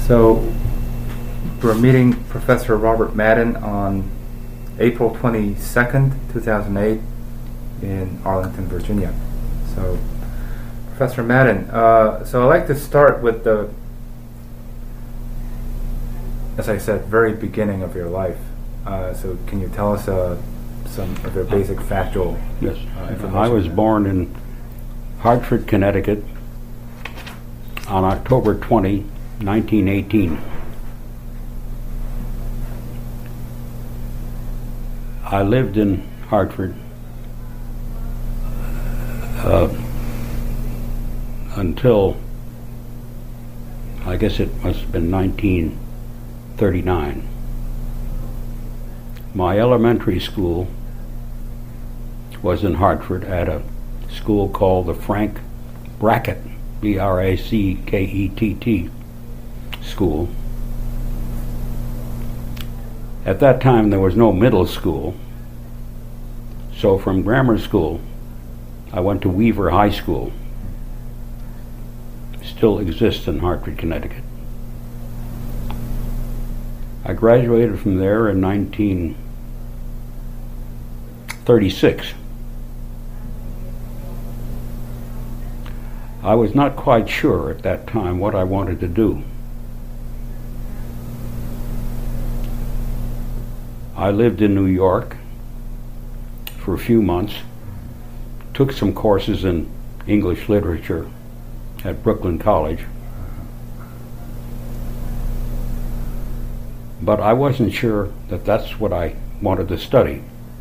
So we're meeting Professor Robert Madden on April 22nd, 2008 in Arlington, Virginia. So Professor Madden, so I'd like to start with the, as I said, very beginning of your life. So can you tell us some of your basic factual information? I was born in Hartford, Connecticut on October 20, 1918. I lived in Hartford until, I guess it must have been 1939. My elementary school was in Hartford at a school called the Frank Brackett, B-R-A-C-K-E-T-T school. At that time there was no middle school, so from grammar school I went to Weaver High School. Still exists in Hartford, Connecticut. I graduated from there in 1936. I was not quite sure at that time what I wanted to do. I lived in New York for a few months, took some courses in English literature at Brooklyn College, but I wasn't sure that that's what I wanted to study.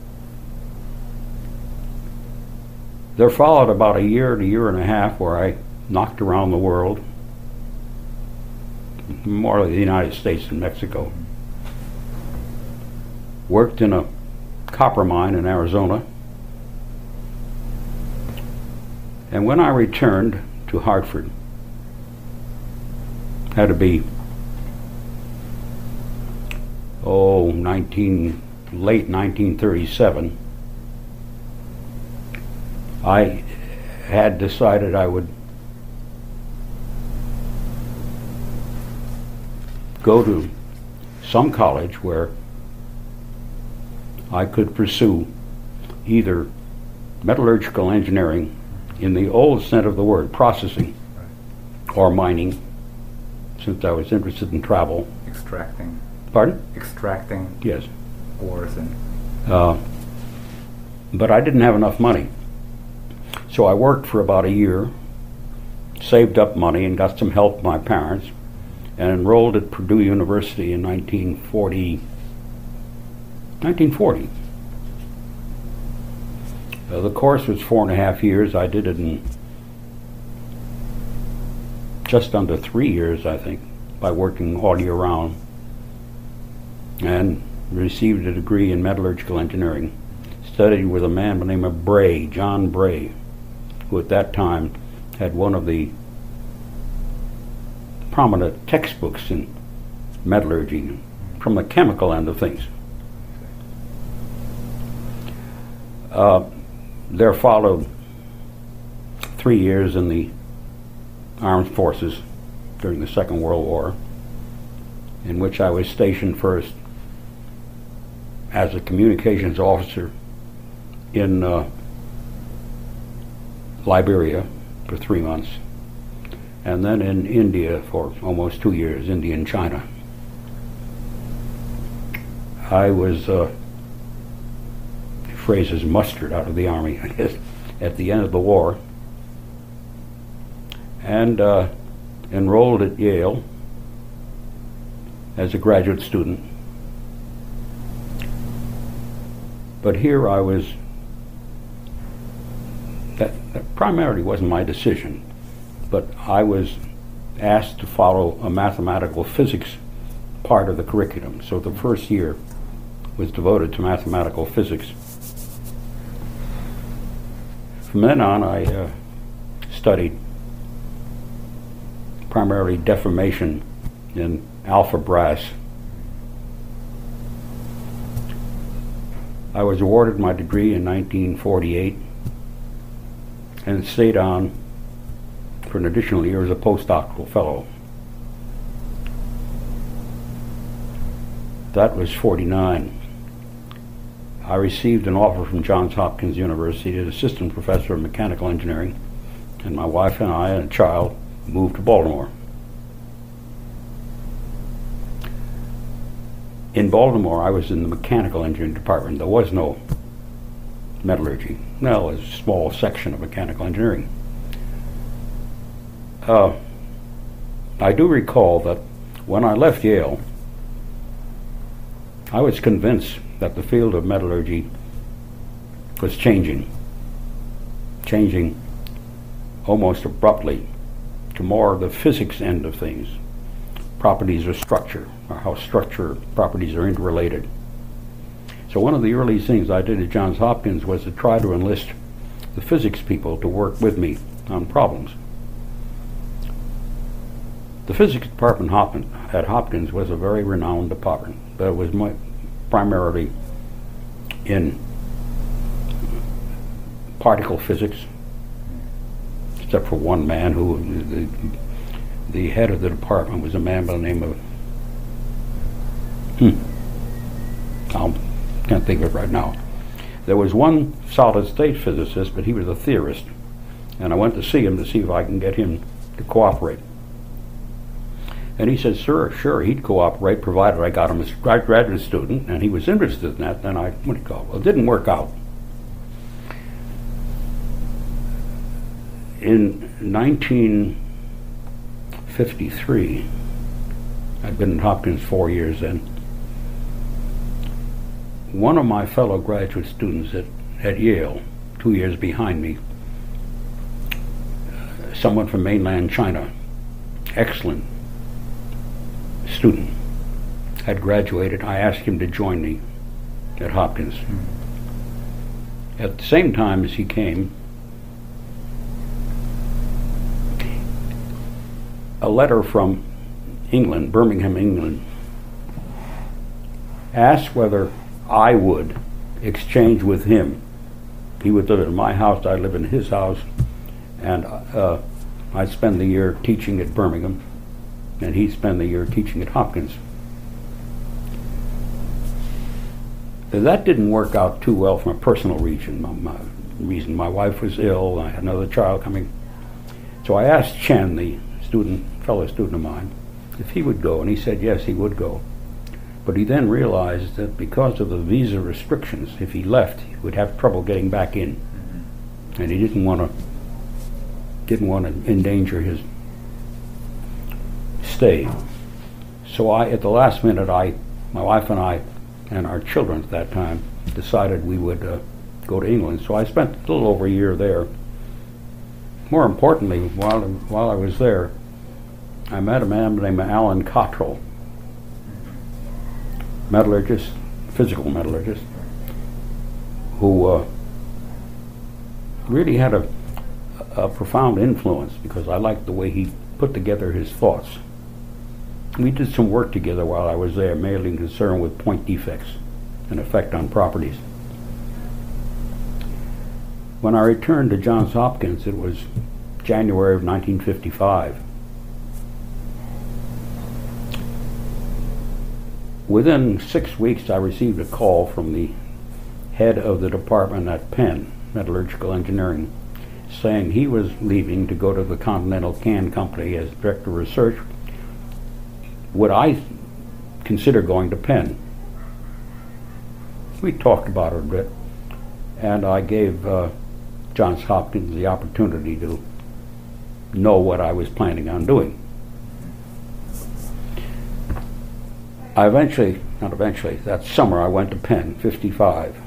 There followed about a year to year and a half where I knocked around the world, more the United States and Mexico. Worked in a copper mine in Arizona. And when I returned to Hartford, had to be late 1937, I had decided I would go to some college where I could pursue either metallurgical engineering in the old sense of the word, processing, or mining, since I was interested in travel. Extracting. Pardon? Extracting. Yes. Ores and. But I didn't have enough money. So I worked for about a year, saved up money and got some help from my parents, and enrolled at Purdue University in 1940. The course was 4.5 years. I did it in just under 3 years, I think, by working all year round, and received a degree in metallurgical engineering. Studied with a man by the name of Bray, John Bray, who at that time had one of the prominent textbooks in metallurgy from the chemical end of things. There followed 3 years in the armed forces during the Second World War, in which I was stationed first as a communications officer in Liberia for 3 months, and then in India for almost 2 years, India and China. I was, phrase is mustered out of the Army, I guess, at the end of the war, and enrolled at Yale as a graduate student. But here I was, that primarily wasn't my decision, but I was asked to follow a mathematical physics part of the curriculum. So the first year was devoted to mathematical physics. From then on, I studied primarily deformation in alpha brass. I was awarded my degree in 1948 and stayed on for an additional year as a postdoctoral fellow. That was 49. I received an offer from Johns Hopkins University as assistant professor of mechanical engineering, and my wife and I and a child moved to Baltimore. In Baltimore, I was in the mechanical engineering department. There was no metallurgy. No, it was a small section of mechanical engineering. I do recall that when I left Yale, I was convinced that the field of metallurgy was changing almost abruptly to more of the physics end of things, properties of structure, or how structure properties are interrelated. So one of the early things I did at Johns Hopkins was to try to enlist the physics people to work with me on problems. The physics department at Hopkins was a very renowned department, but it was primarily in particle physics, except for one man who, the head of the department was a man by the name of, I can't think of it right now. There was one solid state physicist, but he was a theorist, and I went to see him to see if I can get him to cooperate. And he said, sure, he'd cooperate, provided I got him a graduate student, and he was interested in that. Then well, it didn't work out. In 1953, I'd been at Hopkins 4 years then, one of my fellow graduate students at Yale, 2 years behind me, someone from mainland China, excellent student, had graduated. I asked him to join me at Hopkins. At the same time as he came, a letter from England, Birmingham, England, asked whether I would exchange with him. He would live in my house, I'd live in his house, and I'd spend the year teaching at Birmingham, and he'd spend the year teaching at Hopkins. That didn't work out too well from a personal reason. My wife was ill, I had another child coming. So I asked Chen, the fellow student of mine, if he would go, and he said yes, he would go. But he then realized that because of the visa restrictions, if he left, he would have trouble getting back in. And he didn't want to endanger his stay. So at the last minute, my wife and I and our children at that time decided we would go to England. So I spent a little over a year there. More importantly, while I was there, I met a man named Alan Cottrell, metallurgist, physical metallurgist, who really had a profound influence because I liked the way he put together his thoughts. We did some work together while I was there, mainly concerned with point defects and effect on properties. When I returned to Johns Hopkins, it was January of 1955. Within 6 weeks, I received a call from the head of the department at Penn, Metallurgical Engineering, saying he was leaving to go to the Continental Can Company as director of research. Would I consider going to Penn? We talked about it a bit, and I gave Johns Hopkins the opportunity to know what I was planning on doing. That summer I went to Penn, 55.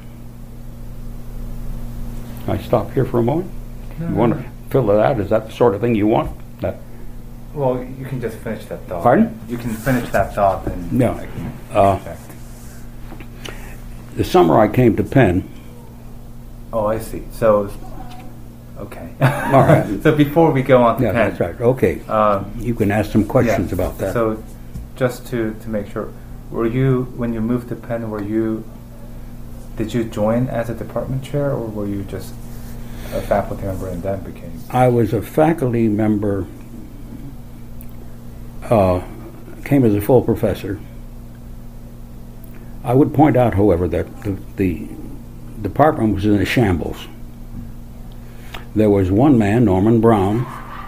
Can I stop here for a moment? No, you want to fill it out? Is that the sort of thing you want? Well, you can just finish that thought. Pardon? You can finish that thought and No. I can check. The summer I came to Penn. Oh, I see. So, okay. All right. So before we go on to Yeah, Penn. that's right. Okay. You can ask some questions about that. So, just to make sure, when you moved to Penn, did you join as a department chair, or were you just a faculty member and then became? I was a faculty member, came as a full professor, I would point out, however, that the department was in a shambles. There was one man, Norman Brown,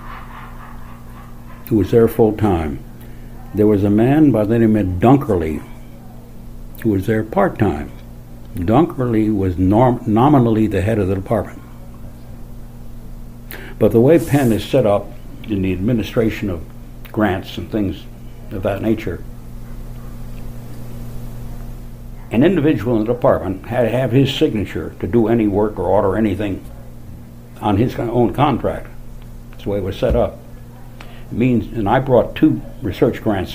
who was there full time. There was a man by the name of Dunkerley who was there part time. Dunkerley was nominally the head of the department. But the way Penn is set up in the administration of grants and things of that nature, an individual in the department had to have his signature to do any work or order anything on his own contract. That's the way it was set up. It means, and I brought one research grant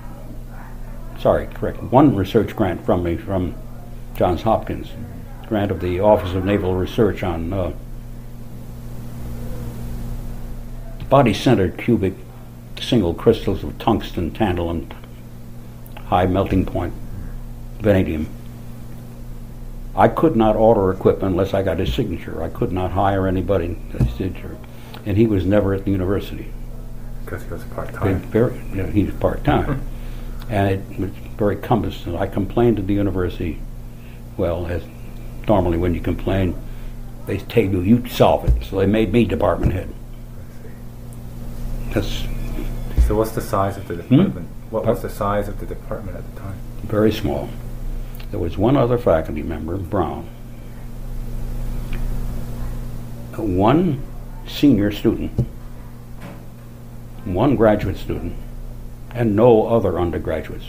from me from Johns Hopkins, grant of the Office of Naval Research on body-centered cubic single crystals of tungsten, tantalum, high melting point, vanadium. I could not order equipment unless I got his signature. I could not hire anybody with his signature. And he was never at the university. Because he was part-time. He was part-time. And it was very cumbersome. I complained to the university. Well, as normally when you complain, they tell you, you solve it. So they made me department head. So what's the size of the department? What was the size of the department at the time? Very small. There was one other faculty member, Brown, one senior student, one graduate student, and no other undergraduates.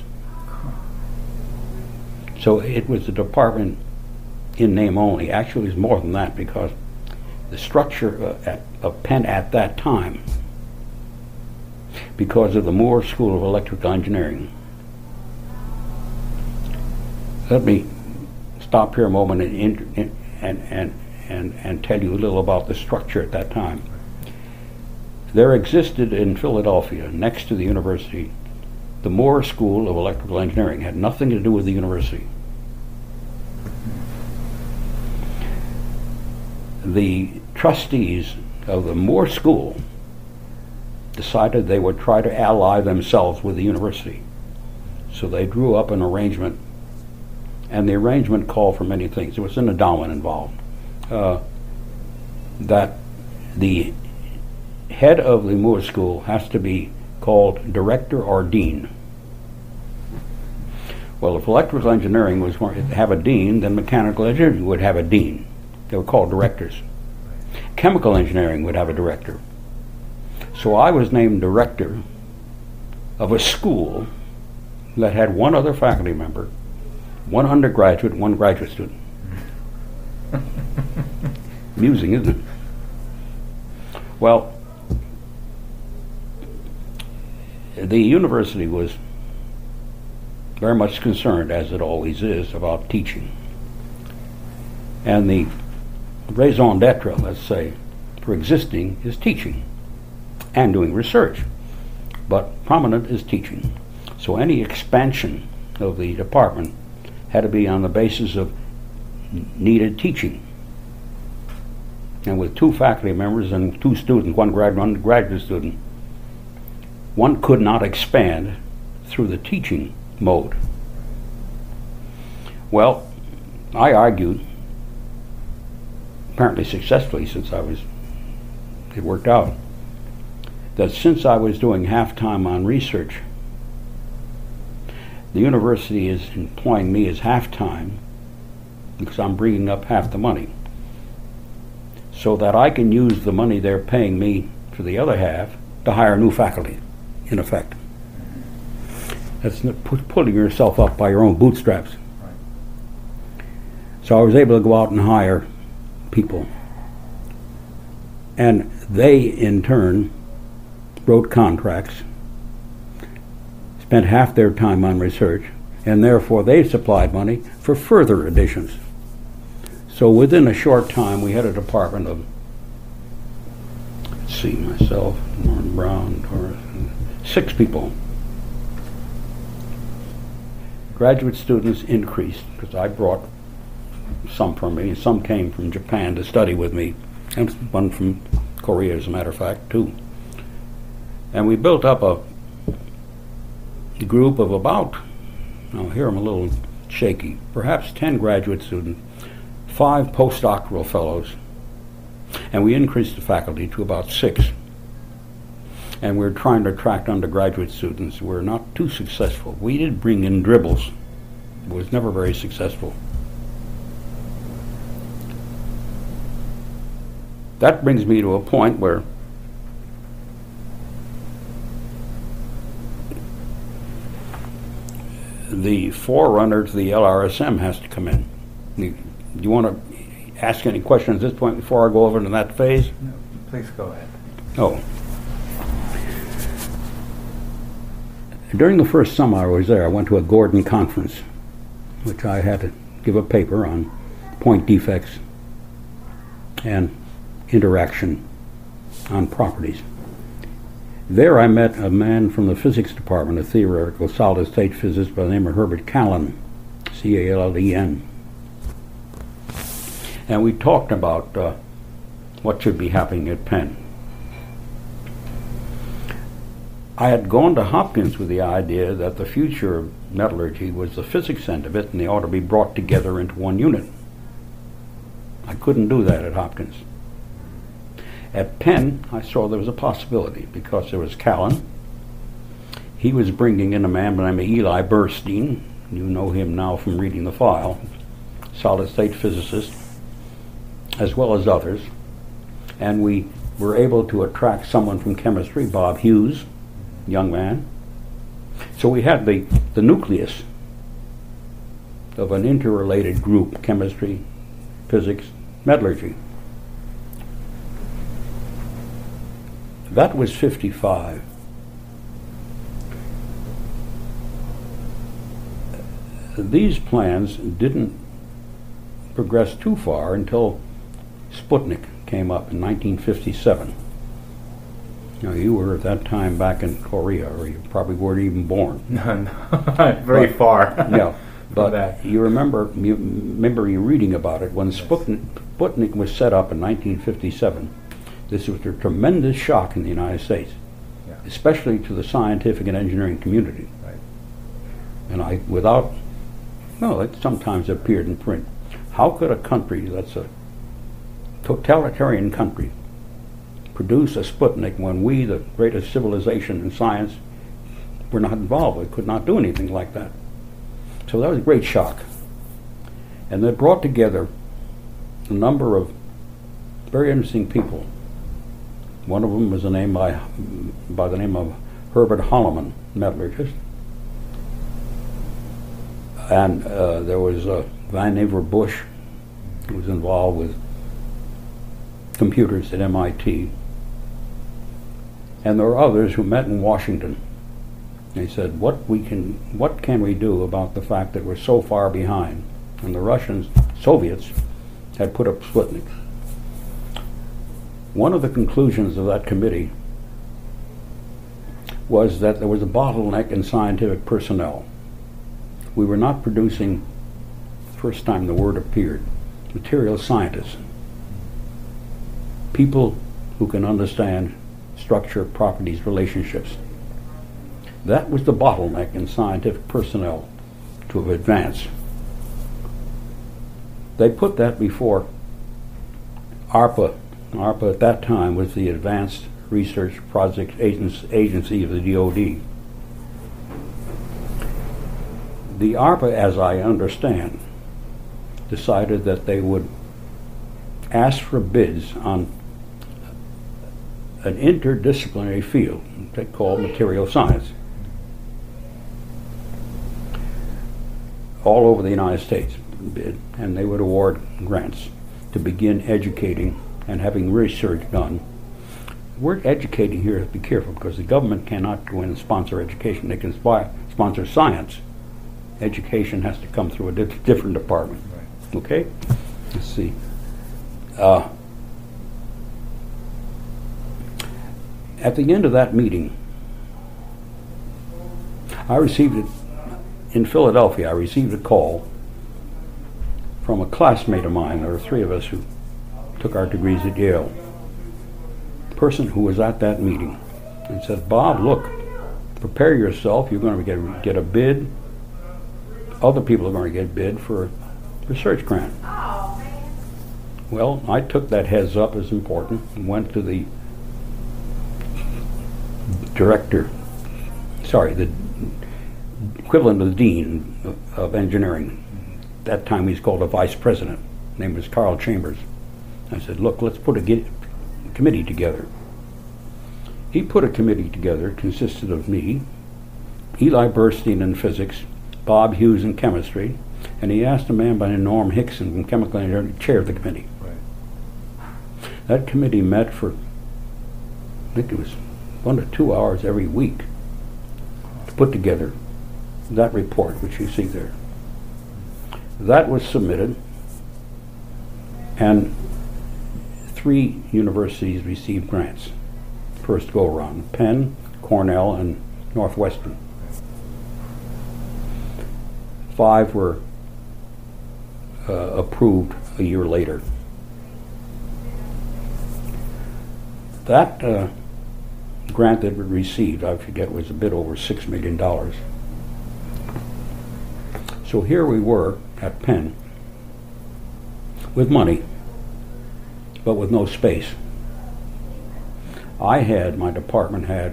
So it was a department in name only. Actually, it was more than that, because the structure of Penn at that time, because of the Moore School of Electrical Engineering. Let me stop here a moment and tell you a little about the structure at that time. There existed in Philadelphia, next to the university, the Moore School of Electrical Engineering. It had nothing to do with the university. The trustees of the Moore School decided they would try to ally themselves with the university. So they drew up an arrangement, and the arrangement called for many things. There was an endowment involved. That the head of the Moore School has to be called director or dean. Well, if electrical engineering was going to have a dean, then mechanical engineering would have a dean. They were called directors. Chemical engineering would have a director. So I was named director of a school that had one other faculty member, one undergraduate, one graduate student. Amusing, isn't it? Well, the university was very much concerned, as it always is, about teaching. And the raison d'etre, let's say, for existing is teaching and doing research. But prominent is teaching. So any expansion of the department had to be on the basis of needed teaching. And with two faculty members and two students, one graduate student, one could not expand through the teaching mode. Well, I argued, apparently successfully since it worked out, that since I was doing half-time on research, the university is employing me as half-time because I'm bringing up half the money, so that I can use the money they're paying me for the other half to hire new faculty, in effect. That's pulling yourself up by your own bootstraps. So I was able to go out and hire people. And they, in turn, wrote contracts, spent half their time on research, and therefore they supplied money for further additions. So within a short time, we had a department of, let's see, myself, Norman Brown, 6 people. Graduate students increased because I brought some from me. Some came from Japan to study with me, and one from Korea, as a matter of fact, too. And we built up a group of about, here I'm a little shaky. Perhaps 10 graduate students, 5 postdoctoral fellows, and we increased the faculty to about 6. And we're trying to attract undergraduate students. We're not too successful. We did bring in dribbles. It was never very successful. That brings me to a point where the forerunner to the LRSM has to come in. Do you want to ask any questions at this point before I go over to that phase? No, please go ahead. Oh. During the first summer I was there, I went to a Gordon conference, which I had to give a paper on point defects and interaction on properties. There I met a man from the physics department, a theoretical solid-state physicist by the name of Herbert Callen, C-A-L-L-E-N. And we talked about what should be happening at Penn. I had gone to Hopkins with the idea that the future of metallurgy was the physics end of it, and they ought to be brought together into one unit. I couldn't do that at Hopkins. At Penn, I saw there was a possibility because there was Callen. He was bringing in a man by the name of Eli Burstein. You know him now from reading the file, solid-state physicist, as well as others. And we were able to attract someone from chemistry, Bob Hughes, young man. So we had the nucleus of an interrelated group, chemistry, physics, metallurgy. That was 55. These plans didn't progress too far until Sputnik came up in 1957. Now, you were at that time back in Korea, or you probably weren't even born. No, very far. Yeah, but that. you remember you reading about it when Sputnik was set up in 1957. This was a tremendous shock in the United States, Yeah. especially to the scientific and engineering community. Right. And it sometimes appeared in print. How could a country that's a totalitarian country produce a Sputnik when we, the greatest civilization in science, were not involved? We could not do anything like that. So that was a great shock. And they brought together a number of very interesting people. One of them was a name by the name of Herbert Holloman, metallurgist. And there was Vannevar Bush, who was involved with computers at MIT. And there were others who met in Washington. They said, what can we do about the fact that we're so far behind? And the Russians, Soviets, had put up Sputnik. One of the conclusions of that committee was that there was a bottleneck in scientific personnel. We were not producing, the first time the word appeared, material scientists. People who can understand structure, properties, relationships. That was the bottleneck in scientific personnel to advance. They put that before ARPA. ARPA at that time was the Advanced Research Project Agency of the DoD. The ARPA, as I understand, decided that they would ask for bids on an interdisciplinary field they call material science all over the United States, and they would award grants to begin educating and having research done. The word educating here, be careful, because the government cannot go in and sponsor education. They can sponsor science. Education has to come through a different department. Right. Okay? Let's see. At the end of that meeting, in Philadelphia, I received a call from a classmate of mine. There were 3 of us who took our degrees at Yale. A person who was at that meeting and said, Bob, look, prepare yourself. You're going to get a bid other people are going to get bid for a research grant. Well, I took that heads up as important and went to the the equivalent of the dean of engineering. That time he's called a vice president. His name was Carl Chambers. I said, look, let's put a committee together. He put a committee together, consisted of me, Eli Burstein in physics, Bob Hughes in chemistry, and he asked a man by the name of Norm Hickson from chemical engineering to chair the committee. Right. That committee met for, I think it was 1 to 2 hours every week to put together that report, which you see there. That was submitted, and 3 universities received grants. First go around: Penn, Cornell, and Northwestern. 5 were approved a year later. That grant that we received, I forget, was a bit over $6 million. So here we were at Penn with money, but with no space. My department had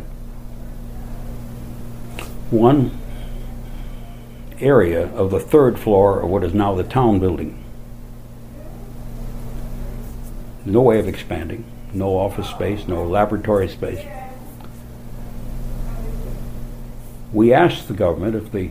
one area of the 3rd floor of what is now the town building. No way of expanding, no office space, no laboratory space. We asked the government if we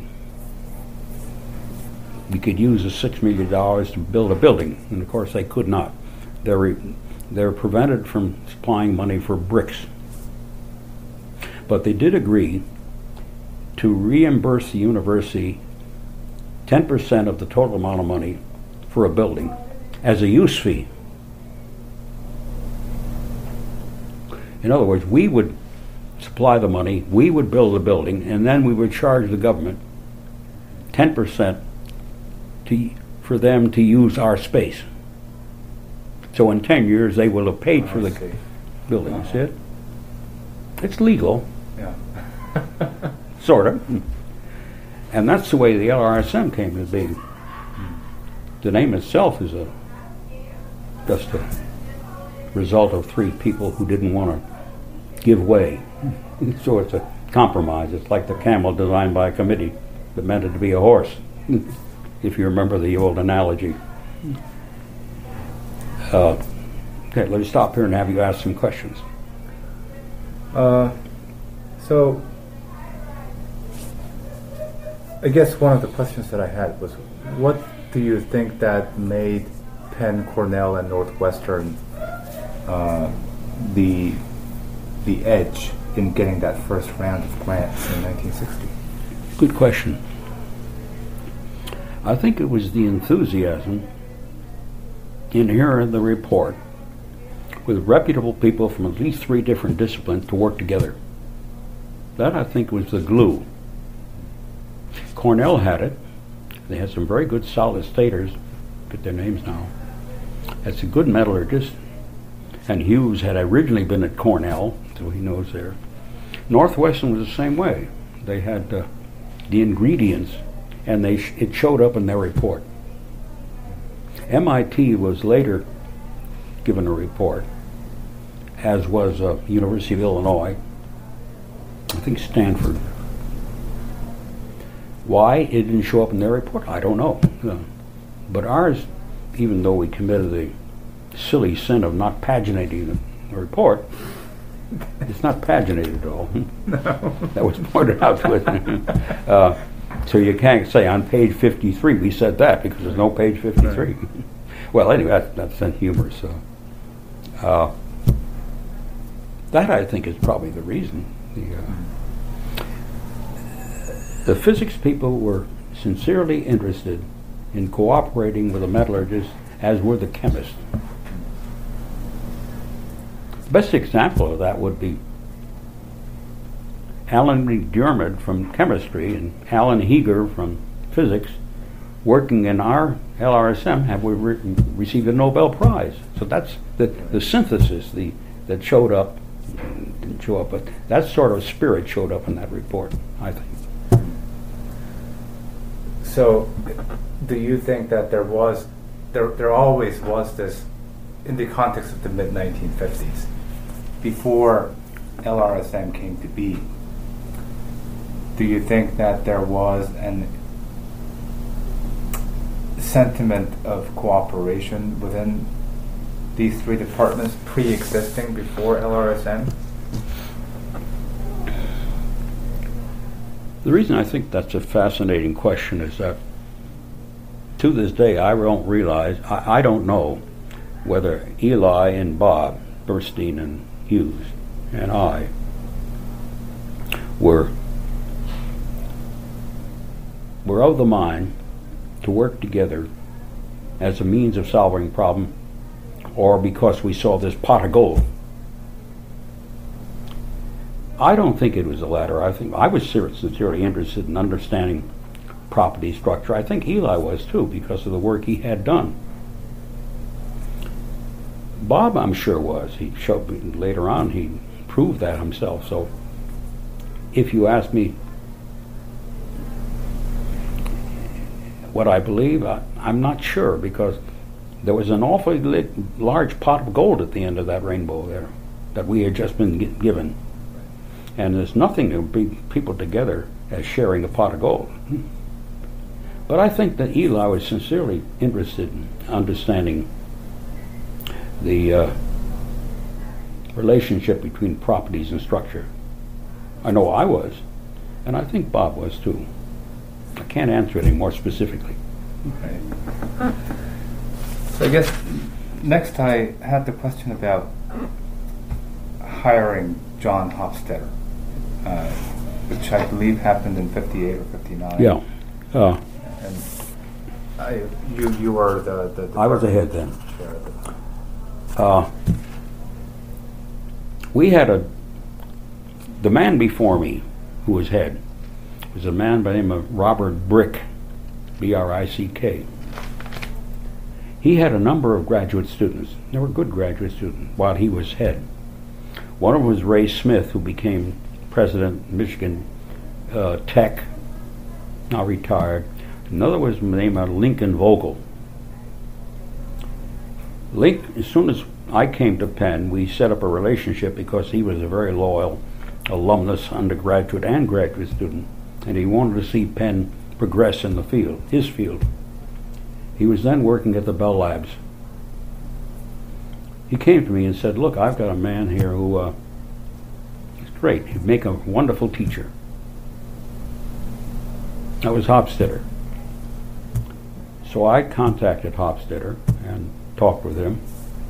could use the $6 million to build a building, and of course they could not. They're prevented from supplying money for bricks. But they did agree to reimburse the university 10% of the total amount of money for a building as a use fee. In other words, we would supply the money, we would build the building, and then we would charge the government 10% for them to use our space. So in 10 years, they will have paid for the building. You see it? It's legal. Yeah. Sort of. And that's the way the LRSM came to be. The name itself is just a result of 3 people who didn't want to give way. So it's a compromise. It's like the camel designed by a committee that meant it to be a horse, if you remember the old analogy. Okay, let me stop here and have you ask some questions. So, I guess one of the questions that I had was, what do you think that made Penn, Cornell, and Northwestern the edge in getting that first round of grants in 1960? Good question. I think it was the enthusiasm in here in the report with reputable people from at least 3 different disciplines to work together. That, I think, was the glue. Cornell had it. They had some very good solid staters, get their names now. That's a good metallurgist. And Hughes had originally been at Cornell, so he knows there. Northwestern was the same way. They had the ingredients, and it showed up in their report. MIT was later given a report, as was University of Illinois, I think Stanford. Why it didn't show up in their report, I don't know. But ours, even though we committed the silly sin of not paginating the report, it's not paginated at all. No. That was pointed out to us. So you can't say on page 53 we said that, because there's no page 53. Right. Well, anyway, that's in humor. So that, I think, is probably the reason. The physics people were sincerely interested in cooperating with the metallurgists, as were the chemists. The best example of that would be Alan McDermott from chemistry and Alan Heeger from physics, working in our LRSM, have we received a Nobel Prize. So that's the synthesis that showed up, didn't show up, but that sort of spirit showed up in that report, I think. So, do you think that there always was this, in the context of the mid-1950s, before LRSM came to be, do you think that there was an sentiment of cooperation within these three departments pre-existing before LRSM? The reason I think that's a fascinating question is that to this day I don't know whether Eli and Bob, Burstein and Hughes and I were of the mind to work together as a means of solving a problem, or because we saw this pot of gold. I don't think it was the latter. I think I was sincerely interested in understanding property structure. I think Eli was too, because of the work he had done. Bob, I'm sure, was. He showed me later on, he proved that himself. So if you ask me what I believe, I'm not sure, because there was an awfully large pot of gold at the end of that rainbow there that we had just been given. And there's nothing to bring people together as sharing a pot of gold. But I think that Eli was sincerely interested in understanding the relationship between properties and structure. I know I was, and I think Bob was too. I can't answer it any more specifically. Okay. So I guess next I had the question about hiring John Hofstadter, which I believe happened in 58 or 59. Yeah. And you were the I was ahead then. chair at the time. We had the man before me who was head was a man by the name of Robert Brick, B-R-I-C-K. He had a number of graduate students. They were good graduate students while he was head. One of them was Ray Smith, who became president of Michigan Tech, now retired. Another was named Lincoln Vogel. As soon as I came to Penn, we set up a relationship because he was a very loyal alumnus, undergraduate and graduate student, and he wanted to see Penn progress in the field, his field. He was then working at the Bell Labs. He came to me and said, "Look, I've got a man here who is great. He'd make a wonderful teacher." That was Hofstadter. So I contacted Hofstadter and talked with him,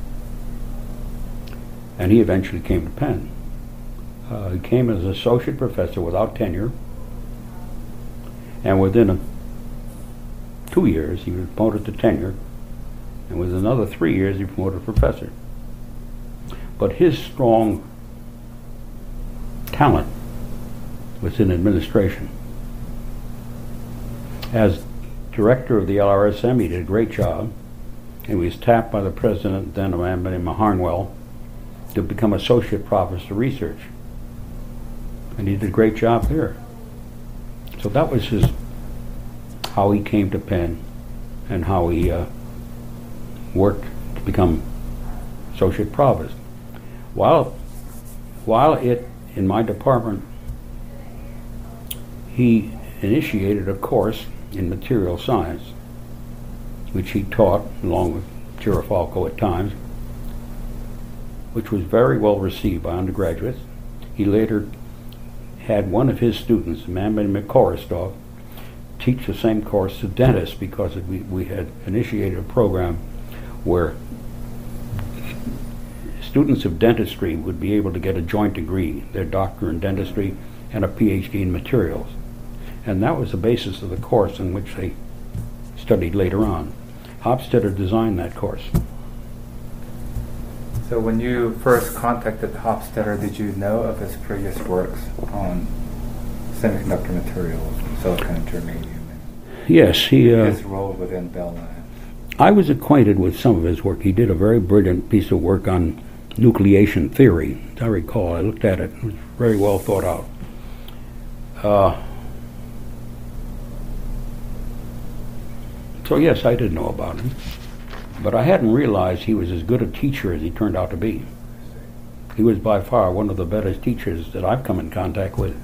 and he eventually came to Penn. He came as associate professor without tenure, and within 2 years he was promoted to tenure, and within another 3 years he was promoted to professor. But his strong talent was in administration. As director of the LRSM, he did a great job, and he was tapped by the president, then a man named Harnwell, to become associate professor of research. And he did a great job there. So that was how he came to Penn and how he worked to become associate provost. While in my department, he initiated a course in material science, which he taught along with Girafalco at times, which was very well received by undergraduates. He later had one of his students, a man named McCorristoff, teach the same course to dentists, because we had initiated a program where students of dentistry would be able to get a joint degree, their doctor in dentistry and a PhD in materials. And that was the basis of the course in which they studied later on. Hofstadter designed that course. So when you first contacted Hofstadter, did you know of his previous works on semiconductor materials, silicon and germanium? Yes, His role within Bell Labs. I was acquainted with some of his work. He did a very brilliant piece of work on nucleation theory. As I recall, I looked at it. It was very well thought out. So yes, I did know about him. But I hadn't realized he was as good a teacher as he turned out to be. He was by far one of the best teachers that I've come in contact with.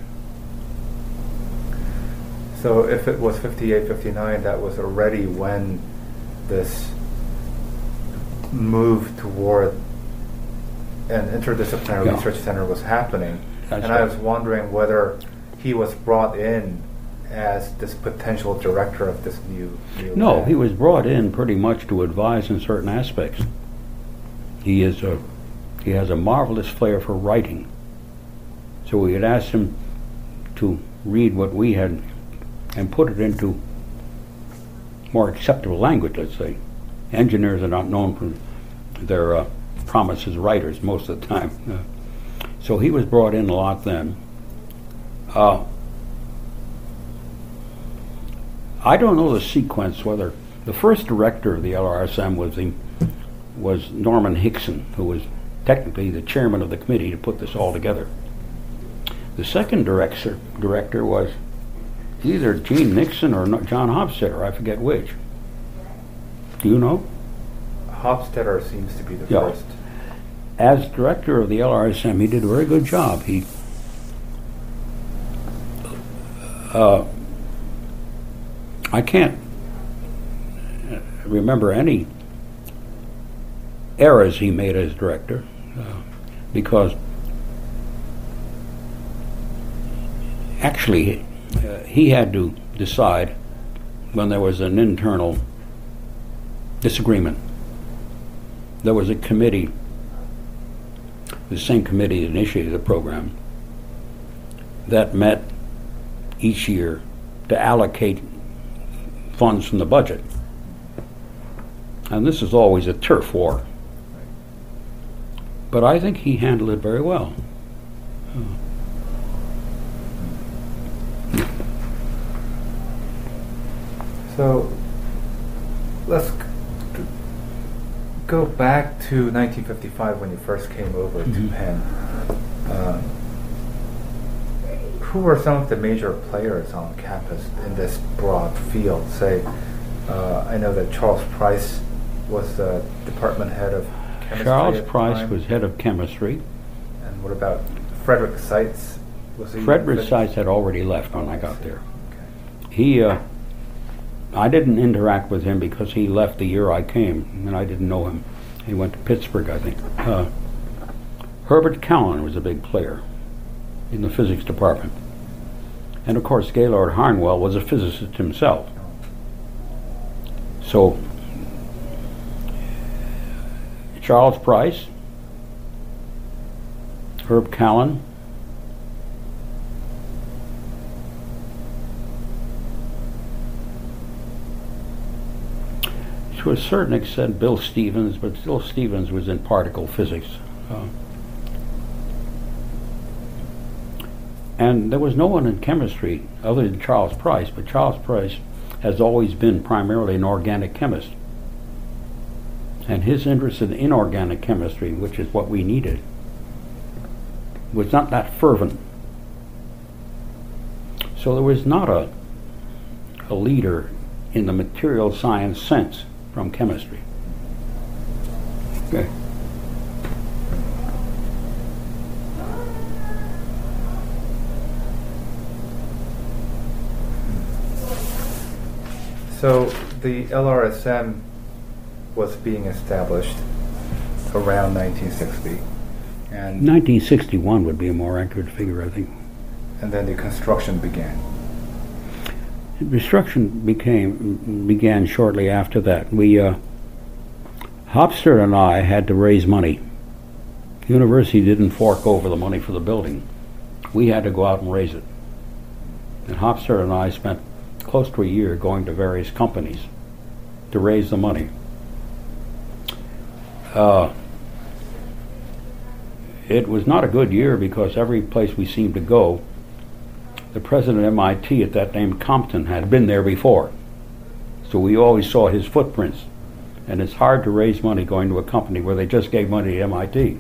So if it was 58, 59, that was already when this move toward an interdisciplinary research center was happening. That's and right. I was wondering whether he was brought in as this potential director of this new No, lab. he was brought in pretty much to advise in certain aspects. He has a marvelous flair for writing. So we had asked him to read what we had and put it into more acceptable language, let's say. Engineers are not known for their promise as writers most of the time. So he was brought in a lot then. I don't know the sequence, whether the first director of the LRSM was Norman Hickson, who was technically the chairman of the committee to put this all together. The second director was either Gene Nixon or John Hofstadter, I forget which. Do you know? Hofstadter seems to be the Yeah. first. As director of the LRSM, he did a very good job. He I can't remember any errors he made as director because actually he had to decide when there was an internal disagreement. There was a committee, the same committee that initiated the program, that met each year to allocate funds from the budget. And this is always a turf war. But I think he handled it very well. So let's go back to 1955 when you first came over to Penn. Who were some of the major players on campus in this broad field? Say, I know that Charles Price was the department head of chemistry. Charles at the Price time. was head of chemistry. And what about Frederick Seitz? Was he Frederick Seitz had already left when I got there. Okay. He, I didn't interact with him because he left the year I came, and I didn't know him. He went to Pittsburgh, I think. Herbert Callan was a big player in the physics department. And of course, Gaylord Harnwell was a physicist himself. So, Charles Price, Herb Callan, to a certain extent Bill Stevens, but still Stevens was in particle physics. And there was no one in chemistry other than Charles Price, but Charles Price has always been primarily an organic chemist. And his interest in inorganic chemistry, which is what we needed, was not that fervent. So there was not a leader in the material science sense from chemistry. Okay. So the LRSM was being established around 1960, and 1961 would be a more accurate figure, I think. and then the construction began. Construction began shortly after that. Hofstadter and I had to raise money. The university didn't fork over the money for the building. We had to go out and raise it. And Hofstadter and I spent close to a year going to various companies to raise the money. It was not a good year because every place we seemed to go, the president of MIT at that name, Compton, had been there before. So we always saw his footprints. And it's hard to raise money going to a company where they just gave money to MIT.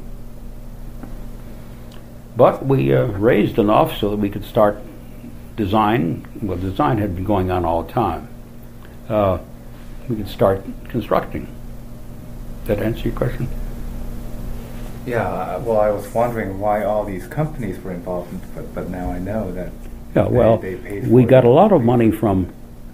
But we raised enough so that we could start design. Well, design had been going on all the time. we could start constructing. Does that answer your question? Yeah, well, I was wondering why all these companies were involved, but now I know that Yeah, well, they paid we for got it. a lot of money from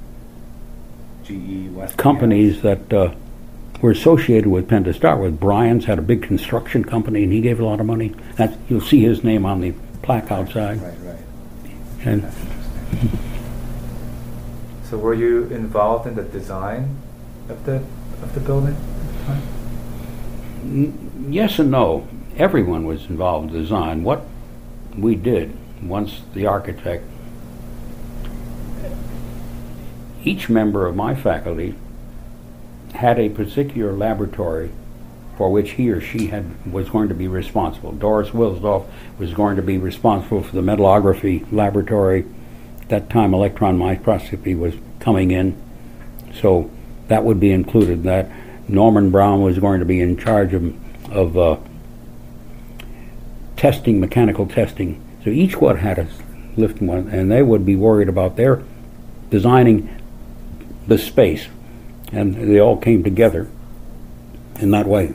GE, Westinghouse. companies that were associated with Penn to start with. Brian's had a big construction company, and he gave a lot of money. You'll see his name on the plaque outside. Right. And That's interesting. So were you involved in the design of the building at the time? yes and no. Everyone was involved in design. What we did, once the architect, each member of my faculty had a particular laboratory for which he or she was going to be responsible. Doris Wilsdorf was going to be responsible for the metallography laboratory. At that time, electron microscopy was coming in, so that would be included in that. Norman Brown was going to be in charge of testing, mechanical testing. So each one had a lift one, and they would be worried about their designing the space, and they all came together in that way.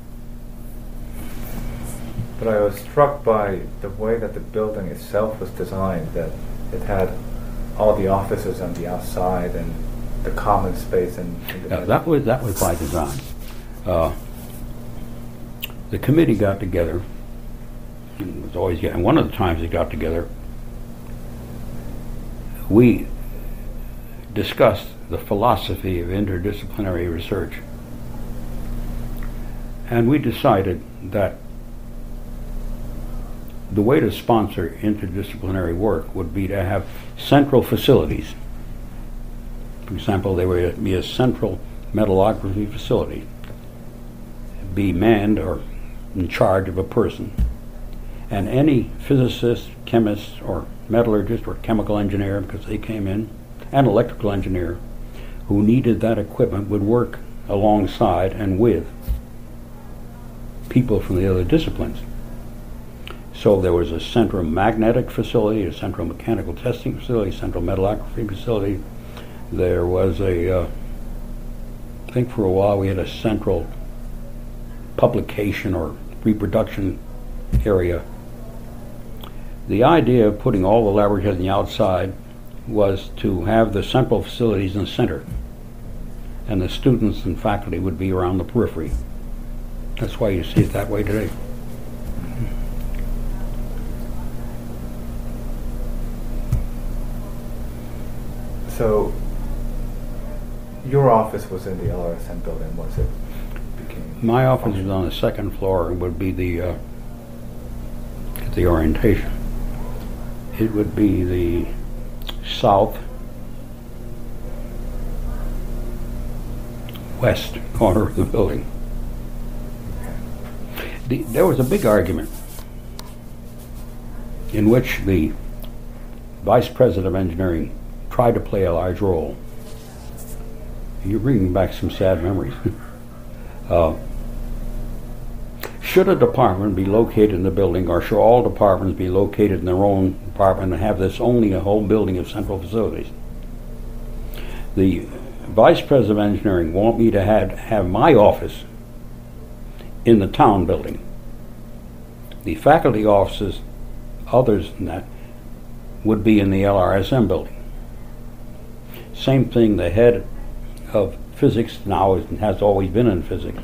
But I was struck by the way that the building itself was designed, that it had all the offices on the outside and the common space in the middle. That was by design. The committee got together. It was always, and one of the times they got together, we discussed the philosophy of interdisciplinary research, and we decided that the way to sponsor interdisciplinary work would be to have central facilities. For example, there would be a central metallography facility, be manned or in charge of a person, and any physicist, chemist, or metallurgist, or chemical engineer, because they came in, and electrical engineer, who needed that equipment would work alongside and with people from the other disciplines. So there was a central magnetic facility, a central mechanical testing facility, central metallography facility. There was I think for a while we had a central publication or reproduction area. The idea of putting all the laboratories on the outside was to have the central facilities in the center, and the students and faculty would be around the periphery. That's why you see it that way today. So your office was in the LRSM building, was it? My office is on the second floor. It would be the orientation. It would be the south west corner of the building. There was a big argument in which the vice president of engineering tried to play a large role. You're bringing back some sad memories. Should a department be located in the building, or should all departments be located in their own department and have this only a whole building of central facilities? The vice president of engineering want me to have my office in the town building. The faculty offices, others than that, would be in the LRSM building. Same thing, the head of physics now has always been in physics.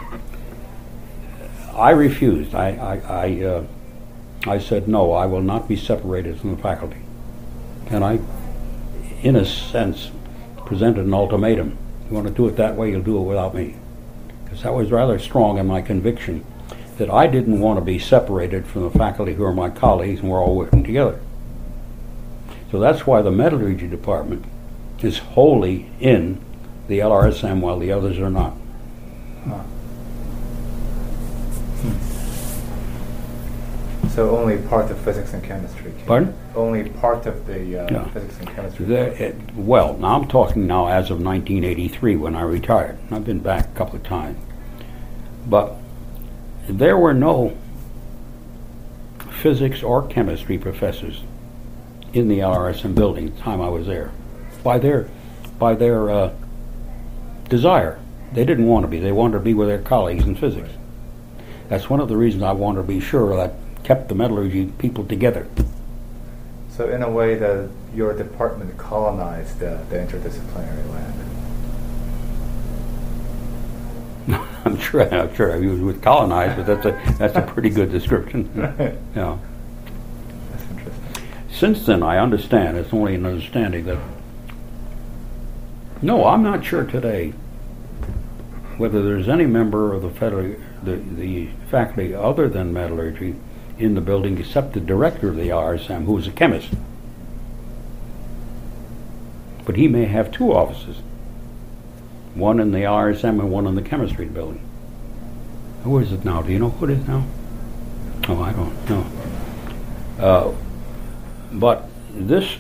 I refused. I said, no, I will not be separated from the faculty. And I, in a sense, presented an ultimatum. You want to do it that way, you'll do it without me. Because that was rather strong in my conviction that I didn't want to be separated from the faculty who are my colleagues and we're all working together. So that's why the metallurgy department is wholly in the LRSM while the others are not. So only part of physics and chemistry. Pardon? Only part of the physics and chemistry. Well, now I'm talking now as of 1983 when I retired. I've been back a couple of times. But there were no physics or chemistry professors in the LRSM building the time I was there. By their desire. They didn't want to be. They wanted to be with their colleagues in physics. That's one of the reasons I wanted to be sure that kept the metallurgy people together. So in a way, your department colonized the interdisciplinary lab. I'm sure I used with colonized, but that's a pretty good description. Right. Yeah. That's interesting. Since then, I understand. It's only an understanding that. No, I'm not sure today whether there's any member of the faculty other than metallurgy in the building except the director of the RSM, who is a chemist. But he may have two offices, one in the RSM and one in the chemistry building. Who is it now? Do you know who it is now? Oh, I don't know. But this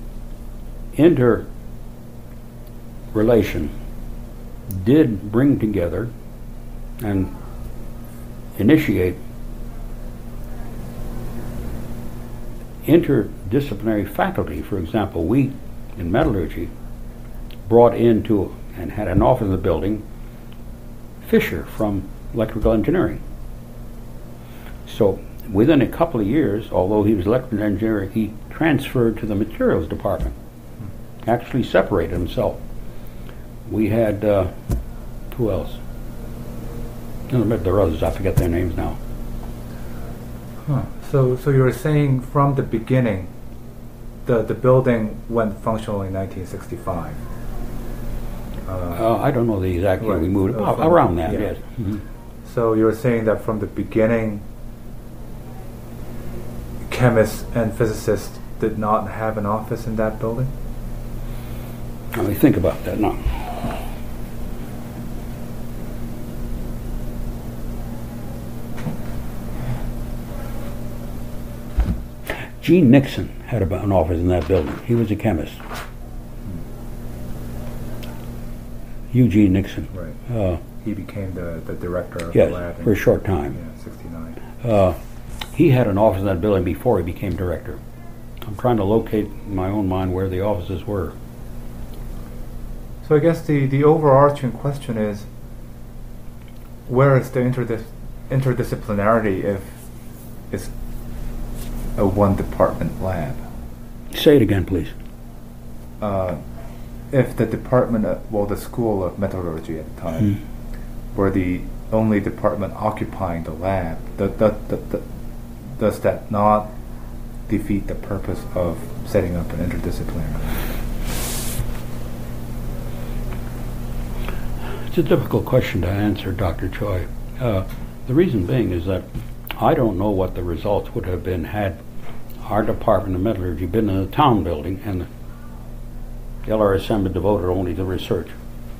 interrelation did bring together and initiate interdisciplinary faculty. For example, we in metallurgy brought into and had an office in the building Fisher from electrical engineering. So within a couple of years, although he was electrical engineer, he transferred to the materials department, actually separated himself. We had, who else? There are others, I forget their names now. Huh. So you were saying from the beginning, the building went functional in 1965. I don't know the exact year Right. we moved, around that, yeah. yes. Mm-hmm. So you were saying that from the beginning, chemists and physicists did not have an office in that building? Let me think about that now. Gene Nixon had an office in that building. He was a chemist. Eugene Nixon. Right. He became the director of the Yes, lab for a short time. Yeah, 69. He had an office in that building before he became director. I'm trying to locate in my own mind where the offices were. So I guess the overarching question is, where is the interdisciplinarity if it's a one department lab? Say it again, please. If the department, the School of Metallurgy at the time, were the only department occupying the lab, does that not defeat the purpose of setting up an interdisciplinary lab? It's a difficult question to answer, Dr. Choi. The reason being is that I don't know what the results would have been had our Department of Metallurgy been in the town building and the LRSM had devoted only to research.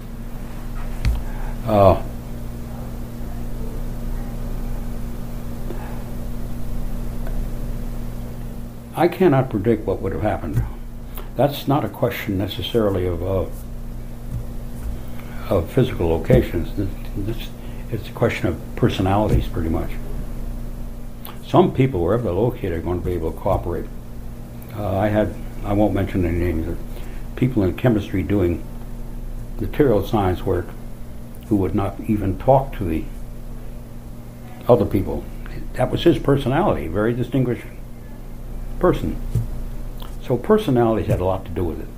I cannot predict what would have happened. That's not a question necessarily of physical locations. It's a question of personalities, pretty much. Some people, wherever they're located, are going to be able to cooperate. I won't mention any names, people in chemistry doing material science work who would not even talk to the other people. That was his personality, very distinguished person. So personalities had a lot to do with it.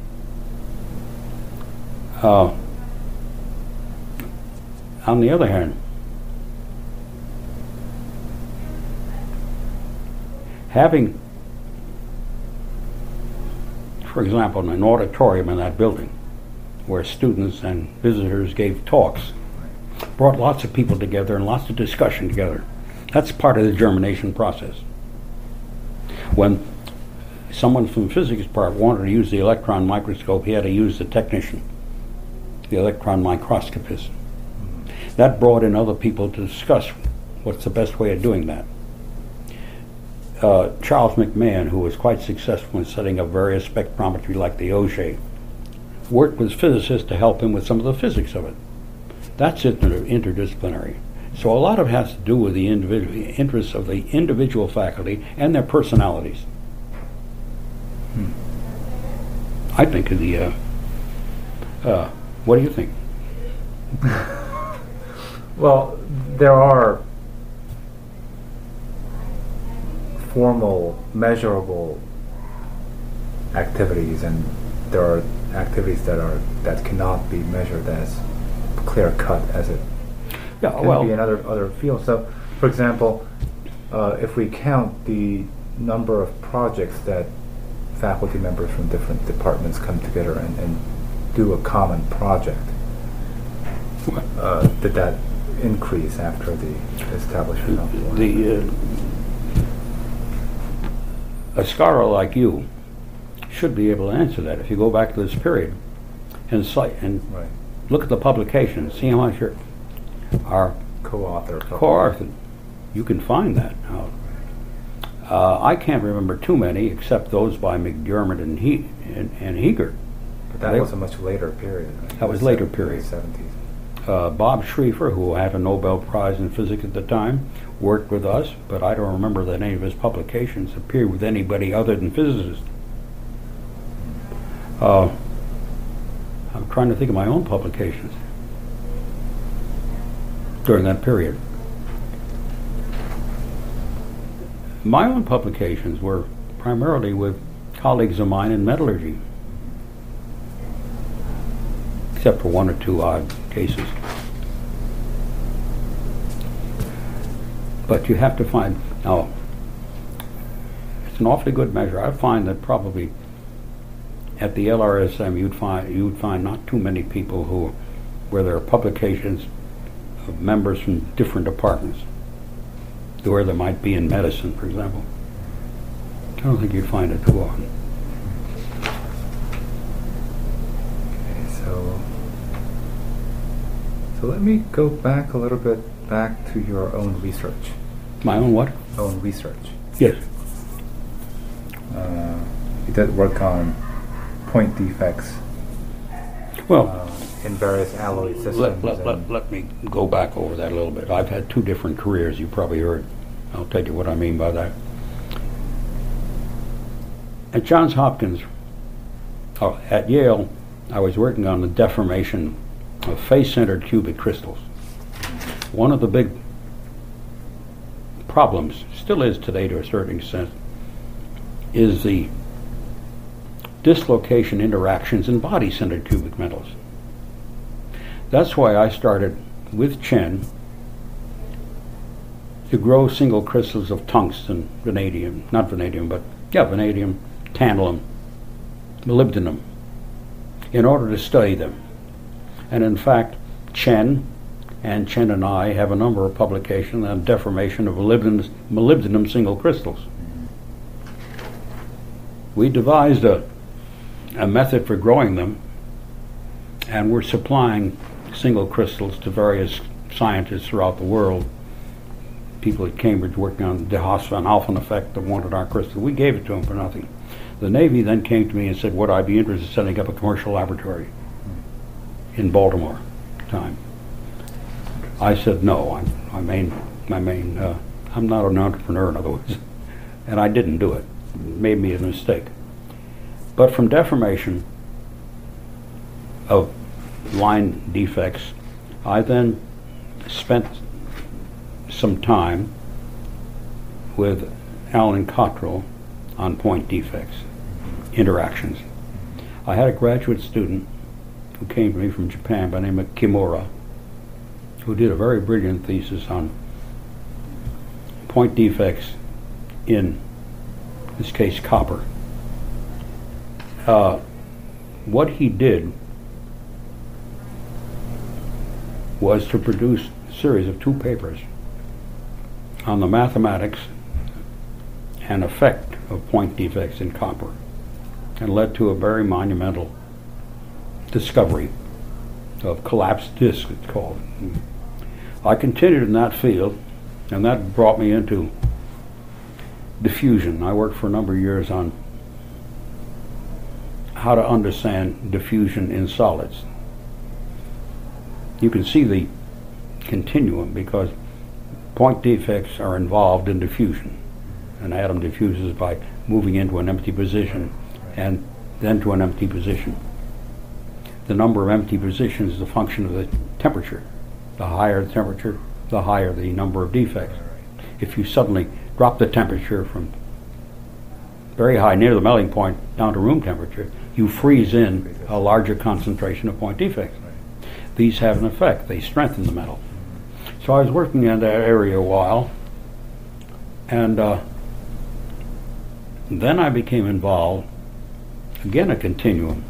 On the other hand, having, for example, an auditorium in that building where students and visitors gave talks, brought lots of people together and lots of discussion together. That's part of the germination process. When someone from the physics part wanted to use the electron microscope, he had to use the technician, the electron microscopist. That brought in other people to discuss what's the best way of doing that. Charles McMahon, who was quite successful in setting up various spectrometry like the Auger, worked with physicists to help him with some of the physics of it. That's interdisciplinary. So a lot of it has to do with the interests of the individual faculty and their personalities. I think of the, what do you think? Well, there are formal, measurable activities, and there are activities that cannot be measured as clear cut as it Yeah, can well, be in other fields. So, for example, if we count the number of projects that faculty members from different departments come together and do a common project, did that increase after the establishment of the board? A scholar like you should be able to answer that. If you go back to this period and cite and Right. look at the publications, see how much are Co-author. co-authored. You can find that out. I can't remember too many except those by McDermott and Heger. But that was a much later period. Right? That was later period. 70s. Bob Schrieffer, who had a Nobel Prize in physics at the time, worked with us, but I don't remember that any of his publications appeared with anybody other than physicists. I'm trying to think of my own publications during that period. My own publications were primarily with colleagues of mine in metallurgy, except for one or two odd cases. But you have to find, now, it's an awfully good measure. I find that probably at the LRSM you'd find not too many people where there are publications of members from different departments, where there might be in medicine, for example. I don't think you'd find it too often. Okay, so let me go back a little bit back to your own research. My own what? Own research. Yes. You did work on point defects Well, in various alloy systems. let me go back over that a little bit. I've had two different careers, you probably heard. I'll tell you what I mean by that. At Johns Hopkins, at Yale, I was working on the deformation of face-centered cubic crystals. One of the big problems, still is today to a certain extent, is the dislocation interactions in body-centered cubic metals. That's why I started with Chen to grow single crystals of tungsten, vanadium, vanadium, tantalum, molybdenum, in order to study them. And in fact, Chen and I have a number of publications on deformation of molybdenum single crystals. We devised a method for growing them, and we're supplying single crystals to various scientists throughout the world. People at Cambridge working on the de Haas van Alphen effect that wanted our crystal. We gave it to them for nothing. The Navy then came to me and said, would I be interested in setting up a commercial laboratory in Baltimore at the time? I said no. I'm not an entrepreneur, in other words, and I didn't do it. It made me a mistake. But from deformation of line defects, I then spent some time with Alan Cottrell on point defects, interactions. I had a graduate student who came to me from Japan by the name of Kimura, who did a very brilliant thesis on point defects in this case copper. What he did was to produce a series of 2 papers on the mathematics and effect of point defects in copper, and led to a very monumental discovery of collapsed disk, it's called. I continued in that field, and that brought me into diffusion. I worked for a number of years on how to understand diffusion in solids. You can see the continuum because point defects are involved in diffusion. An atom diffuses by moving into an empty position and then to an empty position. the number of empty positions is a function of the temperature. The higher the temperature, the higher the number of defects. If you suddenly drop the temperature from very high near the melting point down to room temperature, you freeze in a larger concentration of point defects. These have an effect. They strengthen the metal. So I was working in that area a while, and then I became involved, again a continuum,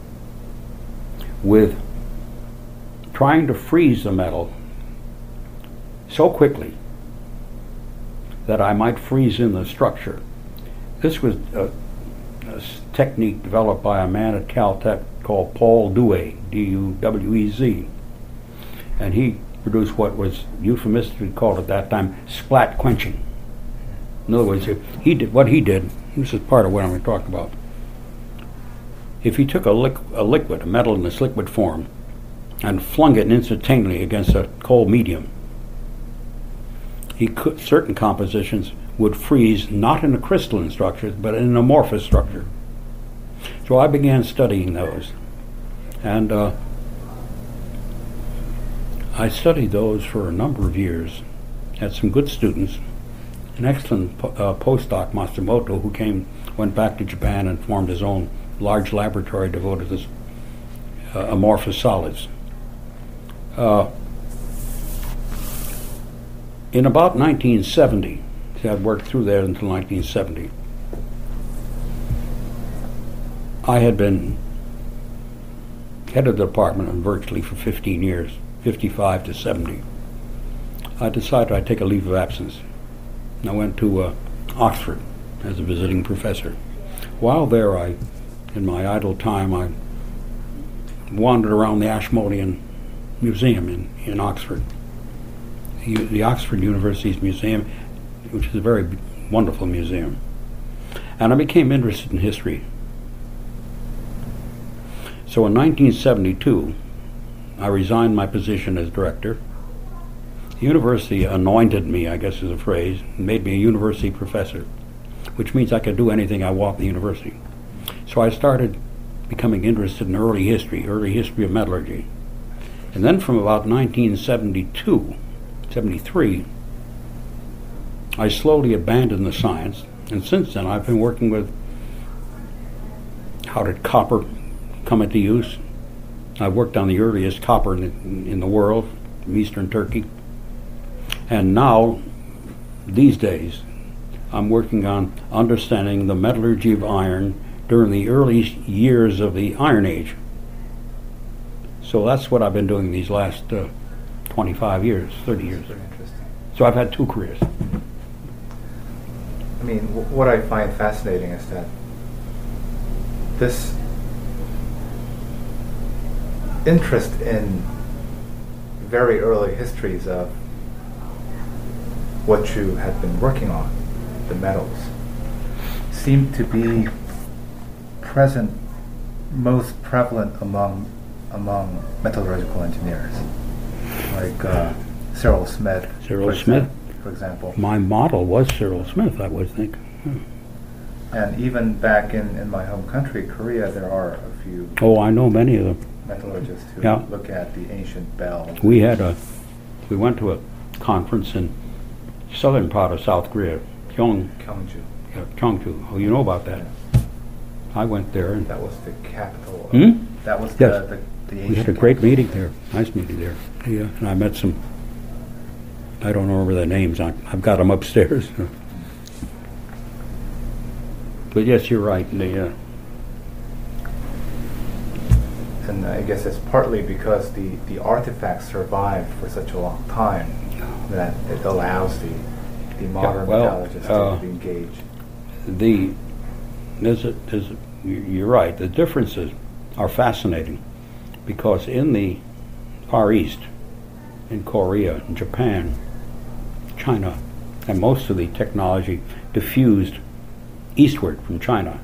with trying to freeze the metal so quickly that I might freeze in the structure. This was a technique developed by a man at Caltech called Paul Duwez, D-U-W-E-Z. And he produced what was euphemistically called at that time splat quenching. In other words, he did what he did. This is part of what I'm going to talk about. If he took a liquid, a metal in this liquid form, and flung it instantaneously against a cold medium, certain compositions would freeze not in a crystalline structure, but in an amorphous structure. So I began studying those. And I studied those for a number of years. Had some good students. An excellent postdoc, Matsumoto, who went back to Japan and formed his own large laboratory devoted to this, amorphous solids. In about 1970, see, I'd worked through there until 1970, I had been head of the department virtually for 15 years, 55 to 70. I decided I'd take a leave of absence. I went to Oxford as a visiting professor. While there, in my idle time, I wandered around the Ashmolean Museum in Oxford. The Oxford University's museum, which is a very wonderful museum. And I became interested in history. So in 1972, I resigned my position as director. The university anointed me, I guess is a phrase, and made me a university professor, which means I could do anything I want in the university. So I started becoming interested in early history of metallurgy. And then from about 1972, 73, I slowly abandoned the science, and since then I've been working with how did copper come into use. I worked on the earliest copper in the world, from eastern Turkey. And now, these days, I'm working on understanding the metallurgy of iron during the early years of the Iron Age. So that's what I've been doing these last 25 years, 30 years. Very interesting. So I've had two careers. I mean, what I find fascinating is that this interest in very early histories of what you had been working on, the metals, seemed to be present, most prevalent among metallurgical engineers, like Cyril Smith. Cyril Smith, for example. My model was Cyril Smith, I would think. And even back in my home country, Korea, there are a few. Oh, I know many of them. Metallurgists who Yeah. look at the ancient bells. We went to a conference in southern part of South Korea, Gyeongju. Cheongju. Oh, you know about that? I went there, and That was the capital. Hmm? That was Yes. the ancient. we had a great meeting there. Nice meeting there. Yeah, and I met some. I don't remember their names. I've got them upstairs. But yes, you're right. And I guess it's partly because the artifacts survived for such a long time that it allows the modern metallurgists to be engaged. You're right. The differences are fascinating because in the Far East, in Korea, in Japan, China, and most of the technology diffused eastward from China.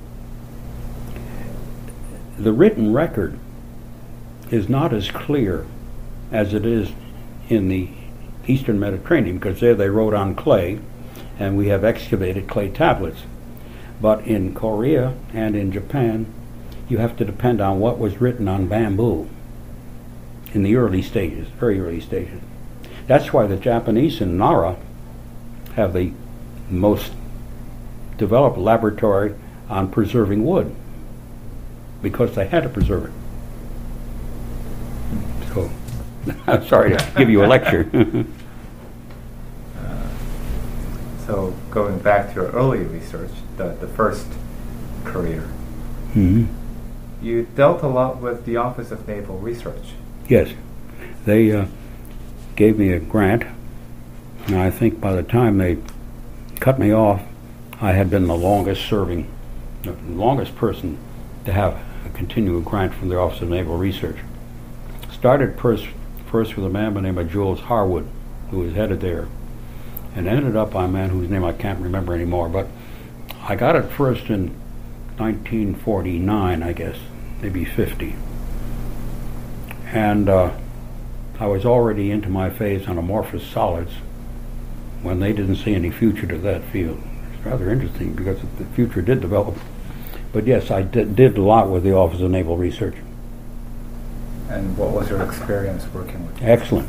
The written record is not as clear as it is in the Eastern Mediterranean, because there they wrote on clay, and we have excavated clay tablets. But in Korea and in Japan, you have to depend on what was written on bamboo in the early stages, very early stages. That's why the Japanese in Nara have the most developed laboratory on preserving wood, because they had to preserve it. So, I'm sorry to give you a lecture. So going back to your early research, the first career, Mm-hmm. you dealt a lot with the Office of Naval Research. Yes, they gave me a grant, and I think by the time they cut me off, I had been the longest person to have a continuing grant from the Office of Naval Research. Started first with a man by the name of Jules Harwood, who was headed there, and ended up by a man whose name I can't remember anymore, but I got it first in 1949, I guess, maybe 50. And I was already into my phase on amorphous solids when they didn't see any future to that field. It's rather interesting because the future did develop. But yes, I did a lot with the Office of Naval Research. And what was your experience working with them? Excellent.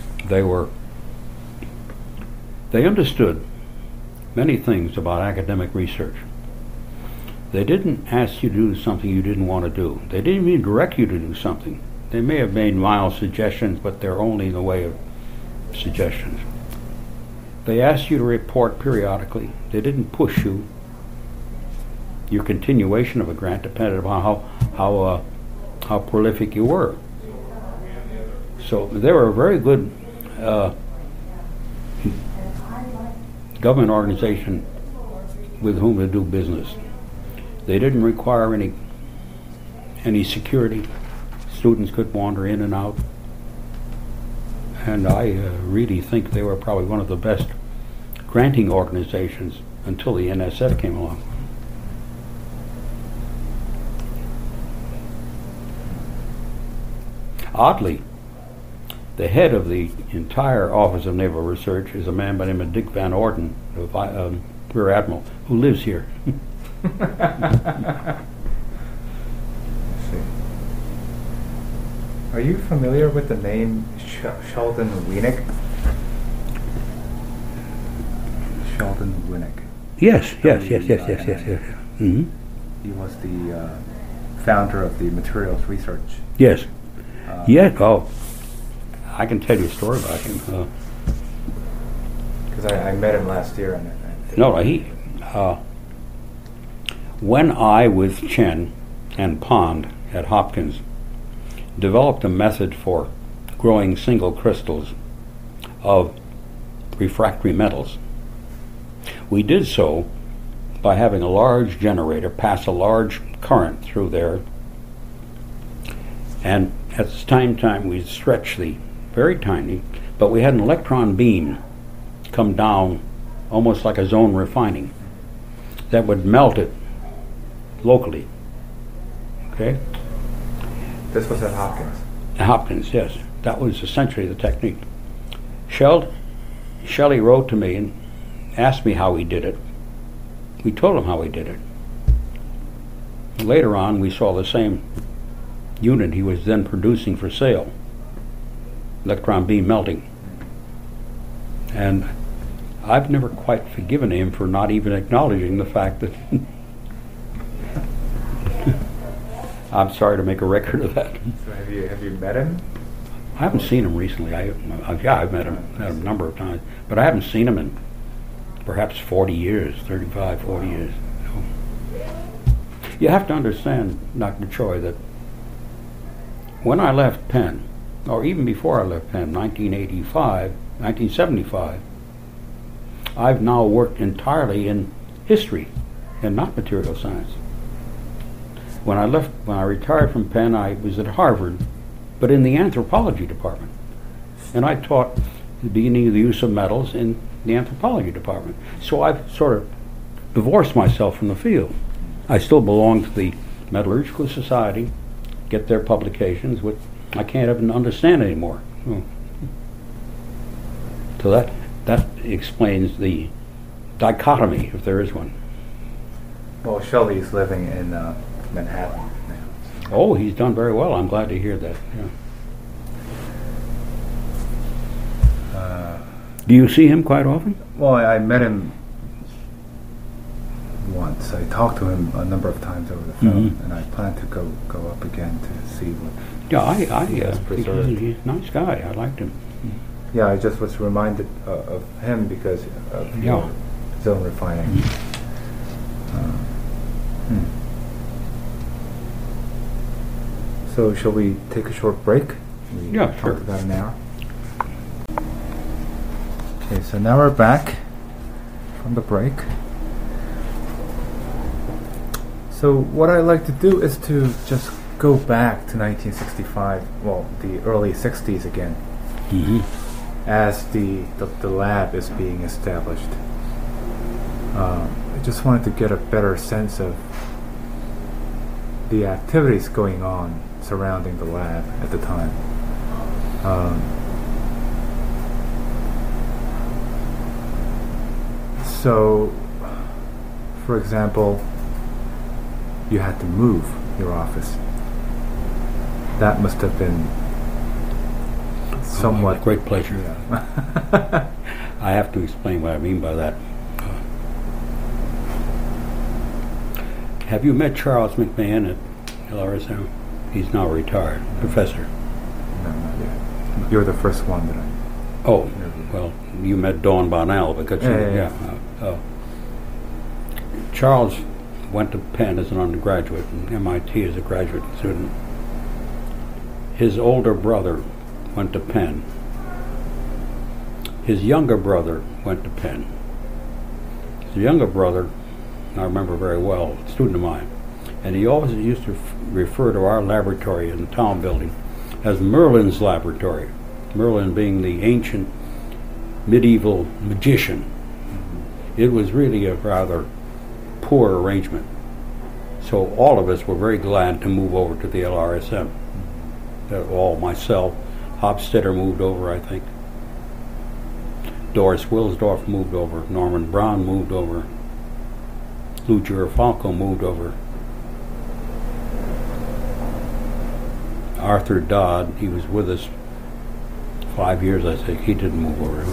They understood many things about academic research. They didn't ask you to do something you didn't want to do. They didn't even direct you to do something. They may have made mild suggestions, but they're only in the way of suggestions. They asked you to report periodically. They didn't push you. Your continuation of a grant depended upon how prolific you were. So they were a very good government organization with whom to do business. They didn't require any security. Students could wander in and out. And I really think they were probably one of the best granting organizations until the NSF came along. Oddly, the head of the entire Office of Naval Research is a man by the name of Dick Van Orden, a Rear Admiral, who lives here. I see. Are you familiar with the name Sheldon Wienick? Sheldon Wienick. Yes. Mm-hmm. He was the founder of the Materials Research. Yes. Oh, I can tell you a story about him. Because I met him last year. When I, with Chen and Pond at Hopkins, developed a method for growing single crystals of refractory metals, we did so by having a large generator pass a large current through there, and at the same time we'd stretch the very tiny, but we had an electron beam come down almost like a zone refining that would melt it locally. Okay? This was at Hopkins. At Hopkins, yes. That was essentially the technique. Shelley wrote to me and asked me how he did it. We told him how he did it. Later on, we saw the same unit he was then producing for sale, electron beam melting. And I've never quite forgiven him for not even acknowledging the fact that I'm sorry to make a record of that. So have you met him? I haven't seen him recently. I've met him a number of times, but I haven't seen him in perhaps 40 years, 35, 40 years. So you have to understand, Dr. Choi, that when I left Penn, or even before I left Penn, 1975, I've now worked entirely in history and not material science. When I retired from Penn, I was at Harvard, but in the anthropology department. And I taught the beginning of the use of metals in the anthropology department. So I've sort of divorced myself from the field. I still belong to the Metallurgical Society, get their publications, which I can't even understand anymore. So that explains the dichotomy, if there is one. Well, Shelley's living in Manhattan now. Oh, he's done very well. I'm glad to hear that. Yeah. Do you see him quite often? Well, I met him once. I talked to him a number of times over the phone, Mhm. and I plan to go up again to see what. Yeah, Yes, preserved. he's a nice guy. I liked him. Yeah, I just was reminded of him because of Yeah. your zone refining. Hmm. So, shall we take a short break? We Yeah, talked sure. about an hour. Okay, so now we're back from the break. So what I like to do is to just go back to 1965, well, the early 60s again, Mm-hmm. as the lab is being established. I just wanted to get a better sense of the activities going on surrounding the lab at the time. So, for example, you had to move your office. That must have been somewhat With great pleasure. Yeah. I have to explain what I mean by that. Have you met Charles McMahon at LRSM? He's now retired, professor. No, not yet. You're the first one that I. Oh, well, you met Dawn Bonnell because Yeah. Charles went to Penn as an undergraduate and MIT as a graduate student. His older brother went to Penn. His younger brother went to Penn. His younger brother, I remember very well, a student of mine, and he always used to refer to our laboratory in the town building as Merlin's laboratory. Merlin being the ancient medieval magician. It was really a rather poor arrangement. So all of us were very glad to move over to the LRSM. Myself, Hofstetter moved over, I think. Doris Wilsdorf moved over. Norman Brown moved over. Lou Girafalco moved over. Arthur Dodd, he was with us 5 years, I think. He didn't move over.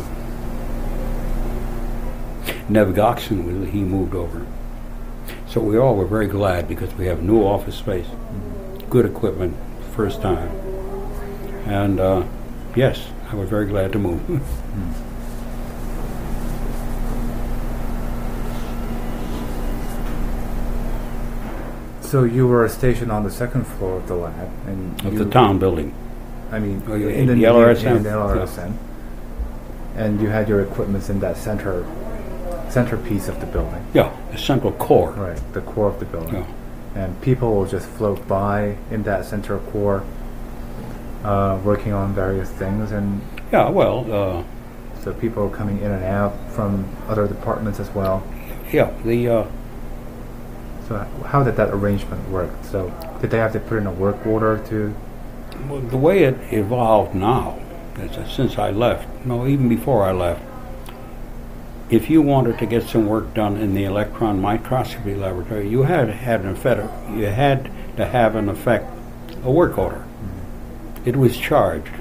Nev Goxon, he moved over. So we all were very glad because we have new office space, good equipment, first time. And yes, I was very glad to move. So you were stationed on the second floor of the lab, and Of the town building. I mean, Oh, yeah, in the LRSM. in the LRSM, and you had your equipments in that centerpiece of the building, Yeah, the central core. right? The core of the building, Yeah. and people will just float by in that center core, working on various things, and Yeah, well, so people are coming in and out from other departments as well. yeah, the So how did that arrangement work? So did they have to put in a work order to? well, the way it evolved now, since I left, no, even before I left, if you wanted to get some work done in the electron microscopy laboratory, you had to have in effect a work order. It was charged.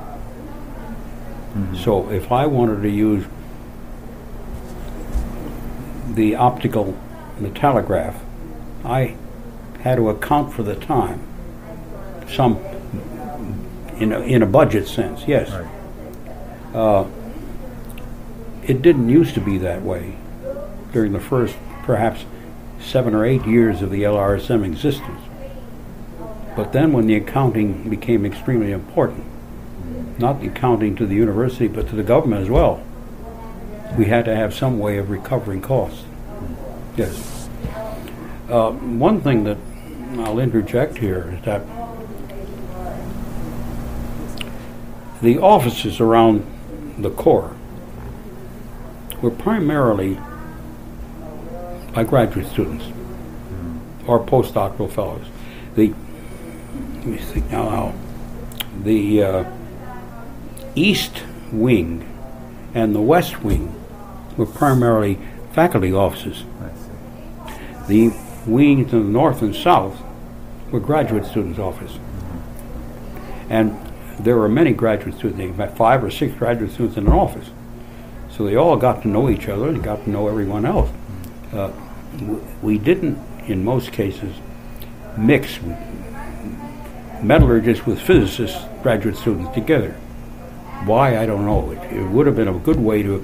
So if I wanted to use the optical metallograph, I had to account for the time. Some in a budget sense, yes. Right. It didn't used to be that way during the first perhaps 7 or 8 years of the LRSM existence. But then when the accounting became extremely important, not the accounting to the university but to the government as well, we had to have some way of recovering costs. Yes. One thing that I'll interject here is that the offices around the core were primarily by graduate students or postdoctoral fellows. Let me think now. The East Wing and the West Wing were primarily faculty offices. I see. The wings in the North and South were graduate students' office. And there were many graduate students, about 5 or 6 graduate students in an office. So they all got to know each other and got to know everyone else. We didn't, in most cases, mix metallurgists with physicists, graduate students together. Why, I don't know. It would have been a good way to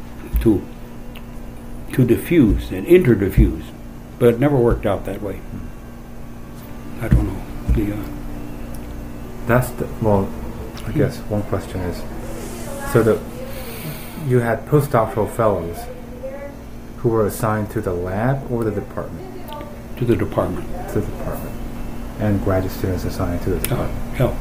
diffuse and interdiffuse, but it never worked out that way. I don't know. Well, I guess one question is, so you had postdoctoral fellows who were assigned to the lab or the department? To the department. To the department. And graduate students assigned to the department. Yeah.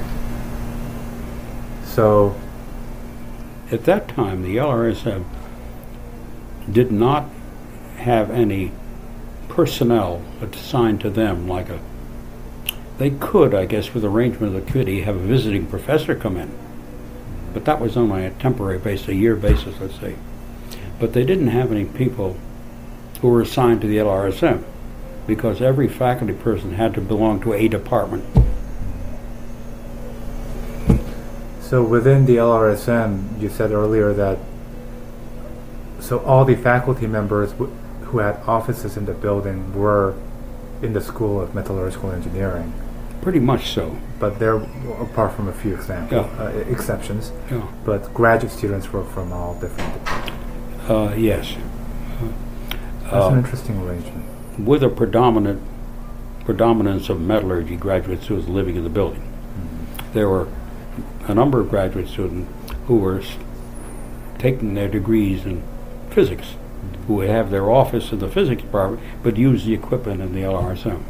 So, at that time, the LRSM did not have any personnel assigned to them they could, I guess, with arrangement of the committee, have a visiting professor come in. But that was on a temporary basis, a year basis, let's say. But they didn't have any people who were assigned to the LRSM, because every faculty person had to belong to a department. So within the LRSM, you said earlier that all the faculty members who had offices in the building were in the School of Metallurgical Engineering. Pretty much so. But there, apart from a few exceptions, but graduate students were from all different departments. Yes. That's an interesting arrangement. With a predominance of metallurgy graduate students living in the building. Mm-hmm. There were a number of graduate students who were taking their degrees in physics, mm-hmm. who would have their office in the physics department, but use the equipment in the LRSM.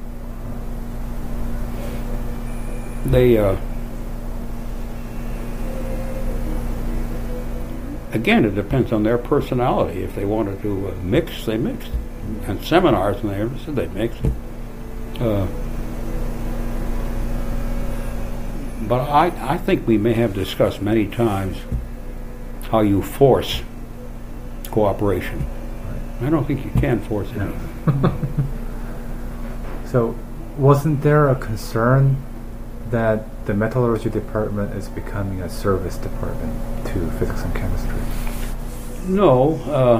They, again, it depends on their personality. If they wanted to mix, they mixed. And seminars, and they said they mixed. But I think we may have discussed many times how you force cooperation. I don't think you can force it. No. So, wasn't there a concern that the metallurgy department is becoming a service department to physics and chemistry? No.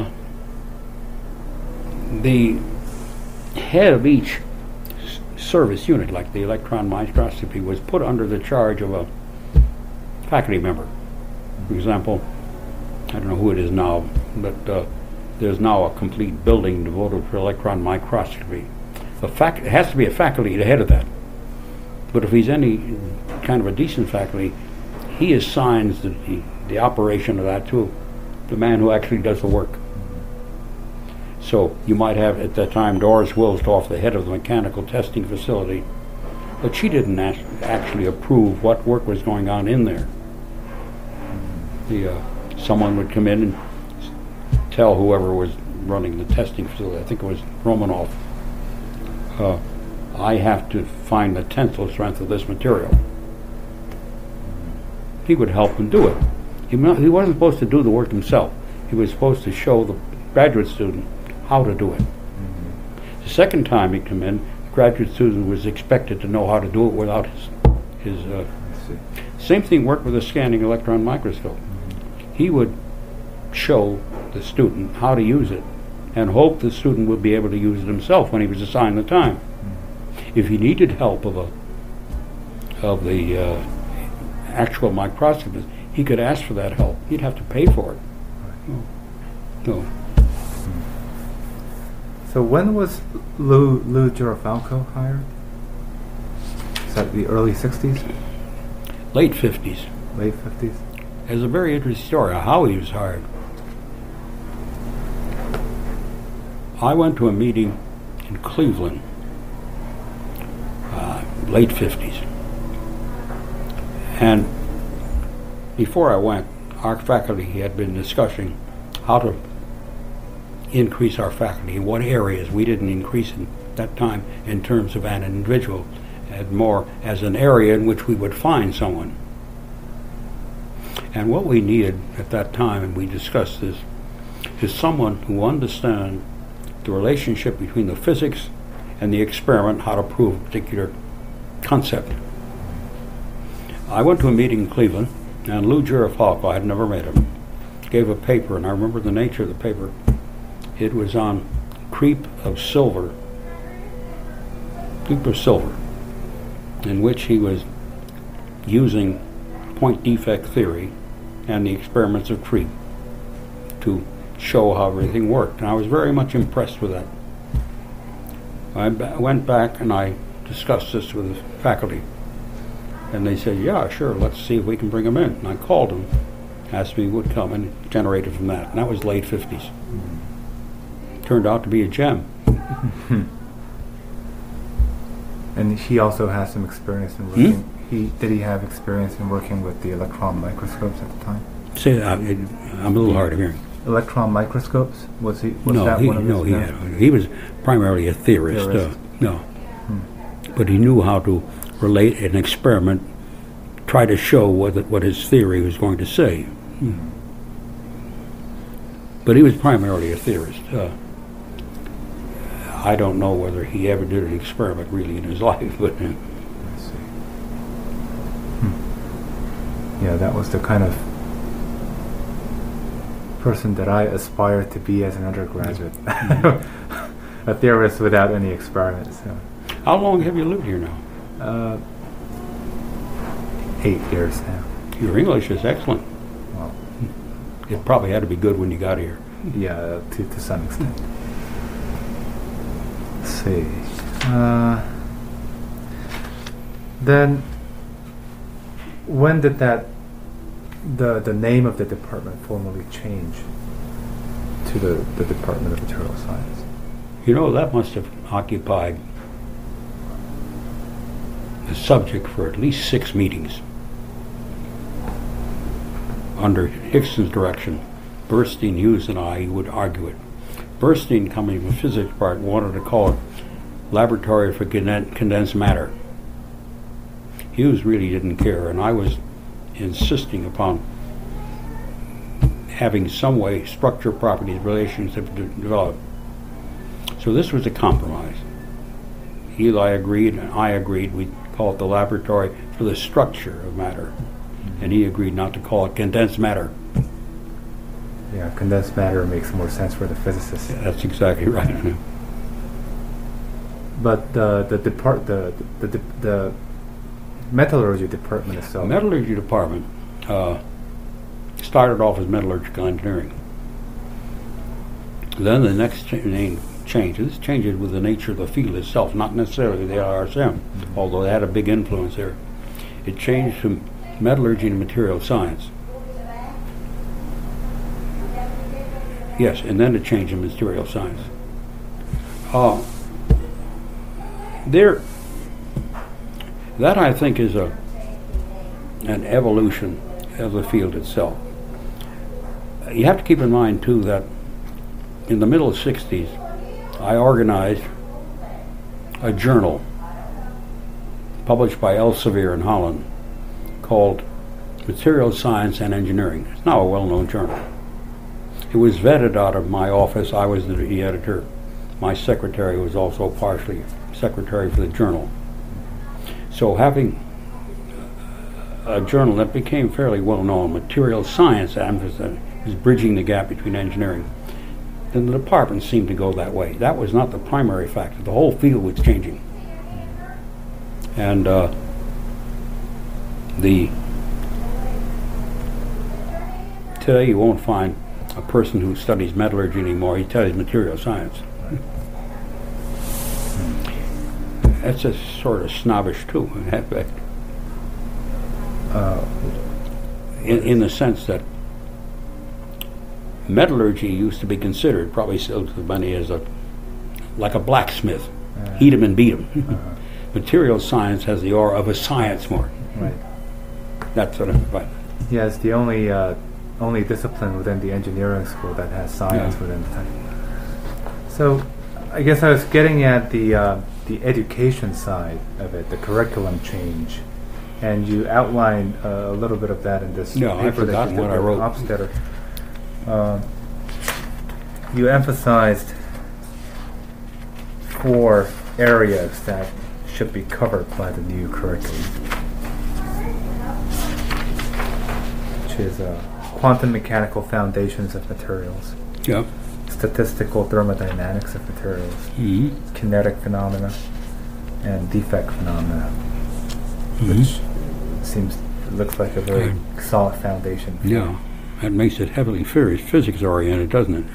The head of each service unit, like the electron microscopy, was put under the charge of a faculty member. For example, I don't know who it is now, but there's now a complete building devoted to electron microscopy. It has to be a faculty the head of that. But if he's any kind of a decent faculty, he assigns the operation of that to the man who actually does the work. So you might have, at that time, Doris Wilsdorf, the head of the mechanical testing facility, but she didn't actually approve what work was going on in there. Someone would come in and tell whoever was running the testing facility, I think it was Romanoff, I have to find the tensile strength of this material. He would help them do it. He wasn't supposed to do the work himself. He was supposed to show the graduate student how to do it. Mm-hmm. The second time he came in, the graduate student was expected to know how to do it without his same thing worked with a scanning electron microscope. Mm-hmm. He would show the student how to use it and hope the student would be able to use it himself when he was assigned the time. Mm-hmm. If he needed help of the actual microscopist, he could ask for that help. He'd have to pay for it. Right. No. So when was Lou Girafalco hired? Is that the early 60s? Late 50s. Late 50s? There's a very interesting story of how he was hired. I went to a meeting in Cleveland, late 50s. And before I went, our faculty had been discussing how to increase our faculty, in what areas. We didn't increase in that time in terms of an individual, and more as an area in which we would find someone. And what we needed at that time, and we discussed this, is someone who understands the relationship between the physics and the experiment, how to prove a particular concept. I went to a meeting in Cleveland, and Lou Girafalco, I had never met him, gave a paper, and I remember the nature of the paper. It was on creep of silver, in which he was using point defect theory and the experiments of creep to show how everything worked. And I was very much impressed with that. I went back and I discussed this with the faculty. And they said, yeah, sure, let's see if we can bring him in. And I called him, asked if he would come, and it generated from that. And that was late 50s. Turned out to be a gem. And he also has some experience in working. Did he have experience in working with the electron microscopes at the time? Say, I'm a little hard of hearing. Electron microscopes? Was that one of his? He was primarily a theorist. But he knew how to relate an experiment, try to show what his theory was going to say. But he was primarily a theorist. I don't know whether he ever did an experiment really in his life, but. I see. Yeah, that was the kind of person that I aspired to be as an undergraduate. A theorist without any experiments. So. How long have you lived here now? 8 years now. Your English is excellent. Well, it probably had to be good when you got here. Yeah, to some extent. Let's see. Then, when did the name of the department formally change to the Department of Material Science? You know, that must have occupied the subject for at least 6 meetings. Under Hickson's direction, Burstein, Hughes, and I would argue it. Burstein, coming from the physics part, wanted to call it Laboratory for Condensed Matter. Hughes really didn't care, and I was insisting upon having some way structure, properties, relationships develop. So this was a compromise. Eli agreed, and I agreed. We'd call it the Laboratory for the Structure of Matter. And he agreed not to call it condensed matter. Yeah, condensed matter makes more sense for the physicists. Yeah, that's exactly right. But the metallurgy department itself. The metallurgy department started off as metallurgical engineering. Then the next name changes. Changes with the nature of the field itself, not necessarily the RSM, although it had a big influence there. It changed from metallurgy to material science. Yes, and then it changed to material science. That I think is an evolution of the field itself. You have to keep in mind too that in the middle of the 60s, I organized a journal published by Elsevier in Holland called Material Science and Engineering. It's now a well-known journal. It was vetted out of my office. I was the editor. My secretary was also partially secretary for the journal. So having a journal that became fairly well-known, Material Science was bridging the gap between engineering, then the department seemed to go that way. That was not the primary factor. The whole field was changing. And today you won't find a person who studies metallurgy anymore. He studies material science. That's a sort of snobbish too, in that fact. In the sense that metallurgy used to be considered, probably still to many, as like a blacksmith. Heat 'em and beat 'em. Material science has the aura of a science more. Right. That's what I'm right. Yeah, it's the only discipline within the engineering school that has science within it. So, I guess I was getting at the education side of it, the curriculum change, and you outlined a little bit of that in this paper I've forgotten that you what I wrote. Hofstadter. You emphasized 4 areas that should be covered by the new curriculum, which is quantum mechanical foundations of materials, Yep. statistical thermodynamics of materials, Mhm. kinetic phenomena, and defect phenomena, Mhm. which looks like a very solid foundation. Yeah, that makes it heavily physics oriented, doesn't it?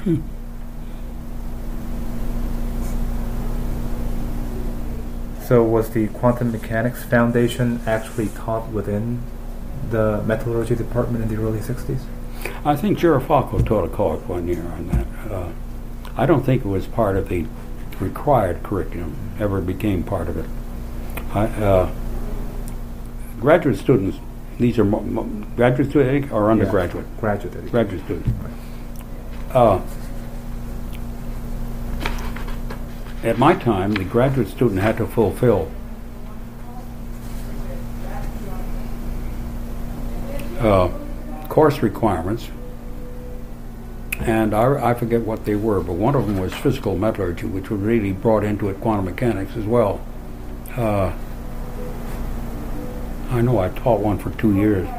So was the quantum mechanics foundation actually taught within the metallurgy department in the early 60s? I think Girafalco taught a course 1 year on that. I don't think it was part of the required curriculum, ever became part of it. Graduate students, these are graduate students or undergraduate? Yeah, graduate. Graduate students. At my time, the graduate student had to fulfill course requirements, and I forget what they were, but one of them was physical metallurgy, which was really brought into it quantum mechanics as well. I know I taught one for 2 years,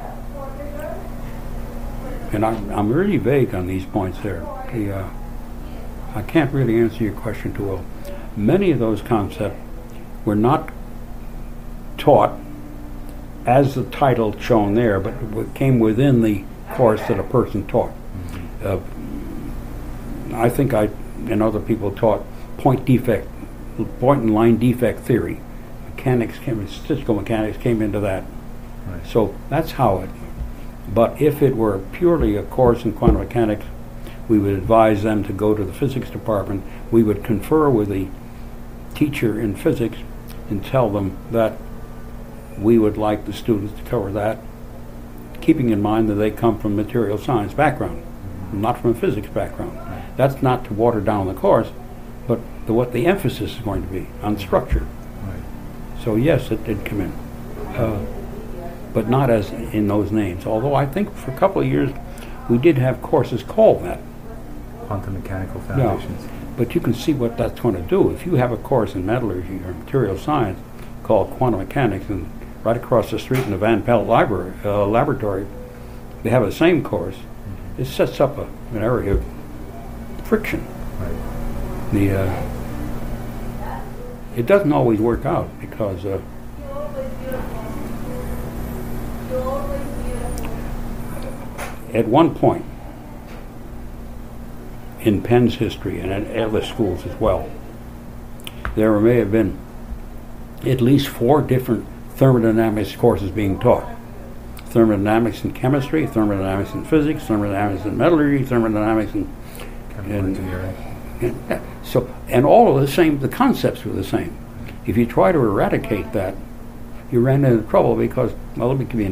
and I'm really vague on these points there. I can't really answer your question too well. Many of those concepts were not taught as the title shown there, but came within the course that a person taught. I think I and other people taught point and line defect theory. Statistical mechanics came into that. Right. So that's how it. But if it were purely a course in quantum mechanics, we would advise them to go to the physics department. We would confer with the teacher in physics and tell them that we would like the students to cover that, keeping in mind that they come from material science background, not from a physics background. That's not to water down the course, but what the emphasis is going to be on structure. Right. So yes, it did come in, but not as in those names. Although I think for a couple of years we did have courses called that. Quantum mechanical foundations. Yeah. But you can see what that's going to do. If you have a course in metallurgy or material science called quantum mechanics, and right across the street in the Van Pelt laboratory, they have the same course, it sets up an area of friction. Right. It doesn't always work out because at one point in Penn's history and at other schools as well, there may have been at least 4 different thermodynamics courses being taught. Thermodynamics in chemistry, thermodynamics in physics, thermodynamics in metallurgy, thermodynamics in Engineering. And all of the same, the concepts were the same. If you try to eradicate that, you ran into trouble because, well, let me give you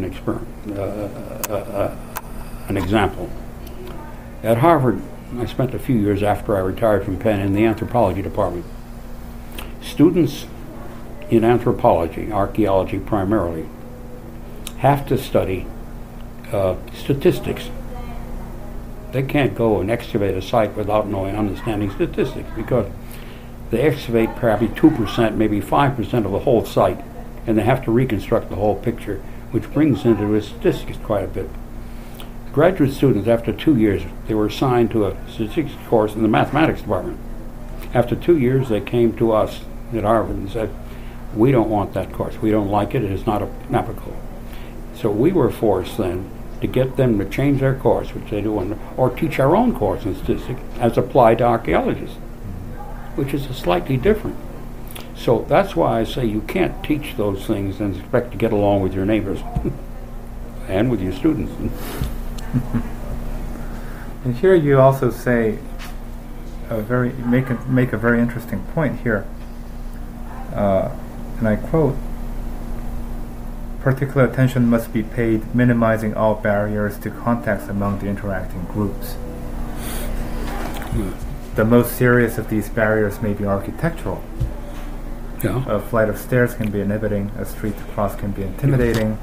an example. At Harvard, I spent a few years after I retired from Penn in the anthropology department. Students in anthropology, archaeology primarily, have to study statistics. They can't go and excavate a site without understanding statistics, because they excavate probably 2%, maybe 5% of the whole site, and they have to reconstruct the whole picture, which brings into the statistics quite a bit. Graduate students, after 2 years, they were assigned to a statistics course in the mathematics department. After 2 years, they came to us at Harvard and said, "We don't want that course. We don't like it. It is not applicable." So we were forced then to get them to change their course, which they do, or teach our own course in statistics as applied to archaeologists, which is slightly different. So that's why I say you can't teach those things and expect to get along with your neighbors and with your students. And here you also say make a very interesting point here, and I quote: "Particular attention must be paid minimizing all barriers to contacts among the interacting groups. The most serious of these barriers may be architectural. Yeah. A flight of stairs can be inhibiting, a street to cross can be intimidating.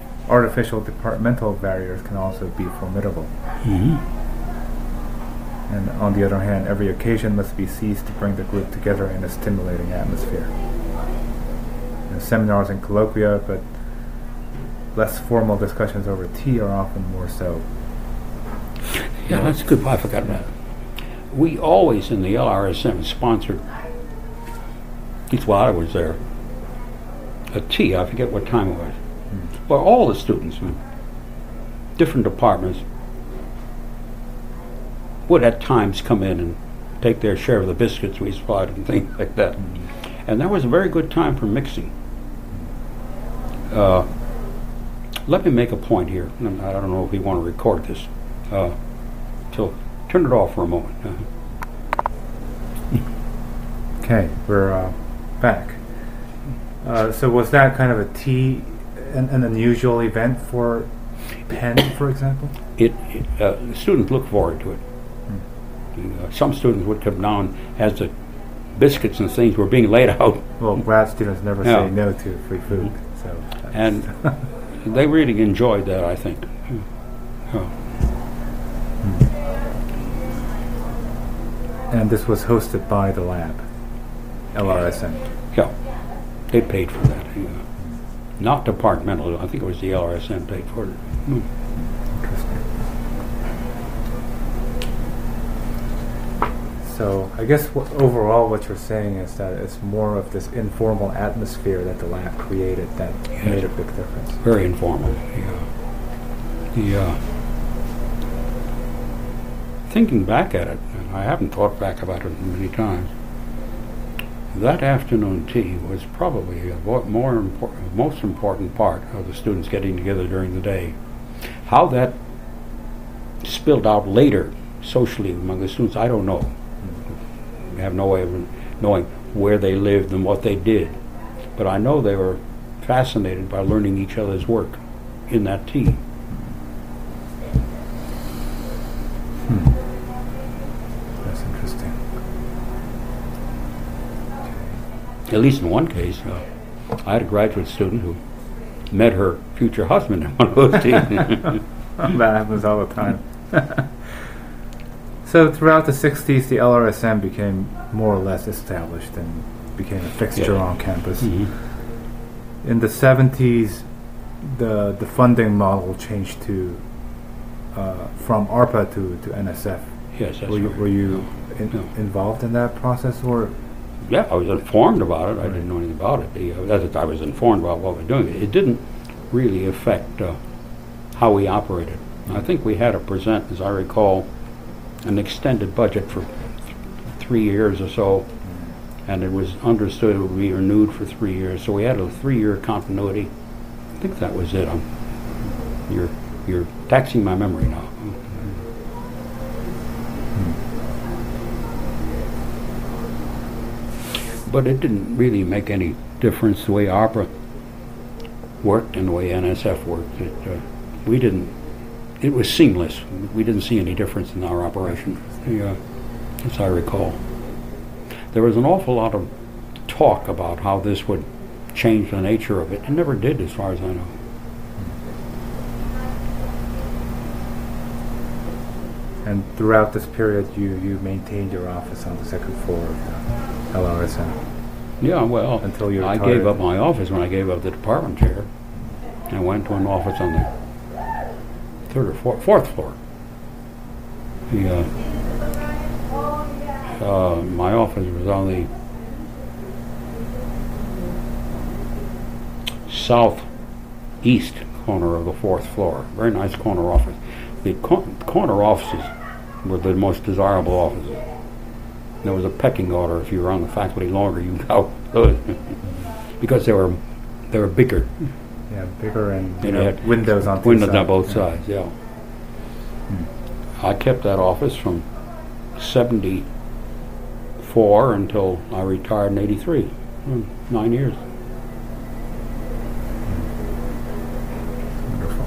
Artificial departmental barriers can also be formidable." Mm-hmm. And on the other hand, every occasion must be seized to bring the group together in a stimulating atmosphere. Seminars and colloquia, but less formal discussions over tea are often more so. Yeah, that's good. I forgot about it. We always in the LRSM sponsored, at least while I was there, a tea. I forget what time it was. Well, all the students from different departments would at times come in and take their share of the biscuits we supplied and things like that. And that was a very good time for mixing. Let me make a point here. I don't know if you want to record this. So turn it off for a moment. Okay, we're back. So was that kind of a tea, an unusual event for Penn, for example? The students look forward to it. Some students would come down as the biscuits and things were being laid out. Well, grad students never say no to free food. So and they really enjoyed that, I think. And this was hosted by the lab, LRSM. Yeah, they paid for that. Not departmental. I think it was the LRSM paid for it. Interesting. So I guess overall what you're saying is that it's more of this informal atmosphere that the lab created that made a big difference. Very informal. Thinking back at it, and I haven't thought back about it many times, that afternoon tea was probably the most important part of the students getting together during the day. How that spilled out later socially among the students, I don't know. We have no way of knowing where they lived and what they did. But I know they were fascinated by learning each other's work in that tea. That's interesting. At least in one case, I had a graduate student who met her future husband in one of those teas. That happens all the time. So throughout the 60s, the LRSM became more or less established and became a fixture on campus. Mm-hmm. In the 70s, the funding model changed to from ARPA to NSF. Yes, that's Were you involved in that process, or? Yeah, I was informed about it. I didn't know anything about it. I was informed about what we're doing. It didn't really affect how we operated. I think we had to present, as I recall, an extended budget for 3 years or so, and it was understood it would be renewed for 3 years. So we had a 3-year continuity. I think that was it. You're taxing my memory now. But it didn't really make any difference the way ARPA worked and the way NSF worked. It was seamless. We didn't see any difference in our operation, as I recall. There was an awful lot of talk about how this would change the nature of it. It never did, as far as I know. And throughout this period, you maintained your office on the second floor of the LRSM. Yeah, well, until you I gave up my office when I gave up the department chair. I went to an office on the fourth floor. My office was on the southeast corner of the fourth floor. Very nice corner office. The corner offices were the most desirable offices. There was a pecking order. If you were on the faculty longer, you got those because they were bigger. Yeah, bigger and they had windows on both sides. Yeah. I kept that office from 74 until I retired in 83. 9 years. Wonderful.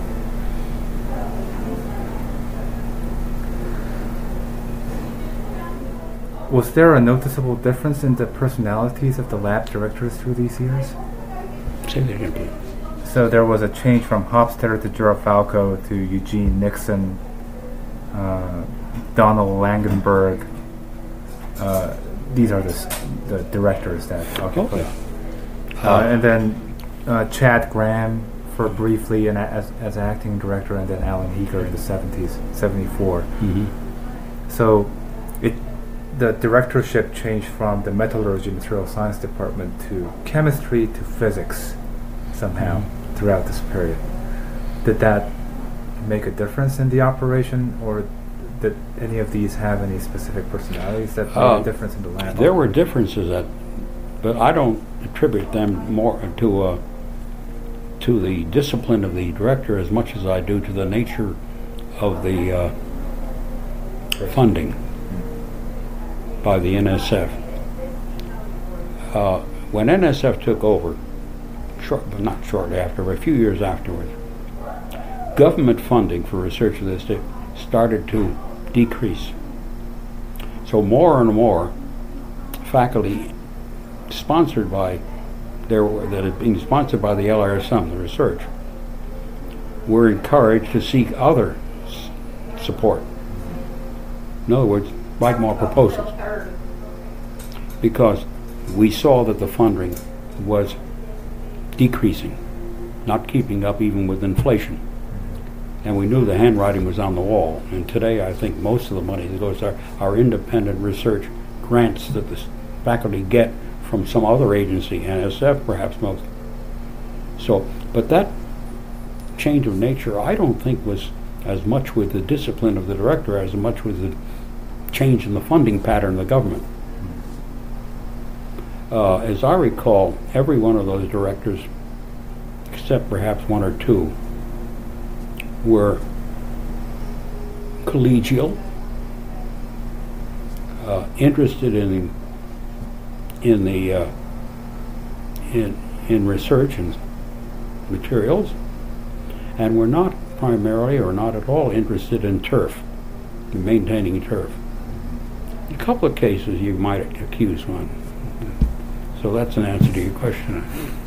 Was there a noticeable difference in the personalities of the lab directors through these years? Say that again, please. So there was a change from Hofstadter to Girafalco to Eugene Nixon, Donald Langenberg. These are the directors that occupy. Okay. And then Chad Graham for briefly and as acting director, and then Alan Heeger in the 70s, 74. Mm-hmm. So the directorship changed from the metallurgy material science department to chemistry to physics somehow throughout this period. Did that make a difference in the operation, or did any of these have any specific personalities that made a difference in the lab? There were differences, but I don't attribute them more to the discipline of the director as much as I do to the nature of the funding by the NSF. When NSF took over, not shortly after, but a few years afterwards, government funding for research of this started to decrease. So more and more faculty sponsored by that had been sponsored by the LRSM, the research, were encouraged to seek other support. In other words, write more proposals, because we saw that the funding was decreasing, not keeping up even with inflation. And we knew the handwriting was on the wall. And today, I think most of the money that goes there are independent research grants that the faculty get from some other agency, NSF perhaps most. So, but that change of nature, I don't think was as much with the discipline of the director as much with the change in the funding pattern of the government. As I recall, every one of those directors, except perhaps one or two, were collegial, interested in research and materials, and were not primarily or not at all interested in turf, in maintaining turf. In a couple of cases you might accuse one. So that's an answer to your question.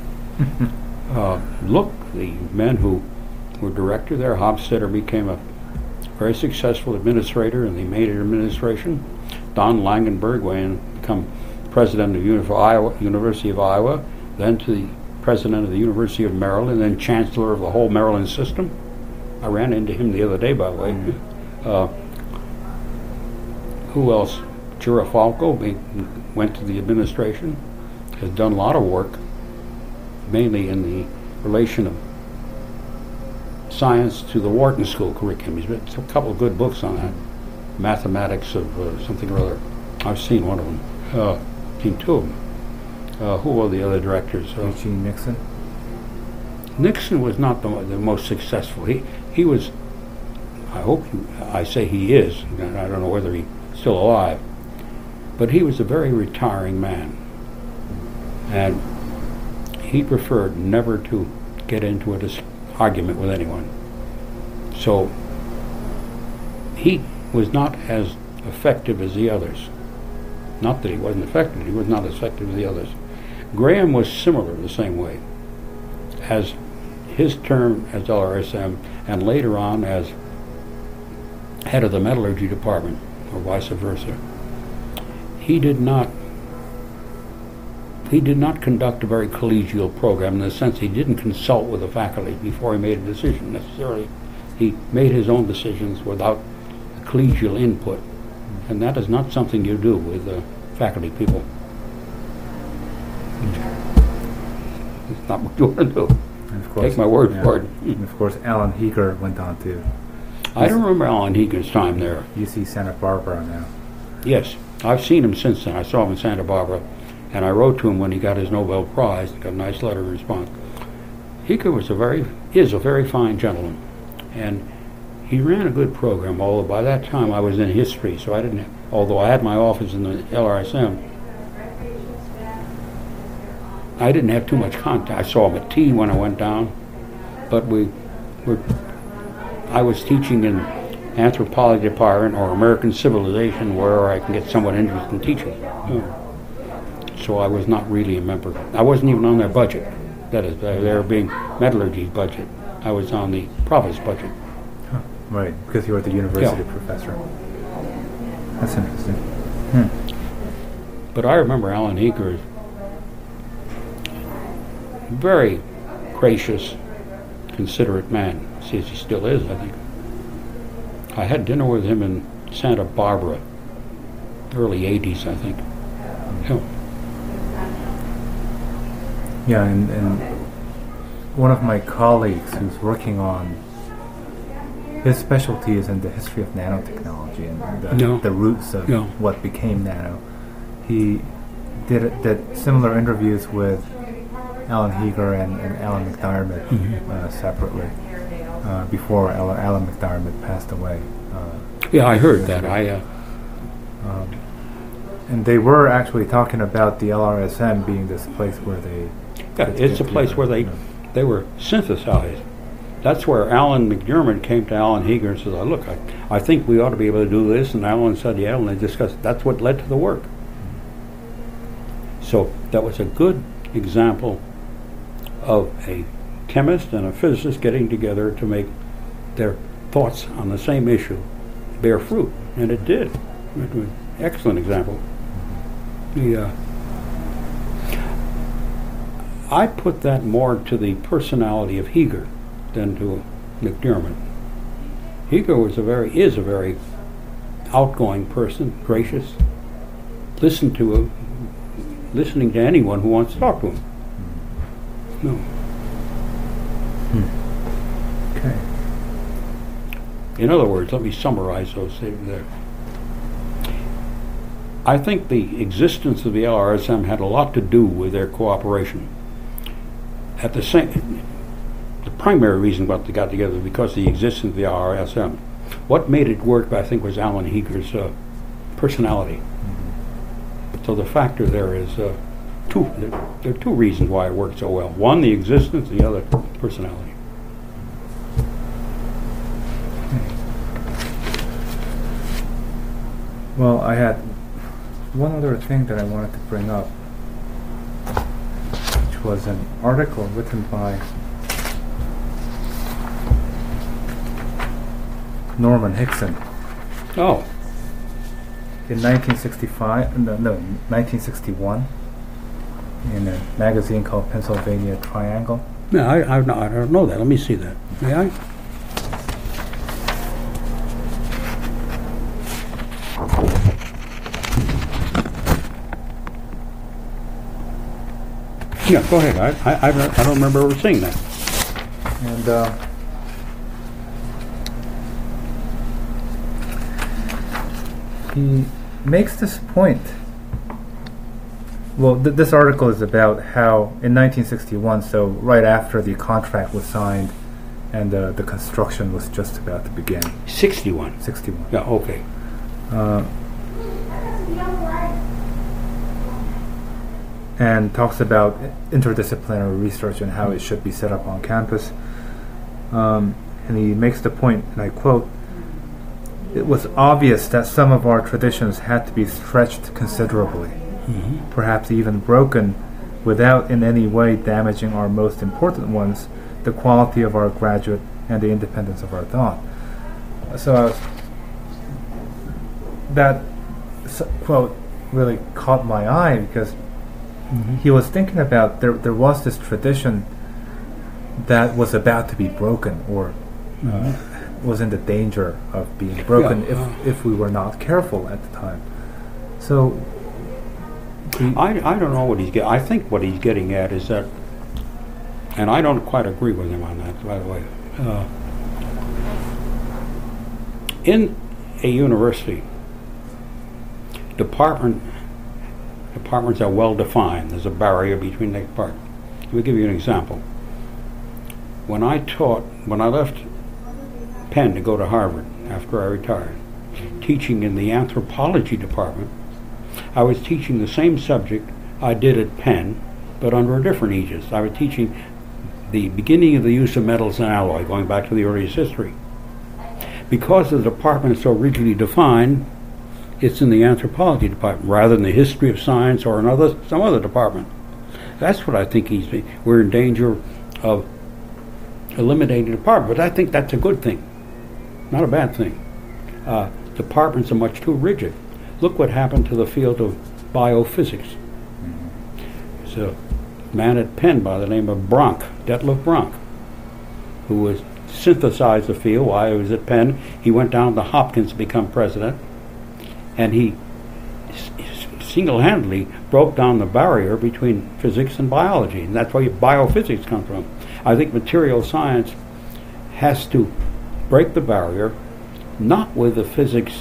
Look, the men who were director there, Hofstadter became a very successful administrator in the Maynard administration. Don Langenberg went and become president of University of Iowa, then to the president of the University of Maryland, then chancellor of the whole Maryland system. I ran into him the other day, by the way. Who else? Girafalco went to the administration, has done a lot of work, mainly in the relation of science to the Wharton School curriculum. He's written a couple of good books on that. Mathematics of something or other. I've seen one of them. Seen two of them. Who were the other directors? Eugene Nixon? Nixon was not the most successful. He was, I say he is, and I don't know whether he's still alive, but he was a very retiring man. And he preferred never to get into an argument with anyone. So he was not as effective as the others. Not that he wasn't effective, he was not as effective as the others. Graham was similar the same way. As his term as LRSM and later on as head of the metallurgy department, or vice versa, he did not conduct a very collegial program in the sense he didn't consult with the faculty before he made a decision necessarily. He made his own decisions without collegial input, and that is not something you do with faculty people. It's not what you want to do. And of course, take my word for it. And of course, Alan Heeger went on to I don't remember Alan Heeger's time there. UC Santa Barbara now. Yes, I've seen him since then. I saw him in Santa Barbara, and I wrote to him when he got his Nobel Prize. Got a nice letter in response. Heeger is a very fine gentleman, and he ran a good program. Although by that time I was in history, so I didn't. Although I had my office in the LRSM, I didn't have too much contact. I saw him at tea when I went down, but I was teaching in anthropology department or American civilization, where I can get somewhat interested in teaching. So I was not really a member. I wasn't even on their budget. That is, they were being metallurgy's budget. I was on the provost budget. Right, because you were the university professor. That's interesting. But I remember Alan Eaker, very gracious, considerate man. See, he still is, I think. I had dinner with him in Santa Barbara, early 80s, I think. Yeah. Yeah, and one of my colleagues who's working on, his specialty is in the history of nanotechnology and the roots of what became nano. He did similar interviews with Alan Heeger and Alan McDiarmid separately before Alan McDiarmid passed away. Yeah, I heard that. And they were actually talking about the LRSM being this place where they... Yeah, it's a place where they were synthesized. That's where Alan McDermott came to Alan Heeger and said, "Oh, look, I think we ought to be able to do this." And Alan said, "Yeah," and they discussed. That's what led to the work. So that was a good example of a chemist and a physicist getting together to make their thoughts on the same issue bear fruit, and it did. It was an excellent example. I put that more to the personality of Heeger than to McDermott. Heeger is a very outgoing person, gracious, listening to anyone who wants to talk to him. No. Okay. In other words, let me summarize those things there. I think the existence of the LRSM had a lot to do with their cooperation. The primary reason why they got together was because of the existence of the LRSM. What made it work, I think, was Alan Heeger's personality. So the factor there is there are two reasons why it worked so well. One, the existence, the other, personality. Well, I had one other thing that I wanted to bring up, which was an article written by Norman Hickson. Oh. In 1961, in a magazine called Pennsylvania Triangle. No, I don't know that. Let me see that. May I? Yeah, go ahead. I don't remember ever seeing that. And he makes this point. Well, this article is about how in 1961, so right after the contract was signed and the construction was just about to begin. 61. 61. Yeah, okay. And talks about interdisciplinary research and how it should be set up on campus. And he makes the point, and I quote, "It was obvious that some of our traditions had to be stretched considerably, perhaps even broken, without in any way damaging our most important ones, the quality of our graduate and the independence of our thought." So that quote really caught my eye because he was thinking about there was this tradition that was about to be broken or was in the danger of being broken if we were not careful at the time. So I don't know what he's getting. I think what he's getting at is that, and I don't quite agree with him on that, by the way. In a university, departments are well defined. There's a barrier between the departments. Let me give you an example. When I left Penn to go to Harvard after I retired, teaching in the anthropology department, I was teaching the same subject I did at Penn, but under a different aegis. I was teaching the beginning of the use of metals and alloy, going back to the earliest history. Because the department is so rigidly defined, it's in the anthropology department rather than the history of science or some other department. That's what I think we're in danger of eliminating the department, but I think that's a good thing, not a bad thing. Departments are much too rigid. Look what happened to the field of biophysics. There's a man at Penn by the name of Detlef Bronk, who was synthesized the field while he was at Penn. He went down to Hopkins to become president, and he single-handedly broke down the barrier between physics and biology, and that's where biophysics comes from. I think material science has to break the barrier, not with the physics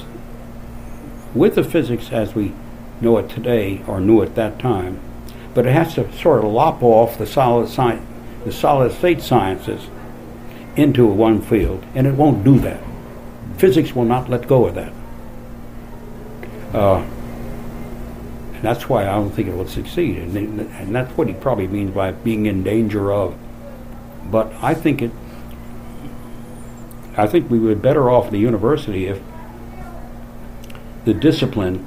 as we know it today or knew at that time, but it has to sort of lop off the solid state sciences into one field, and it won't do that. Physics will not let go of that. And that's why I don't think it will succeed, and that's what he probably means by being in danger of. But I think we would be better off at the university if the discipline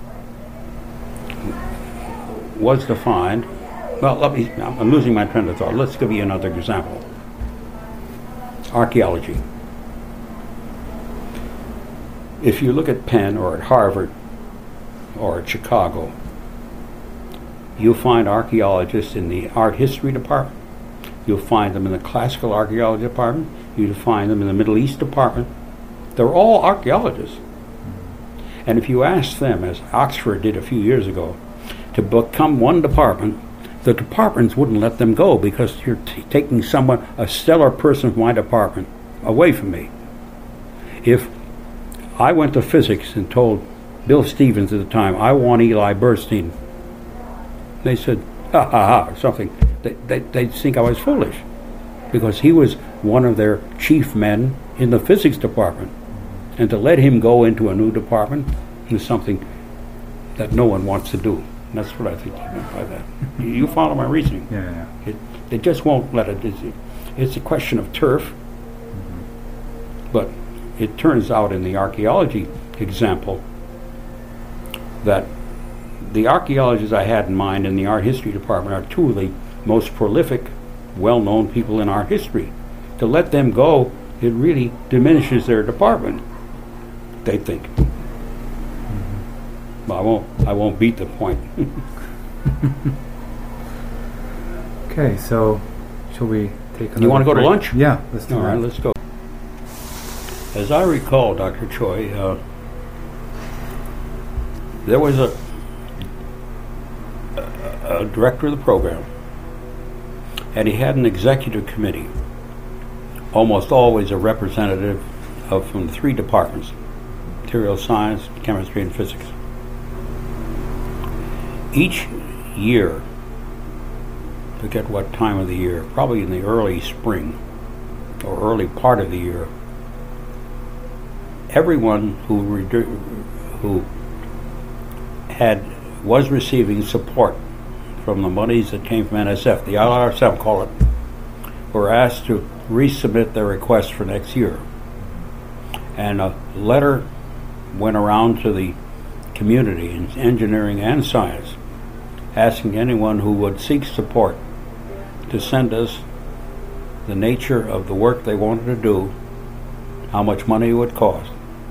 was defined. Well, I'm losing my train of thought. Let's give you another example. Archaeology. If you look at Penn or at Harvard or at Chicago, you'll find archaeologists in the art history department. You'll find them in the classical archaeology department. You'll find them in the Middle East department. They're all archaeologists. And if you ask them, as Oxford did a few years ago, to become one department, the departments wouldn't let them go because you're taking a stellar person from my department away from me. If I went to physics and told Bill Stevens at the time, I want Eli Bernstein, they said, ha ha ha, or something. They'd think I was foolish because he was one of their chief men in the physics department. And to let him go into a new department is something that no one wants to do. And that's what I think he meant by that. You follow my reasoning? Yeah. They just won't let it. It's a question of turf. But it turns out in the archaeology example that the archaeologists I had in mind in the art history department are two of the most prolific, well-known people in art history. To let them go, it really diminishes their department, they think. Well, I won't beat the point. Okay, so shall we take another You want to go break? to lunch? Yeah, let's do All that. right, let's go. As I recall, Dr. Choi, there was a director of the program, and he had an executive committee, almost always a representative from three departments: material science, chemistry, and physics. Each year, forget what time of the year, probably in the early spring or early part of the year, everyone who was receiving support from the monies that came from NSF, the IRSM call it, were asked to resubmit their request for next year. And a letter went around to the community in engineering and science, asking anyone who would seek support to send us the nature of the work they wanted to do, how much money it would cost.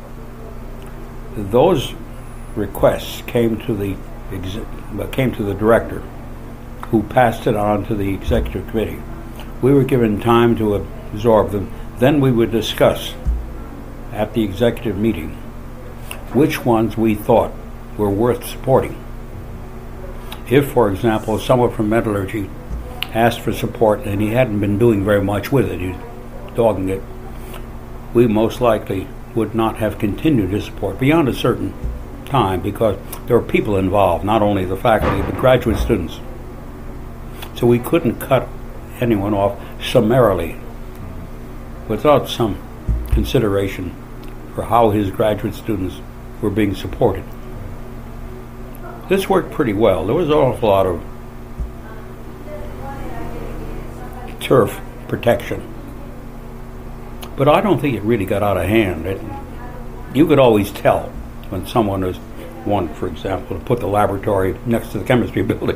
Those requests came to the director, who passed it on to the executive committee. We were given time to absorb them. Then we would discuss at the executive meeting which ones we thought were worth supporting. If, for example, someone from metallurgy asked for support and he hadn't been doing very much with it, he was dogging it, we most likely would not have continued his support beyond a certain time because there were people involved, not only the faculty, but graduate students. So we couldn't cut anyone off summarily without some consideration for how his graduate students were being supported. This worked pretty well. There was an awful lot of turf protection. But I don't think it really got out of hand. You could always tell when someone wanted, for example, to put the laboratory next to the chemistry building.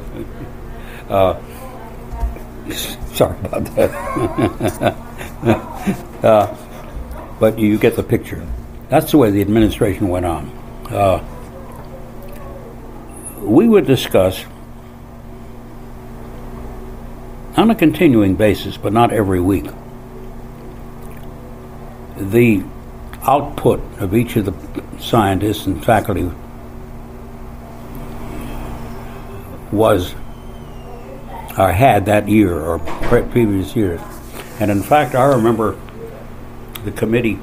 Sorry about that. But you get the picture. That's the way the administration went on. we would discuss on a continuing basis, but not every week, the output of each of the scientists and faculty was or had that year or previous years. And in fact, I remember the committee,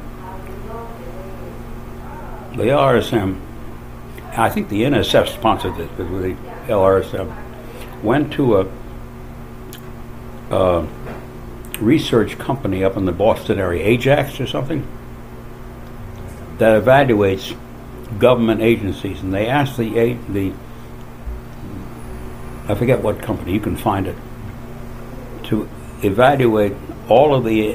the LRSM, I think the NSF sponsored this, but the LRSM went to a research company up in the Boston area, Ajax or something, that evaluates government agencies, and they asked the I forget what company, you can find it, to evaluate all of the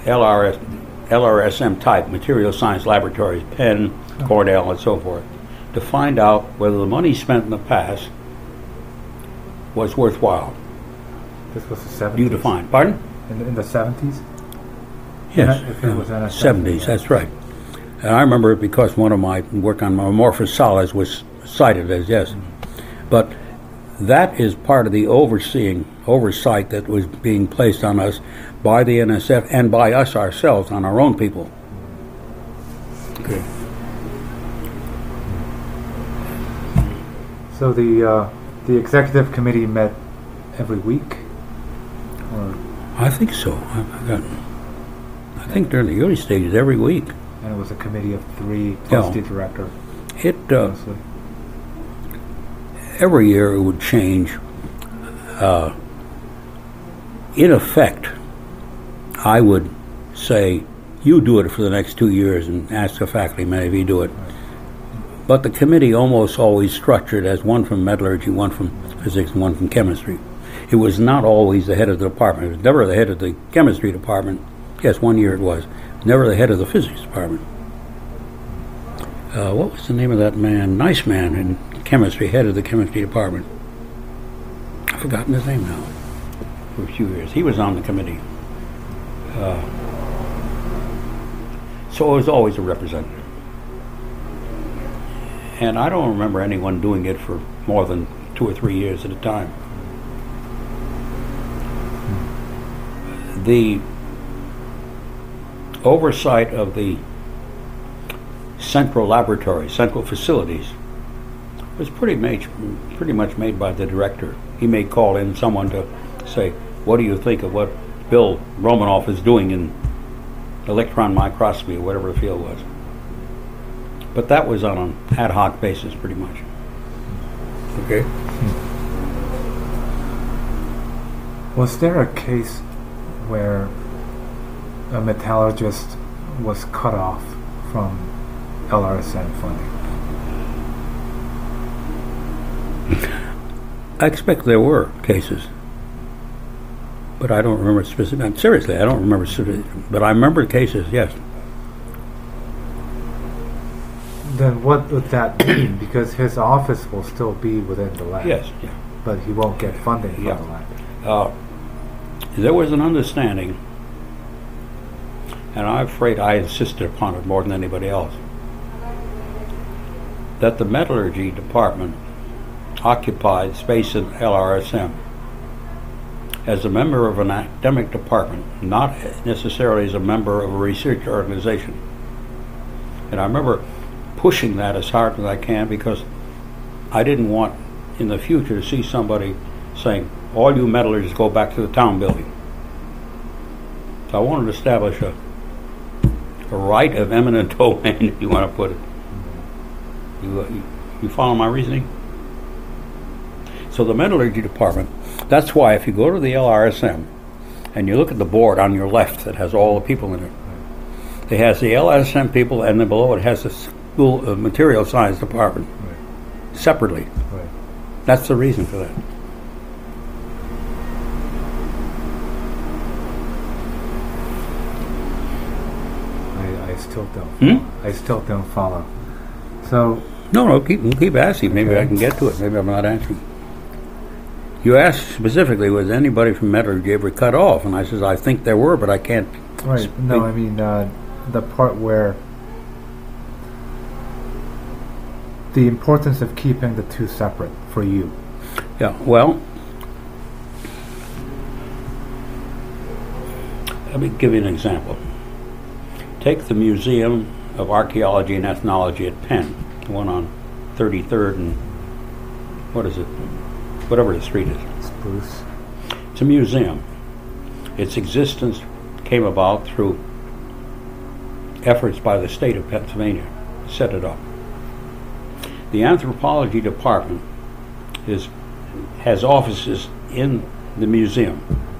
LRSM type material science laboratories, Penn, Cornell, and so forth, to find out whether the money spent in the past was worthwhile. This was the 70s? You define. Pardon? In the 70s? Yes. If it was NSF, 70s, that's right. And I remember it because one of my work on amorphous solids was cited as yes. But that is part of the oversight that was being placed on us by the NSF and by us ourselves, on our own people. Okay. So the executive committee met every week? Or I think so. I think during the early stages, every week. and it was a committee of 3 plus the director. It every year it would change. In effect, I would say, you do it for the next 2 years and ask the faculty member if you do it. Right. But the committee almost always structured as one from metallurgy, one from physics, and one from chemistry. It was not always the head of the department. It was never the head of the chemistry department. Yes, 1 year it was. Never the head of the physics department. What was the name of that man? Nice man in chemistry, head of the chemistry department. I've forgotten his name now. For a few years. He was on the committee. So it was always a representative. And I don't remember anyone doing it for more than 2 or 3 years at a time. The oversight of the central laboratory, central facilities, was pretty much made by the director. He may call in someone to say, what do you think of what Bill Romanoff is doing in electron microscopy or whatever the field was. But that was on an ad hoc basis pretty much. Okay. Was there a case where a metallurgist was cut off from LRSM funding? I expect there were cases, but I don't remember specific. Seriously, I don't remember specific, but I remember cases. Yes. Then what would that mean? Because his office will still be within the lab. Yes. Yeah. But he won't get funding from the lab. There was an understanding, and I'm afraid I insisted upon it more than anybody else, that the metallurgy department occupied space in LRSM as a member of an academic department, not necessarily as a member of a research organization. And I remember pushing that as hard as I can because I didn't want in the future to see somebody saying, all you metallurgists go back to the town building. So I wanted to establish a right of eminent domain, if you want to put it. You follow my reasoning? So the metallurgy department, that's why if you go to the LRSM and you look at the board on your left that has all the people in it, it has the LRSM people and then below it has the School of Material Science department separately. Right. That's the reason for that. I still don't. I still don't follow. So No, keep asking. Maybe I can get to it. Maybe I'm not answering. You asked specifically, was anybody from metallurgy ever cut off? And I says, I think there were, but I can't. right. No, I mean the part where the importance of keeping the two separate for you? Yeah, well, let me give you an example. Take the Museum of Archaeology and Ethnology at Penn, the one on 33rd and, what is it? Whatever the street is. Spruce. It's a museum. Its existence came about through efforts by the state of Pennsylvania to set it up. The anthropology department has offices in the museum.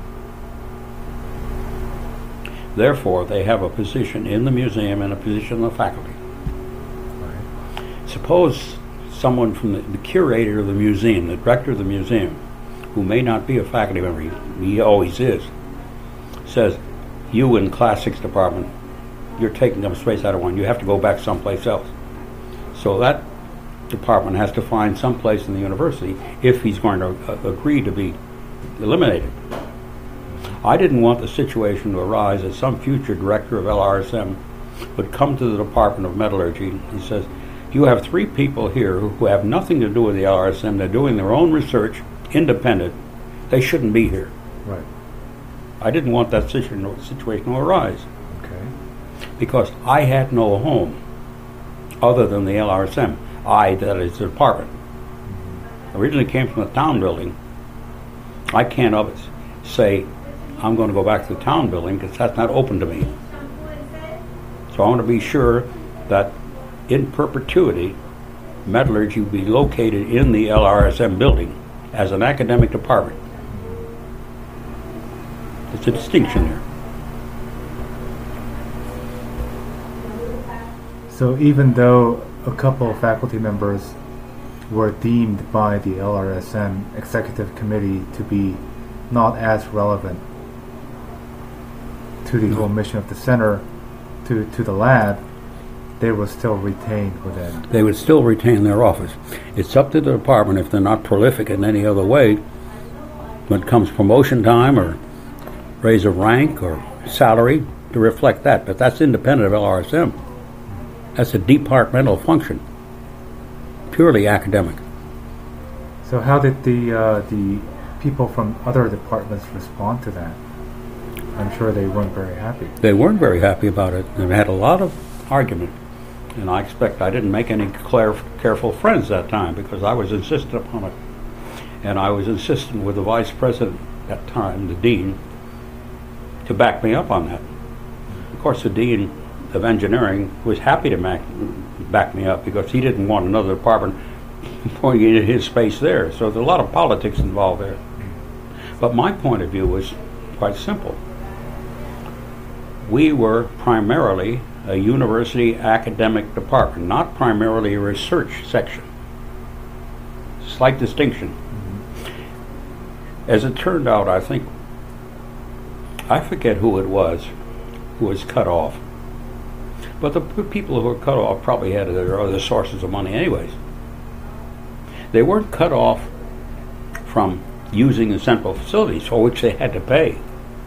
Therefore, they have a position in the museum and a position in the faculty. Right. Suppose someone from the curator of the museum, the director of the museum, who may not be a faculty member, he always is, says, you in classics department, you're taking up space I don't want. You have to go back someplace else. So that department has to find some place in the university if he's going to agree to be eliminated. I didn't want the situation to arise that some future director of LRSM would come to the Department of Metallurgy and he says, you have 3 people here who have nothing to do with the LRSM. They're doing their own research, independent. They shouldn't be here. Right. I didn't want that situation to arise. Okay. Because I had no home other than the LRSM. That is the department. Originally came from the town building. I can't say I'm going to go back to the town building because that's not open to me. So I want to be sure that in perpetuity, metallurgy will be located in the LRSM building as an academic department. There's a distinction there. So even though a couple of faculty members were deemed by the LRSM Executive Committee to be not as relevant to the whole mission of the center, to the lab, they were still retained within. They would still retain their office. It's up to the department if they're not prolific in any other way, when it comes promotion time or raise of rank or salary, to reflect that. But that's independent of LRSM. That's a departmental function, purely academic. So how did the people from other departments respond to that? I'm sure they weren't very happy. They weren't very happy about it. They had a lot of argument. And I didn't make any careful friends that time because I was insistent upon it. And I was insistent with the vice president at that time, the dean, to back me up on that. Of course, the dean of engineering was happy to back me up because he didn't want another department pointing into his space there. So there's a lot of politics involved there. But my point of view was quite simple. We were primarily a university academic department, not primarily a research section. Slight distinction. As it turned out, I forget who it was who was cut off. But the people who were cut off probably had their other sources of money anyways. They weren't cut off from using the central facilities for which they had to pay.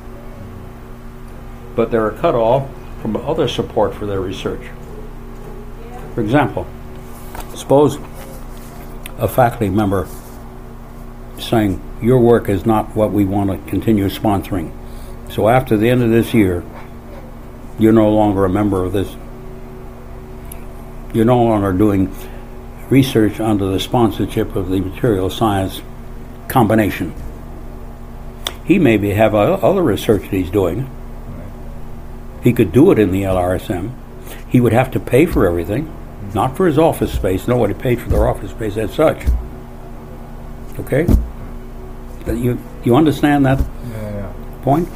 But they were cut off from other support for their research. For example, suppose a faculty member saying, your work is not what we want to continue sponsoring. So after the end of this year, you're no longer a member of this. You're no longer doing research under the sponsorship of the material science combination. He maybe have other research that he's doing. He could do it in the LRSM. He would have to pay for everything, not for his office space. Nobody paid for their office space as such. Okay? You understand that point?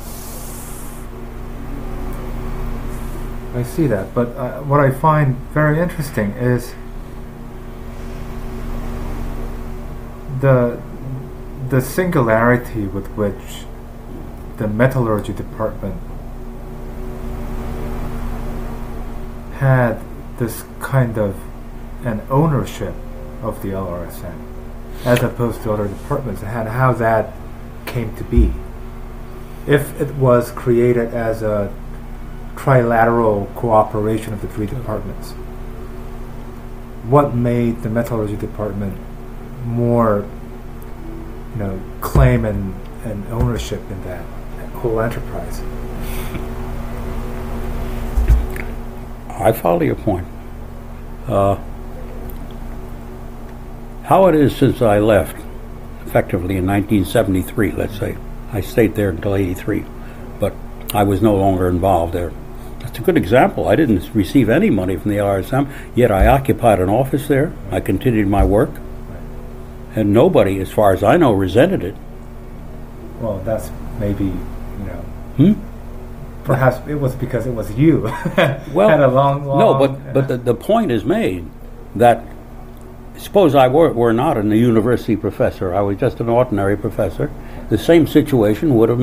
I see that, but what I find very interesting is the singularity with which the metallurgy department had this kind of an ownership of the LRSM as opposed to other departments, and how that came to be. If it was created as a trilateral cooperation of the 3 departments, what made the metallurgy department more, claim and ownership in that whole enterprise. I follow your point. How it is since I left, effectively in 1973, let's say. I stayed there until 83, but I was no longer involved there. That's a good example. I didn't receive any money from the RSM, yet I occupied an office there. I continued my work, and nobody, as far as I know, resented it. Well, that's maybe, perhaps it was because it was you. Well, had a long. No, but the point is made that suppose I were not a university professor. I was just an ordinary professor. The same situation would have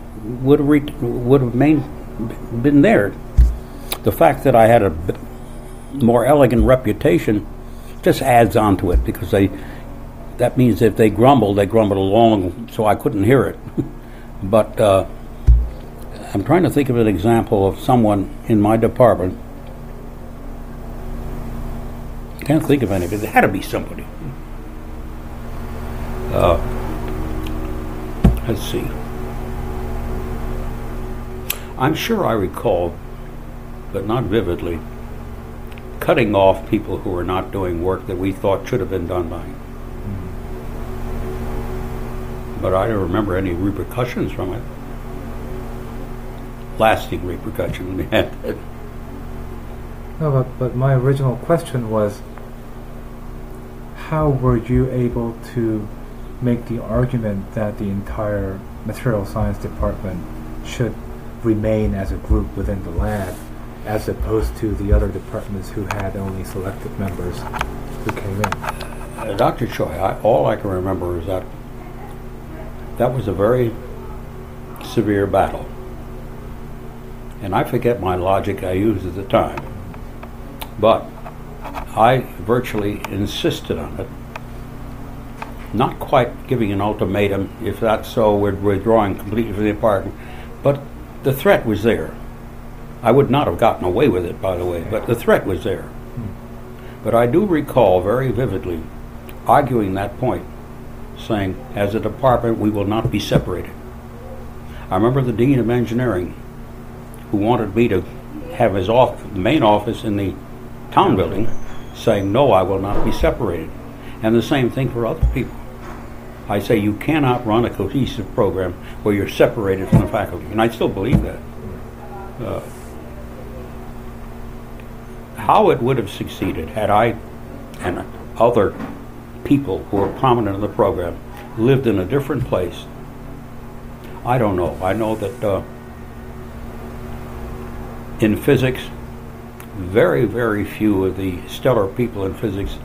been there. The fact that I had a more elegant reputation just adds on to it, because that means if they grumbled along, so I couldn't hear it. But I'm trying to think of an example of someone in my department. I can't think of any, but there had to be somebody. Let's see. I'm sure I recall, but not vividly, cutting off people who were not doing work that we thought should have been done by. But I don't remember any repercussions from it. Lasting repercussions. No, but my original question was, how were you able to make the argument that the entire material science department should remain as a group within the lab, as opposed to the other departments who had only selected members who came in? Dr. Choi, all I can remember is that was a very severe battle. And I forget my logic I used at the time. But I virtually insisted on it. Not quite giving an ultimatum, if that's so, we're withdrawing completely from the department. But the threat was there. I would not have gotten away with it, by the way, but the threat was there. But I do recall very vividly arguing that point, saying, as a department, we will not be separated. I remember the Dean of Engineering, who wanted me to have his main office in the town building, saying, no, I will not be separated. And the same thing for other people. I say you cannot run a cohesive program where you're separated from the faculty, and I still believe that. How it would have succeeded had I and other people who were prominent in the program lived in a different place, I don't know. I know that in physics, very, very few of the stellar people in physics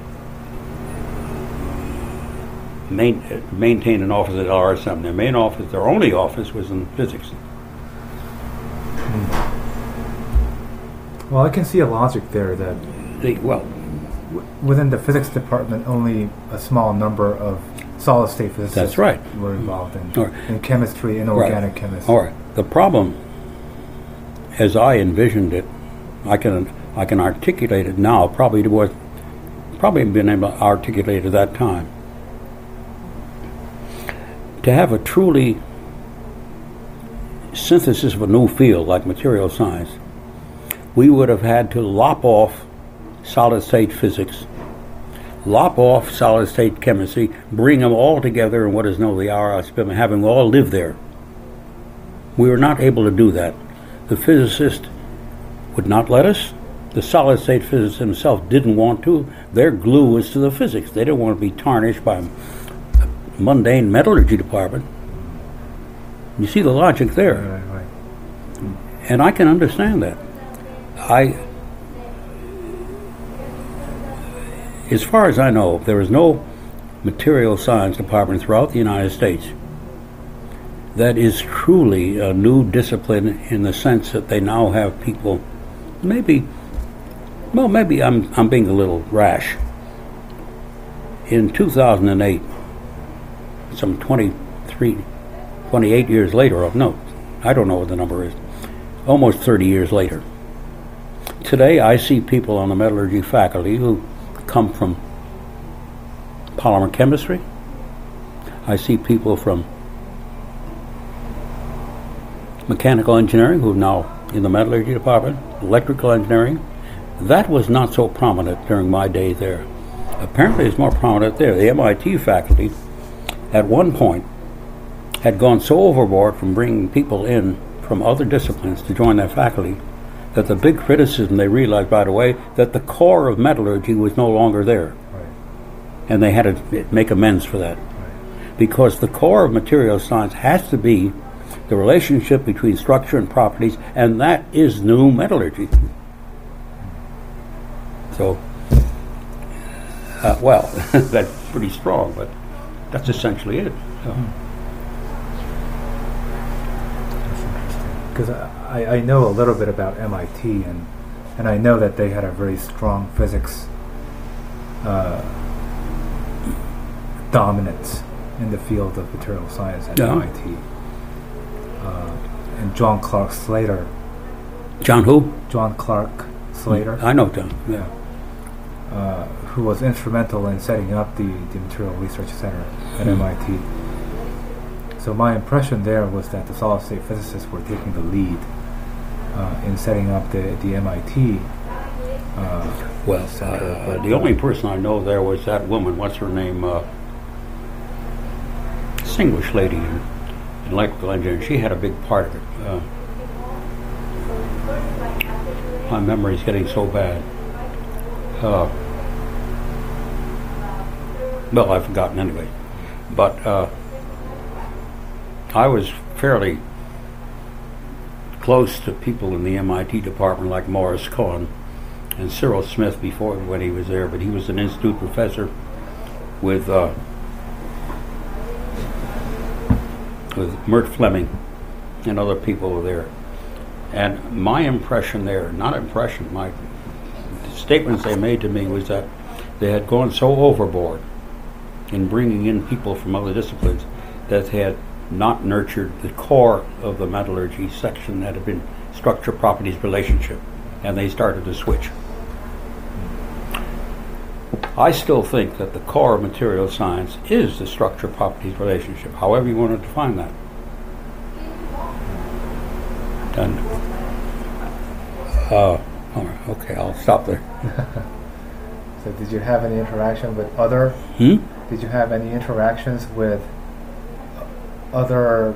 maintained an office at RSM. Their main office, their only office, was in physics. Well, I can see a logic there that within the physics department, only a small number of solid-state physicists that's right. were involved in chemistry and organic chemistry. All right. The problem, as I envisioned it, I can articulate it now. Probably been able to articulate it at that time. To have a truly synthesis of a new field like material science, we would have had to lop off solid-state physics, lop off solid-state chemistry, bring them all together in what is known as the RSM, and have them all live there. We were not able to do that. The physicist would not let us. The solid-state physicist himself didn't want to. Their glue was to the physics. They didn't want to be tarnished by a mundane metallurgy department. You see the logic there. Right. And I can understand that. As far as I know, there is no material science department throughout the United States that is truly a new discipline in the sense that they now have people, maybe I'm being a little rash. In 2008, some 28 years later, no, I don't know what the number is, almost 30 years later. Today I see people on the metallurgy faculty who come from polymer chemistry. I see people from mechanical engineering who are now in the metallurgy department, electrical engineering. That was not so prominent during my day there. Apparently it's more prominent there. The MIT faculty at one point had gone so overboard from bringing people in from other disciplines to join their faculty that the big criticism they realized right away that the core of metallurgy was no longer there. Right. And they had to make amends for that. Right. Because the core of material science has to be the relationship between structure and properties, and that is new metallurgy. So, well, that's pretty strong, but that's essentially it. So. Because I know a little bit about MIT, and I know that they had a very strong physics dominance in the field of material science at MIT. And John Clark Slater. John who? John Clark Slater. I know John. Yeah. Who was instrumental in setting up the Material Research Center at MIT. So my impression there was that the solid-state physicists were taking the lead in setting up the MIT center. The only person I know there was that woman. What's her name? Distinguished lady in electrical engineering. She had a big part of it. My memory's getting so bad. Well, I've forgotten anyway. But I was fairly close to people in the MIT department like Morris Cohen and Cyril Smith before when he was there, but he was an institute professor with Mert Fleming and other people were there. And my impression there, my statements they made to me was that they had gone so overboard in bringing in people from other disciplines that they had not nurtured the core of the metallurgy section that had been structure properties relationship, and they started to switch. I still think that the core of material science is the structure properties relationship, however you want to define that. And okay, I'll stop there. So did you have any interaction with other did you have any interactions with other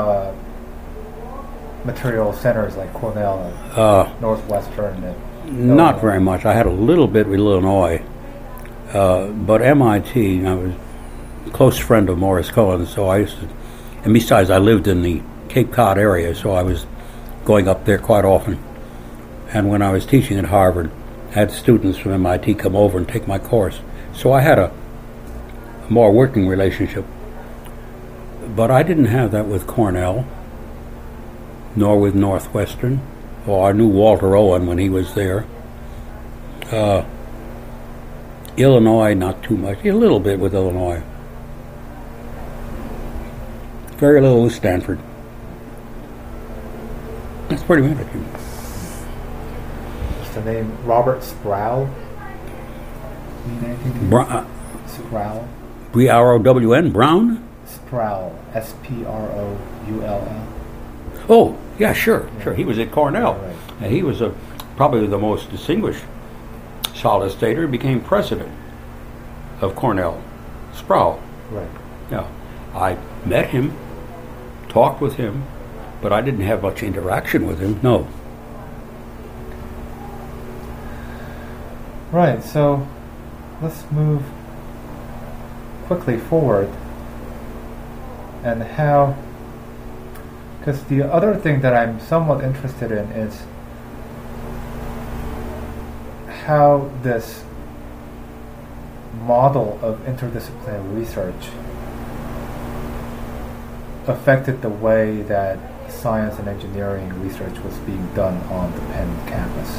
material centers like Cornell and Northwestern? Not very much. I had a little bit with Illinois, but MIT, I was a close friend of Morris Cohen, so I used to, and besides I lived in the Cape Cod area, so I was going up there quite often. And when I was teaching at Harvard, I had students from MIT come over and take my course. So I had a more working relationship. But I didn't have that with Cornell, nor with Northwestern. Or I knew Walter Owen when he was there. Illinois, not too much. A little bit with Illinois. Very little with Stanford. That's pretty much it. What's the name? Robert Sproul? Mean anything to you? Sproul? B-R-O-W-N? Brown? Sproul. S-P-R-O-U-L-L. Oh, yeah, sure. He was at Cornell. Yeah, right. And he was probably the most distinguished solid stater. He became president of Cornell. Sproul. Right. Yeah. I met him, talked with him, but I didn't have much interaction with him, no. Right, so let's move quickly forward and how, because the other thing that I'm somewhat interested in is how this model of interdisciplinary research affected the way that science and engineering research was being done on the Penn campus.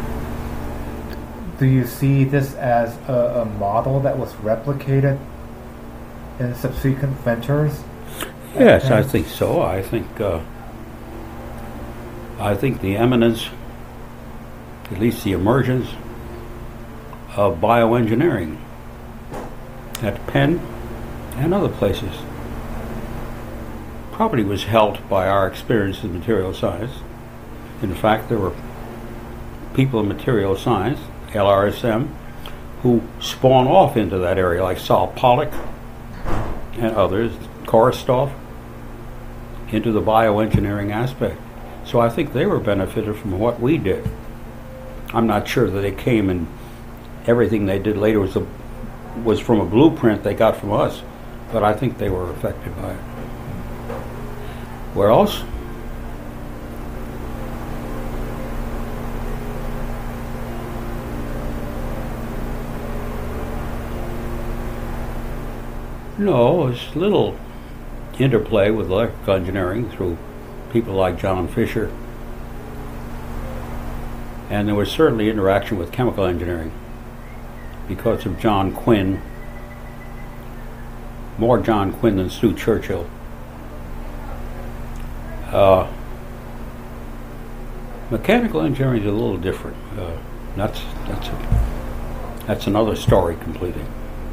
Do you see this as a model that was replicated in subsequent ventures? Yes, I think so. I think the eminence, at least the emergence of bioengineering, at Penn and other places. Probably was helped by our experience in material science. In fact, there were people in material science, LRSM, who spawn off into that area, like Saul Pollock and others, Korostoff, into the bioengineering aspect. So I think they were benefited from what we did. I'm not sure that they came and everything they did later was from a blueprint they got from us, but I think they were affected by it. Where else? No, it's little interplay with electrical engineering through people like John Fisher. And there was certainly interaction with chemical engineering because of John Quinn, more John Quinn than Stu Churchill. Mechanical engineering is a little different. That's another story completely.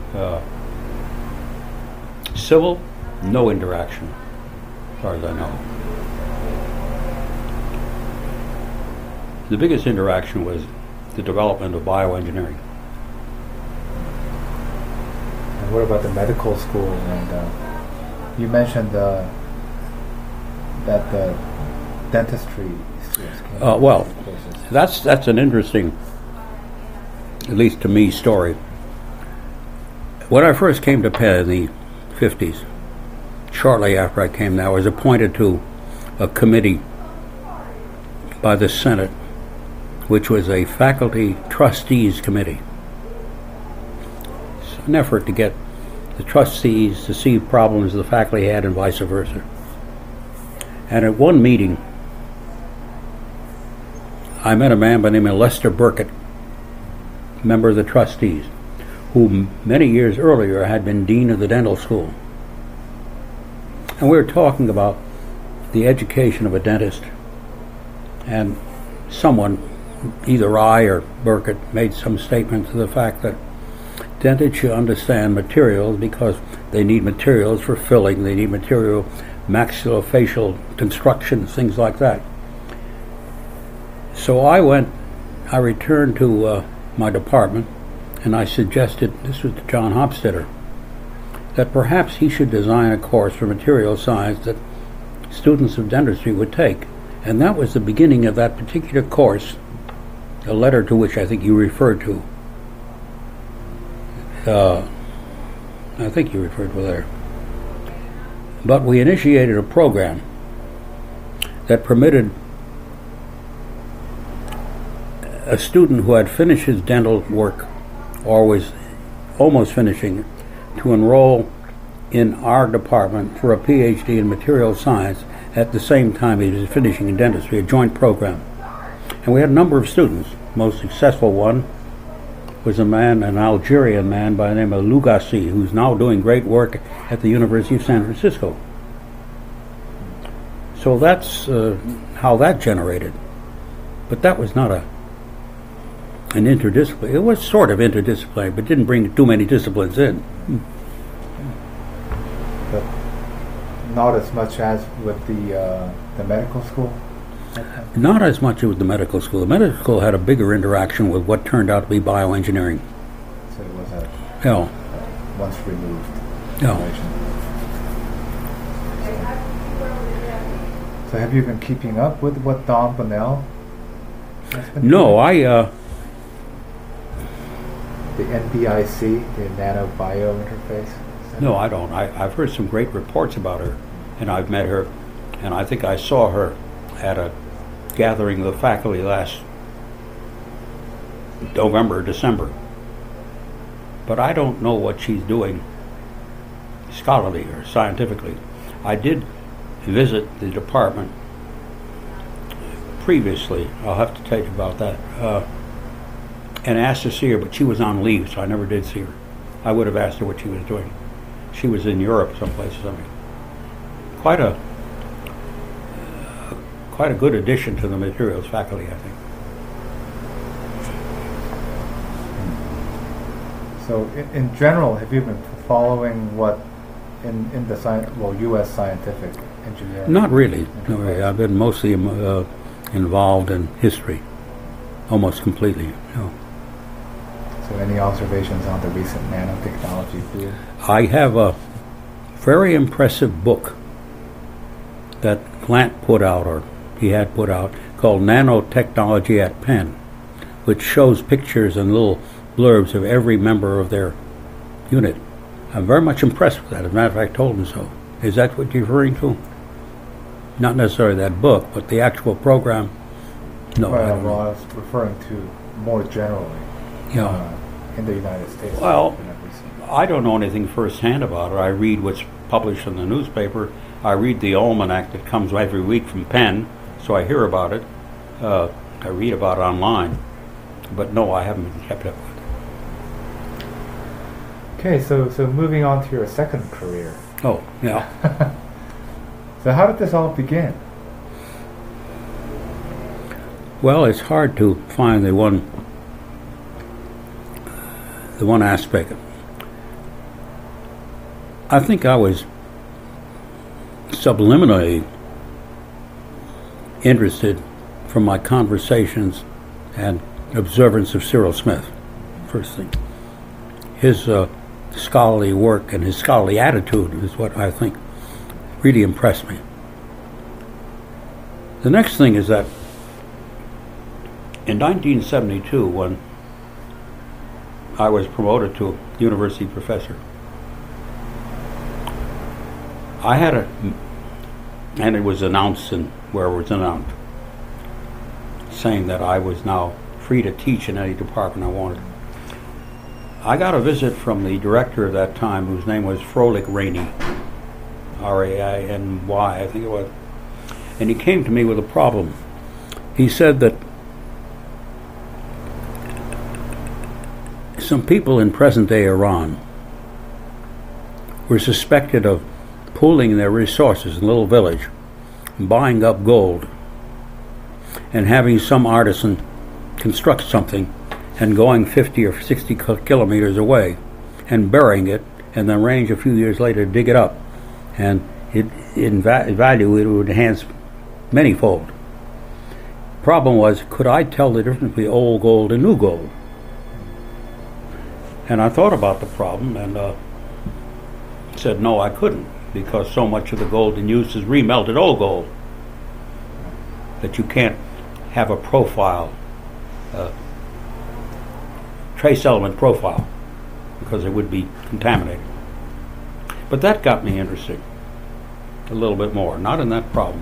Civil, no interaction, as far as I know. The biggest interaction was the development of bioengineering. And what about the medical school? And you mentioned that the dentistry students came Well, to courses. that's an interesting, at least to me, story. When I first came to Penn in the 50s, shortly after I came there, I was appointed to a committee by the Senate, which was a faculty trustees committee. It's an effort to get the trustees to see problems the faculty had and vice versa. And at one meeting, I met a man by the name of Lester Burkett, member of the trustees, who many years earlier had been dean of the dental school. And we were talking about the education of a dentist. And someone, either I or Burkett, made some statement to the fact that dentists should understand materials because they need materials for filling, they need material maxillofacial construction, things like that. So I returned to my department, and I suggested, this was to John Hofstetter, that perhaps he should design a course for material science that students of dentistry would take. And that was the beginning of that particular course, a letter to which I think you referred to. I think you referred to a letter. But we initiated a program that permitted a student who had finished his dental work or was almost finishing to enroll in our department for a PhD in material science at the same time he was finishing in dentistry, a joint program. And we had a number of students. The most successful one was an Algerian man by the name of Lugassi, who's now doing great work at the University of San Francisco. So that's how that generated. But that was not an interdisciplinary. It was sort of interdisciplinary, but didn't bring too many disciplines in. But not as much as with the medical school? Not as much with the medical school. The medical school had a bigger interaction with what turned out to be bioengineering. So it was a Yeah. once removed Yeah. situation. So have you been keeping up with what Don Bonnell has been No, doing? The NBIC, the Nanobio Interface? No, I don't. I've heard some great reports about her, and I've met her, and I think I saw her at a gathering of the faculty last November, December. But I don't know what she's doing scholarly or scientifically. I did visit the department previously. I'll have to tell you about that. And asked to see her, but she was on leave, so I never did see her. I would have asked her what she was doing. She was in Europe someplace or something. Quite a good addition to the materials faculty, I think. So in general, have you been following what in the U.S. scientific engineering? Not really. No, I've been mostly involved in history, almost completely. No. So any observations on the recent nanotechnology field? I have a very impressive book that Glant put out, or he had put out, called Nanotechnology at Penn, which shows pictures and little blurbs of every member of their unit. I'm very much impressed with that. As a matter of fact, I told him so. Is that what you're referring to? Not necessarily that book, but the actual program? No. Well, I was referring to more generally in the United States. Well, I don't know anything firsthand about it. I read what's published in the newspaper. I read the almanac that comes every week from Penn, so I hear about it. I read about it online. But no, I haven't kept up with it. Okay, so moving on to your second career. Oh, yeah. So how did this all begin? Well, it's hard to find the one aspect. I think I was subliminally interested from my conversations and observance of Cyril Smith, first thing. His scholarly work and his scholarly attitude is what I think really impressed me. The next thing is that in 1972, when I was promoted to university professor, I had and it was announced where it was announced, saying that I was now free to teach in any department I wanted. I got a visit from the director at that time, whose name was Froelich Rainey, Rainy, I think it was. And he came to me with a problem. He said that some people in present-day Iran were suspected of pooling their resources in a little village, buying up gold, and having some artisan construct something and going 50 or 60 kilometers away and burying it, and then arrange a few years later to dig it up. And in value, it would enhance manyfold. Problem was, could I tell the difference between old gold and new gold? And I thought about the problem and said no, I couldn't, because so much of the gold in use is remelted old gold that you can't have a profile, trace element profile, because it would be contaminated. But that got me interested a little bit more, not in that problem.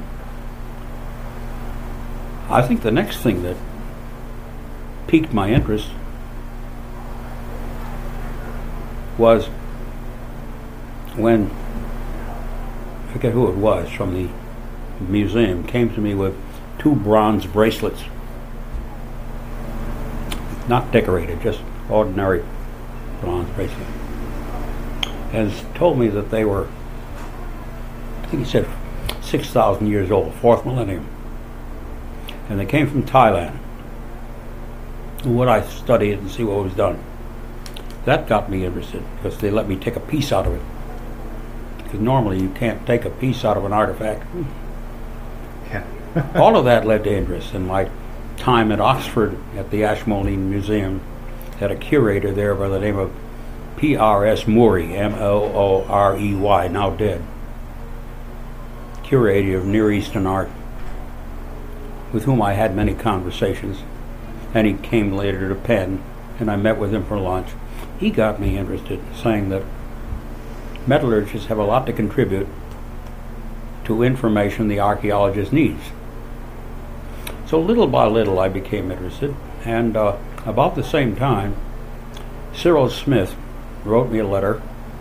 I think the next thing that piqued my interest was when, I forget who it was from the museum, came to me with 2 bronze bracelets, not decorated, just ordinary bronze bracelets, and told me that they were, I think he said 6,000 years old, 4th millennium, and they came from Thailand. And would I study it and see what was done? That got me interested, because they let me take a piece out of it. Because normally you can't take a piece out of an artifact. Yeah. All of that led to interest. In my time at Oxford at the Ashmolean Museum, had a curator there by the name of P.R.S. Moorey, M-O-O-R-E-Y, now dead. Curator of Near Eastern art, with whom I had many conversations. And he came later to Penn, and I met with him for lunch. He got me interested, saying that metallurgists have a lot to contribute to information the archaeologist needs. So little by little I became interested, and about the same time, Cyril Smith wrote me a letter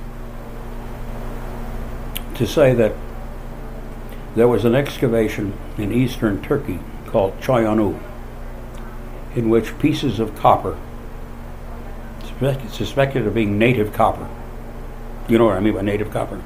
to say that there was an excavation in eastern Turkey called Çoyanu, in which pieces of copper, suspected of being native copper. You know what I mean by native copper?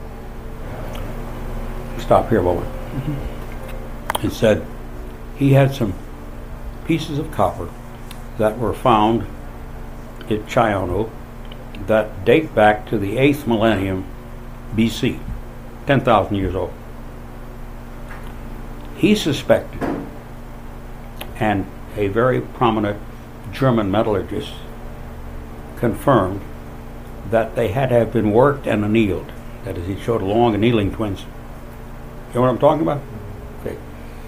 Stop here a moment. And said he had some pieces of copper that were found at Çoyanu that date back to the 8th millennium BC, 10,000 years old. He suspected, and a very prominent German metallurgist confirmed, that they had to have been worked and annealed. That is, he showed long annealing twins. You know what I'm talking about? Okay.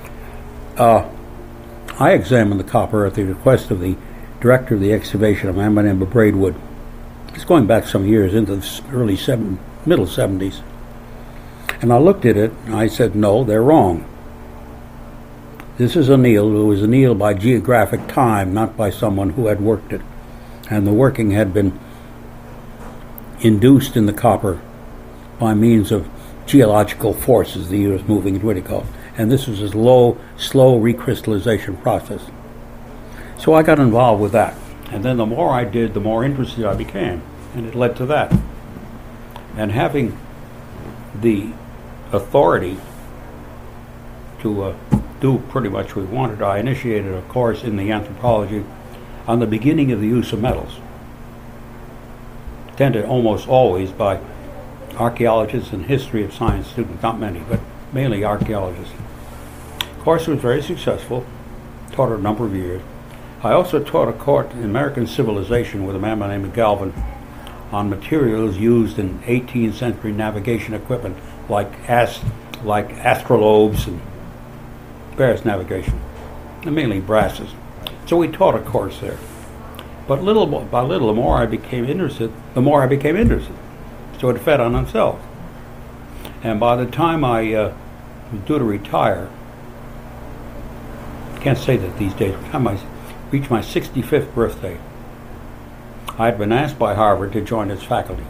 I examined the copper at the request of the director of the excavation, a man by the name of Braidwood. It's going back some years into the middle 70s. And I looked at it and I said, no, they're wrong. This is annealed. It was annealed by geographic time, not by someone who had worked it. And the working had been induced in the copper by means of geological forces the Earth moving into what it called. And this was a slow recrystallization process. So I got involved with that. And then the more I did, the more interested I became. And it led to that. And having the authority to do pretty much what we wanted, I initiated a course in the anthropology on the beginning of the use of metals. Attended almost always by archaeologists and history of science students, not many, but mainly archaeologists. The course was very successful, taught it a number of years. I also taught a course in American civilization with a man by the name of Galvin on materials used in 18th century navigation equipment like astrolabes and various navigation, and mainly brasses. So we taught a course there. But little by little, the more I became interested, So it fed on itself. And by the time I was due to retire, I can't say that these days, by the time I reached my 65th birthday, I had been asked by Harvard to join its faculty.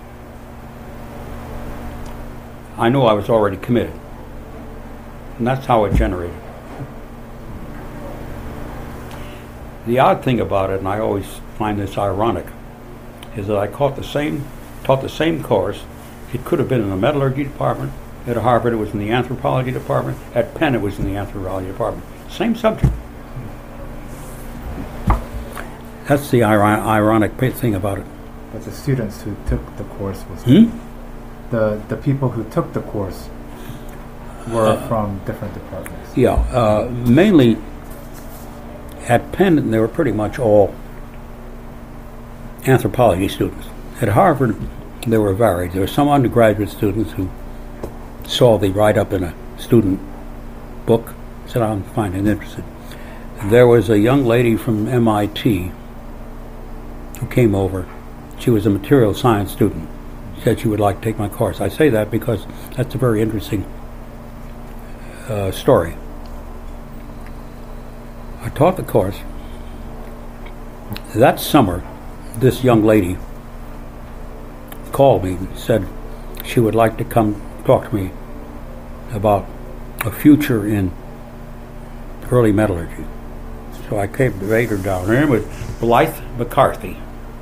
I knew I was already committed. And that's how it generated. The odd thing about it, and I always find this ironic, is that I taught the same course. It could have been in the metallurgy department. At Harvard, it was in the anthropology department. At Penn, it was in the anthropology department. Same subject. That's the ironic thing about it. But the students who took the course the people who took the course were from different departments. Yeah, mainly at Penn, they were pretty much all anthropology students. At Harvard, they were varied. There were some undergraduate students who saw the write-up in a student book, said, I'm finding it interesting. There was a young lady from MIT who came over. She was a material science student. She said she would like to take my course. I say that because that's a very interesting story. I taught the course. That summer, this young lady called me and said she would like to come talk to me about a future in early metallurgy. So I came to meet her down there with Blythe McCarthy.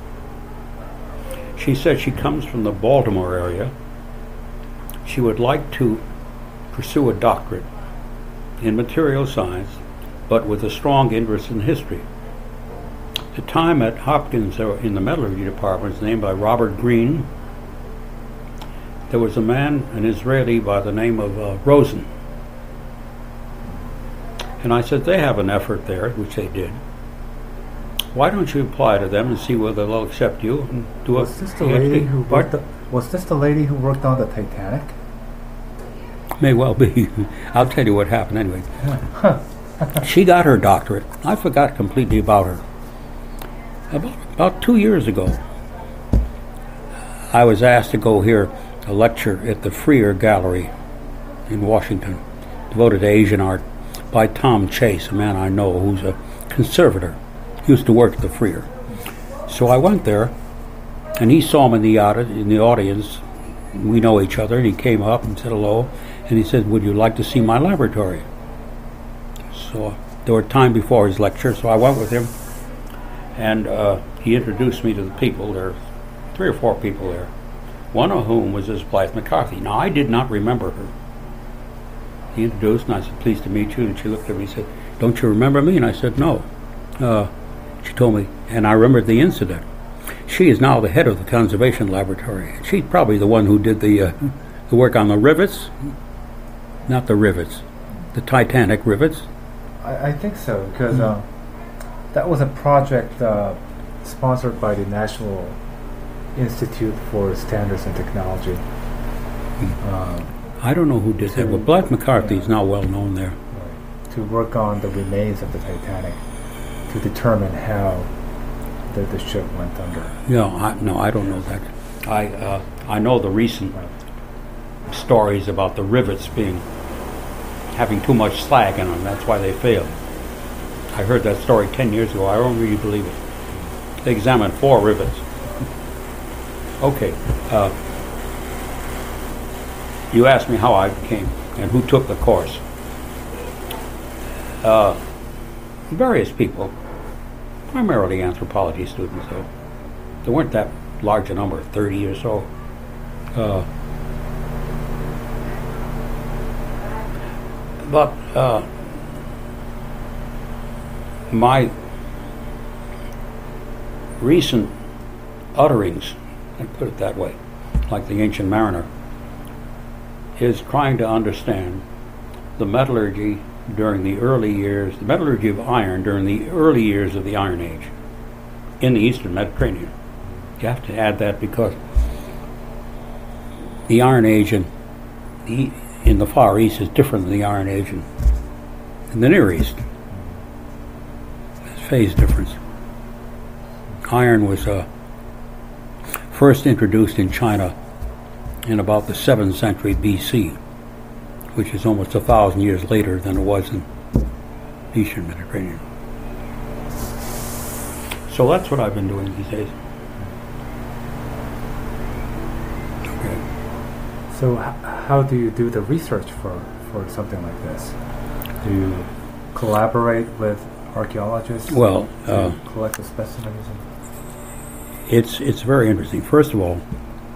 She said she comes from the Baltimore area. She would like to pursue a doctorate in material science, but with a strong interest in history. The time at Hopkins in the metallurgy department was named by Robert Greene. There was a man, an Israeli by the name of Rosen. And I said, they have an effort there, which they did. Why don't you apply to them and see whether they'll accept you and do Was this the lady who worked? Was this the lady who worked on the Titanic? May well be. I'll tell you what happened anyway. She got her doctorate. I forgot completely about her. About 2 years ago, I was asked to go hear a lecture at the Freer Gallery in Washington, devoted to Asian art, by Tom Chase, a man I know who's a conservator. He used to work at the Freer. So I went there, and he saw me in the audience. We know each other, and he came up and said hello, and he said, would you like to see my laboratory? So there were time before his lecture, so I went with him, and he introduced me to the people. There were 3 or 4 people there, one of whom was this Blythe McCarthy. Now, I did not remember her. He introduced, and I said, pleased to meet you, and she looked at me and said, don't you remember me? And I said, no. She told me, and I remembered the incident. She is now the head of the conservation laboratory. She's probably the one who did the work on the rivets, not the rivets, the Titanic rivets. I think so, because that was a project sponsored by the National Institute for Standards and Technology. I don't know who did that, but Black McCarthy is now well known there. Right, to work on the remains of the Titanic, to determine how the ship went under. No, I don't know that. I know the recent stories about the rivets having too much slag in them. That's why they failed. I heard that story 10 years ago. I don't really believe it. They examined 4 rivets. Okay. You asked me how I came and who took the course. Various people, primarily anthropology students, though. There weren't that large a number, 30 or so. But my recent utterings, I put it that way, like the ancient mariner, is trying to understand the metallurgy during the early years, the metallurgy of iron during the early years of the Iron Age in the Eastern Mediterranean. You have to add that because the Iron Age in the Far East is different than the Iron Age in the Near East. There's phase difference. Iron was first introduced in China in about the 7th century BC, which is almost 1,000 years later than it was in the Eastern Mediterranean. So that's what I've been doing these days. Okay. So how do you do the research for something like this? Do you collaborate with archaeologists? Well, to collect the specimens? It's very interesting. First of all,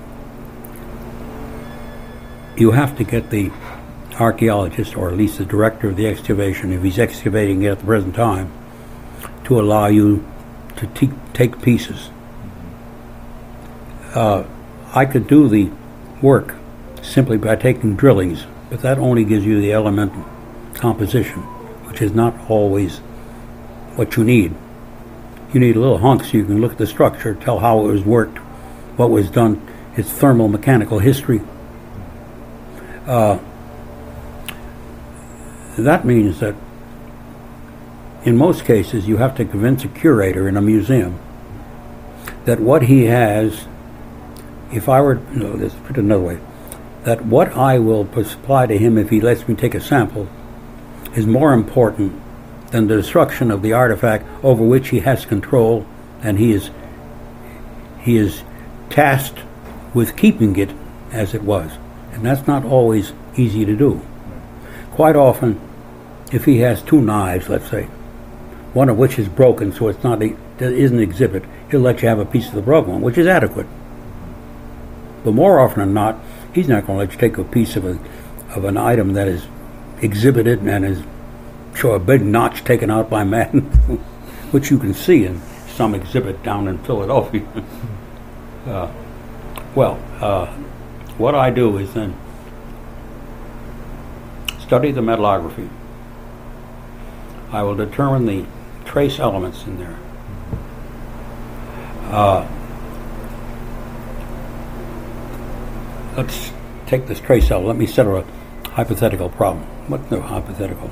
you have to get the archaeologist, or at least the director of the excavation, if he's excavating it at the present time, to allow you to take pieces. I could do the work simply by taking drillings, but that only gives you the elemental composition, which is not always what you need. You need a little hunk so you can look at the structure, tell how it was worked, what was done, its thermal mechanical history. That means that in most cases you have to convince a curator in a museum that what he has, let's put it another way, that what I will supply to him if he lets me take a sample is more important than the destruction of the artifact over which he has control, and he is tasked with keeping it as it was. And that's not always easy to do. Quite often, if he has 2 knives, let's say, one of which is broken, so it isn't an exhibit, he'll let you have a piece of the broken one, which is adequate. But more often than not, he's not going to let you take a piece of an item that is exhibited and show a big notch taken out by man, which you can see in some exhibit down in Philadelphia. What I do is then study the metallography. I will determine the trace elements in there. Let's take this trace element. Let me set a hypothetical problem. What's the hypothetical?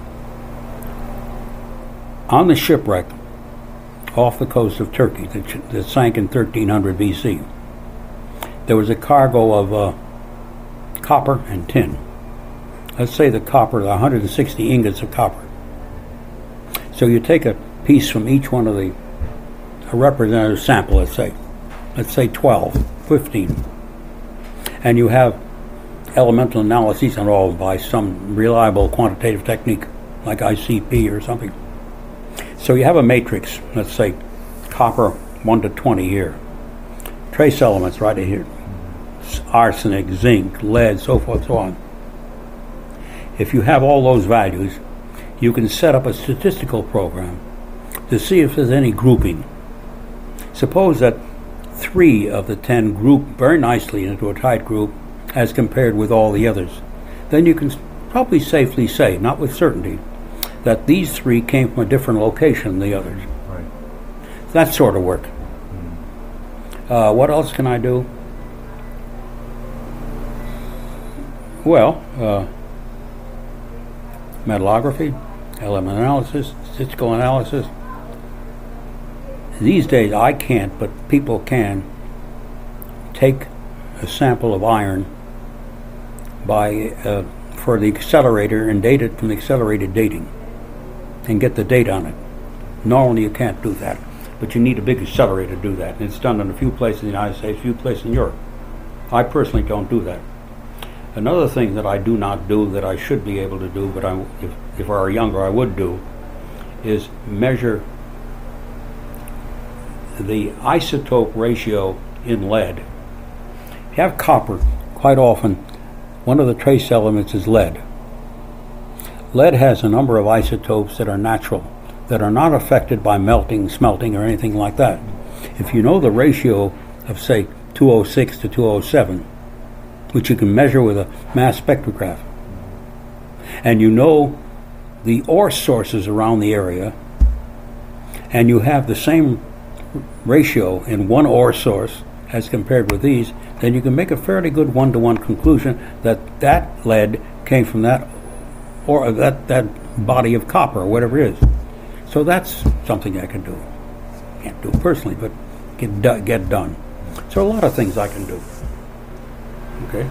On the shipwreck off the coast of Turkey that sank in 1300 BC, there was a cargo of copper and tin. Let's say the copper, 160 ingots of copper. So you take a piece from each one of a representative sample, let's say 12, 15, and you have elemental analyses on all by some reliable quantitative technique like ICP or something. So you have a matrix, let's say copper 1 to 20 here, trace elements right here, arsenic, zinc, lead, so forth, so on. If you have all those values, you can set up a statistical program to see if there's any grouping. Suppose that 3 of the 10 group very nicely into a tight group as compared with all the others, then you can probably safely say, not with certainty, that these 3 came from a different location than the others. Right. That sort of work. What else can I do? Well, metallography, element analysis, statistical analysis. These days I can't, but people can take a sample of iron for the accelerator and date it from the accelerated dating and get the date on it. Normally you can't do that, but you need a big accelerator to do that. And it's done in a few places in the United States, a few places in Europe. I personally don't do that. Another thing that I do not do that I should be able to do, but if I were younger I would do, is measure the isotope ratio in lead. If you have copper, quite often one of the trace elements is lead. Lead has a number of isotopes that are natural, that are not affected by melting, smelting, or anything like that. If you know the ratio of, say, 206 to 207, which you can measure with a mass spectrograph, and you know the ore sources around the area, and you have the same ratio in one ore source as compared with these, then you can make a fairly good one-to-one conclusion that that lead came from that or that body of copper or whatever it is. So that's something I can do. Can't do it personally, but get done. So a lot of things I can do. Okay.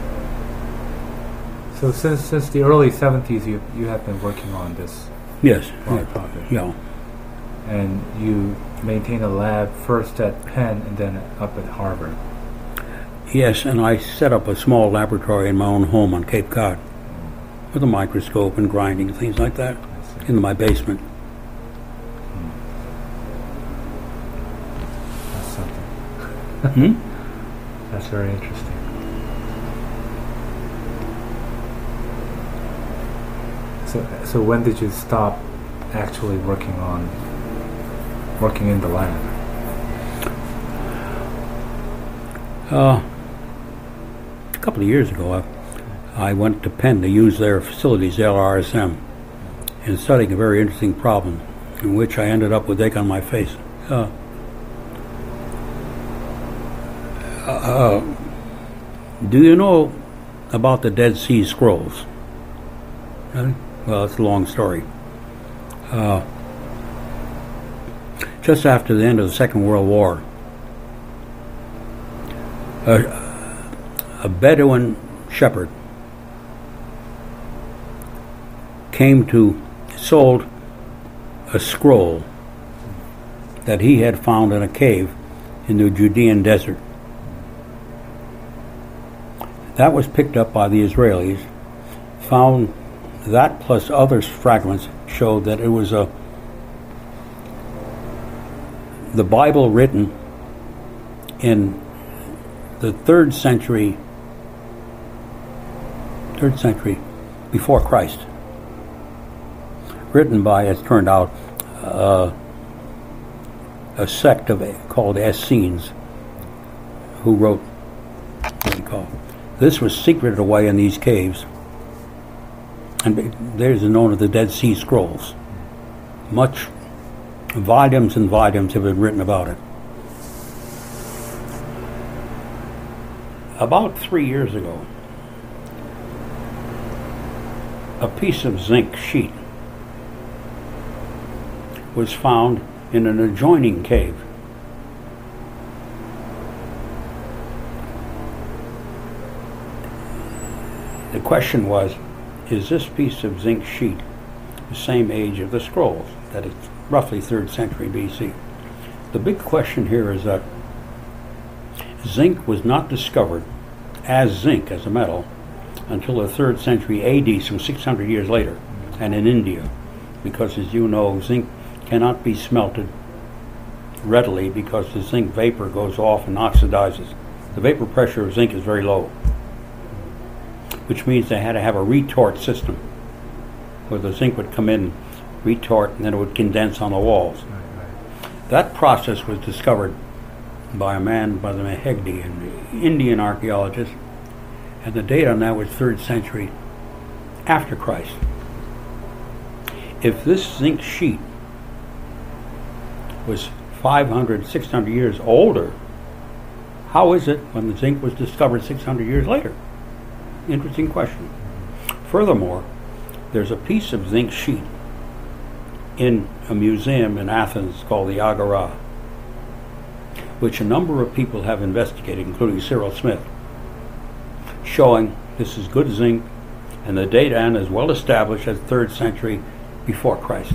So since the early 70s, you have been working on this. Yes. Project. Yeah. And you maintain a lab first at Penn and then up at Harvard. Yes, and I set up a small laboratory in my own home on Cape Cod with a microscope and grinding, things like that, in my basement. That's something. That's very interesting. So when did you stop actually working in the lab? A couple of years ago, I went to Penn to use their facilities, LRSM, in studying a very interesting problem in which I ended up with egg on my face. Do you know about the Dead Sea Scrolls? Well, it's a long story. Just after the end of the Second World War, a Bedouin shepherd sold a scroll that he had found in a cave in the Judean desert. That was picked up by the Israelis, found that plus other fragments showed that it was the Bible written in the third century before Christ, written by, as turned out, a sect called Essenes, who wrote what do you call it? This was secreted away in these caves, and there's known as the Dead Sea Scrolls. Much volumes and volumes have been written about it. About 3 years ago, a piece of zinc sheet was found in an adjoining cave. The question was, is this piece of zinc sheet the same age of the scrolls, that it's roughly 3rd century BC? The big question here is that zinc was not discovered as zinc, as a metal, until the 3rd century AD, some 600 years later, and in India, because, as you know, zinc cannot be smelted readily because the zinc vapor goes off and oxidizes. The vapor pressure of zinc is very low, which means they had to have a retort system where the zinc would come in, retort, and then it would condense on the walls. That process was discovered by a man by the name of Hegde, an Indian archaeologist, and the date on that was 3rd century after Christ. If this zinc sheet was 500, 600 years older, how is it when the zinc was discovered 600 years later? Interesting question. Furthermore, there's a piece of zinc sheet in a museum in Athens called the Agora, which a number of people have investigated, including Cyril Smith, showing this is good zinc, and the date on is well established as 3rd century before Christ.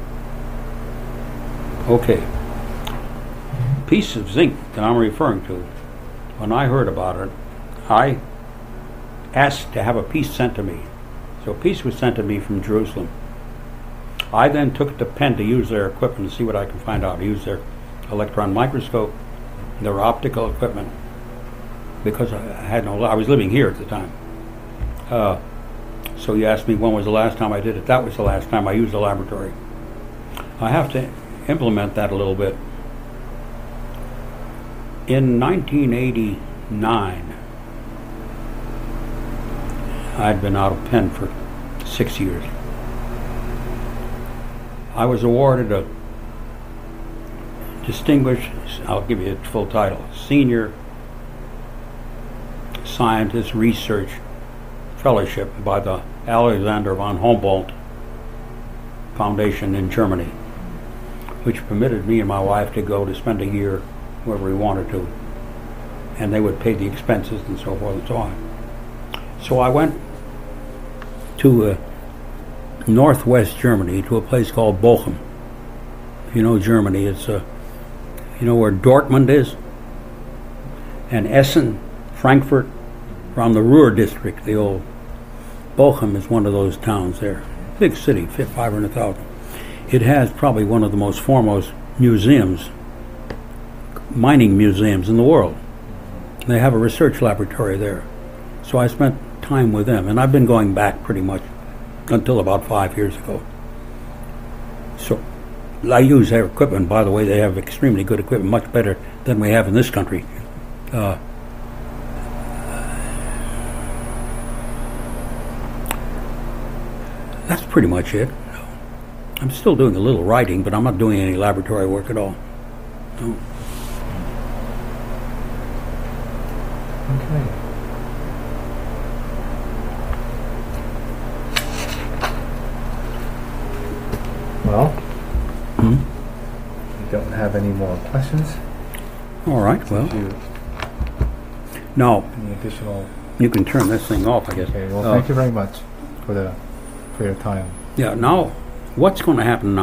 Okay. Piece of zinc that I'm referring to, when I heard about it, I asked to have a piece sent to me. So a piece was sent to me from Jerusalem. I then took the pen to use their equipment to see what I could find out. I used their electron microscope, their optical equipment, because I was living here at the time. So you asked me when was the last time I did it. That was the last time I used the laboratory. I have to implement that a little bit. In 1989, I'd been out of pen for 6 years. I was awarded a distinguished, I'll give you a full title, Senior Scientist Research Fellowship by the Alexander von Humboldt Foundation in Germany, which permitted me and my wife to go to spend a year wherever we wanted to, and they would pay the expenses and so forth and so on. So I went to northwest Germany, to a place called Bochum. If you know Germany, it's you know where Dortmund is, and Essen, Frankfurt, around the Ruhr district. The old Bochum is one of those towns there. Big city, 500,000. It has probably one of the most foremost museums, mining museums in the world. They have a research laboratory there. So I spent time with them, and I've been going back pretty much until about 5 years ago. So I use their equipment. By the way, they have extremely good equipment, much better than we have in this country. That's pretty much it. I'm still doing a little writing, but I'm not doing any laboratory work at all. No. Okay. Well, we don't have any more questions. All right, well, Do you, now, any additional? you can turn this thing off, I guess. Okay. Well, thank you very much for your time. Yeah, now, what's going to happen now?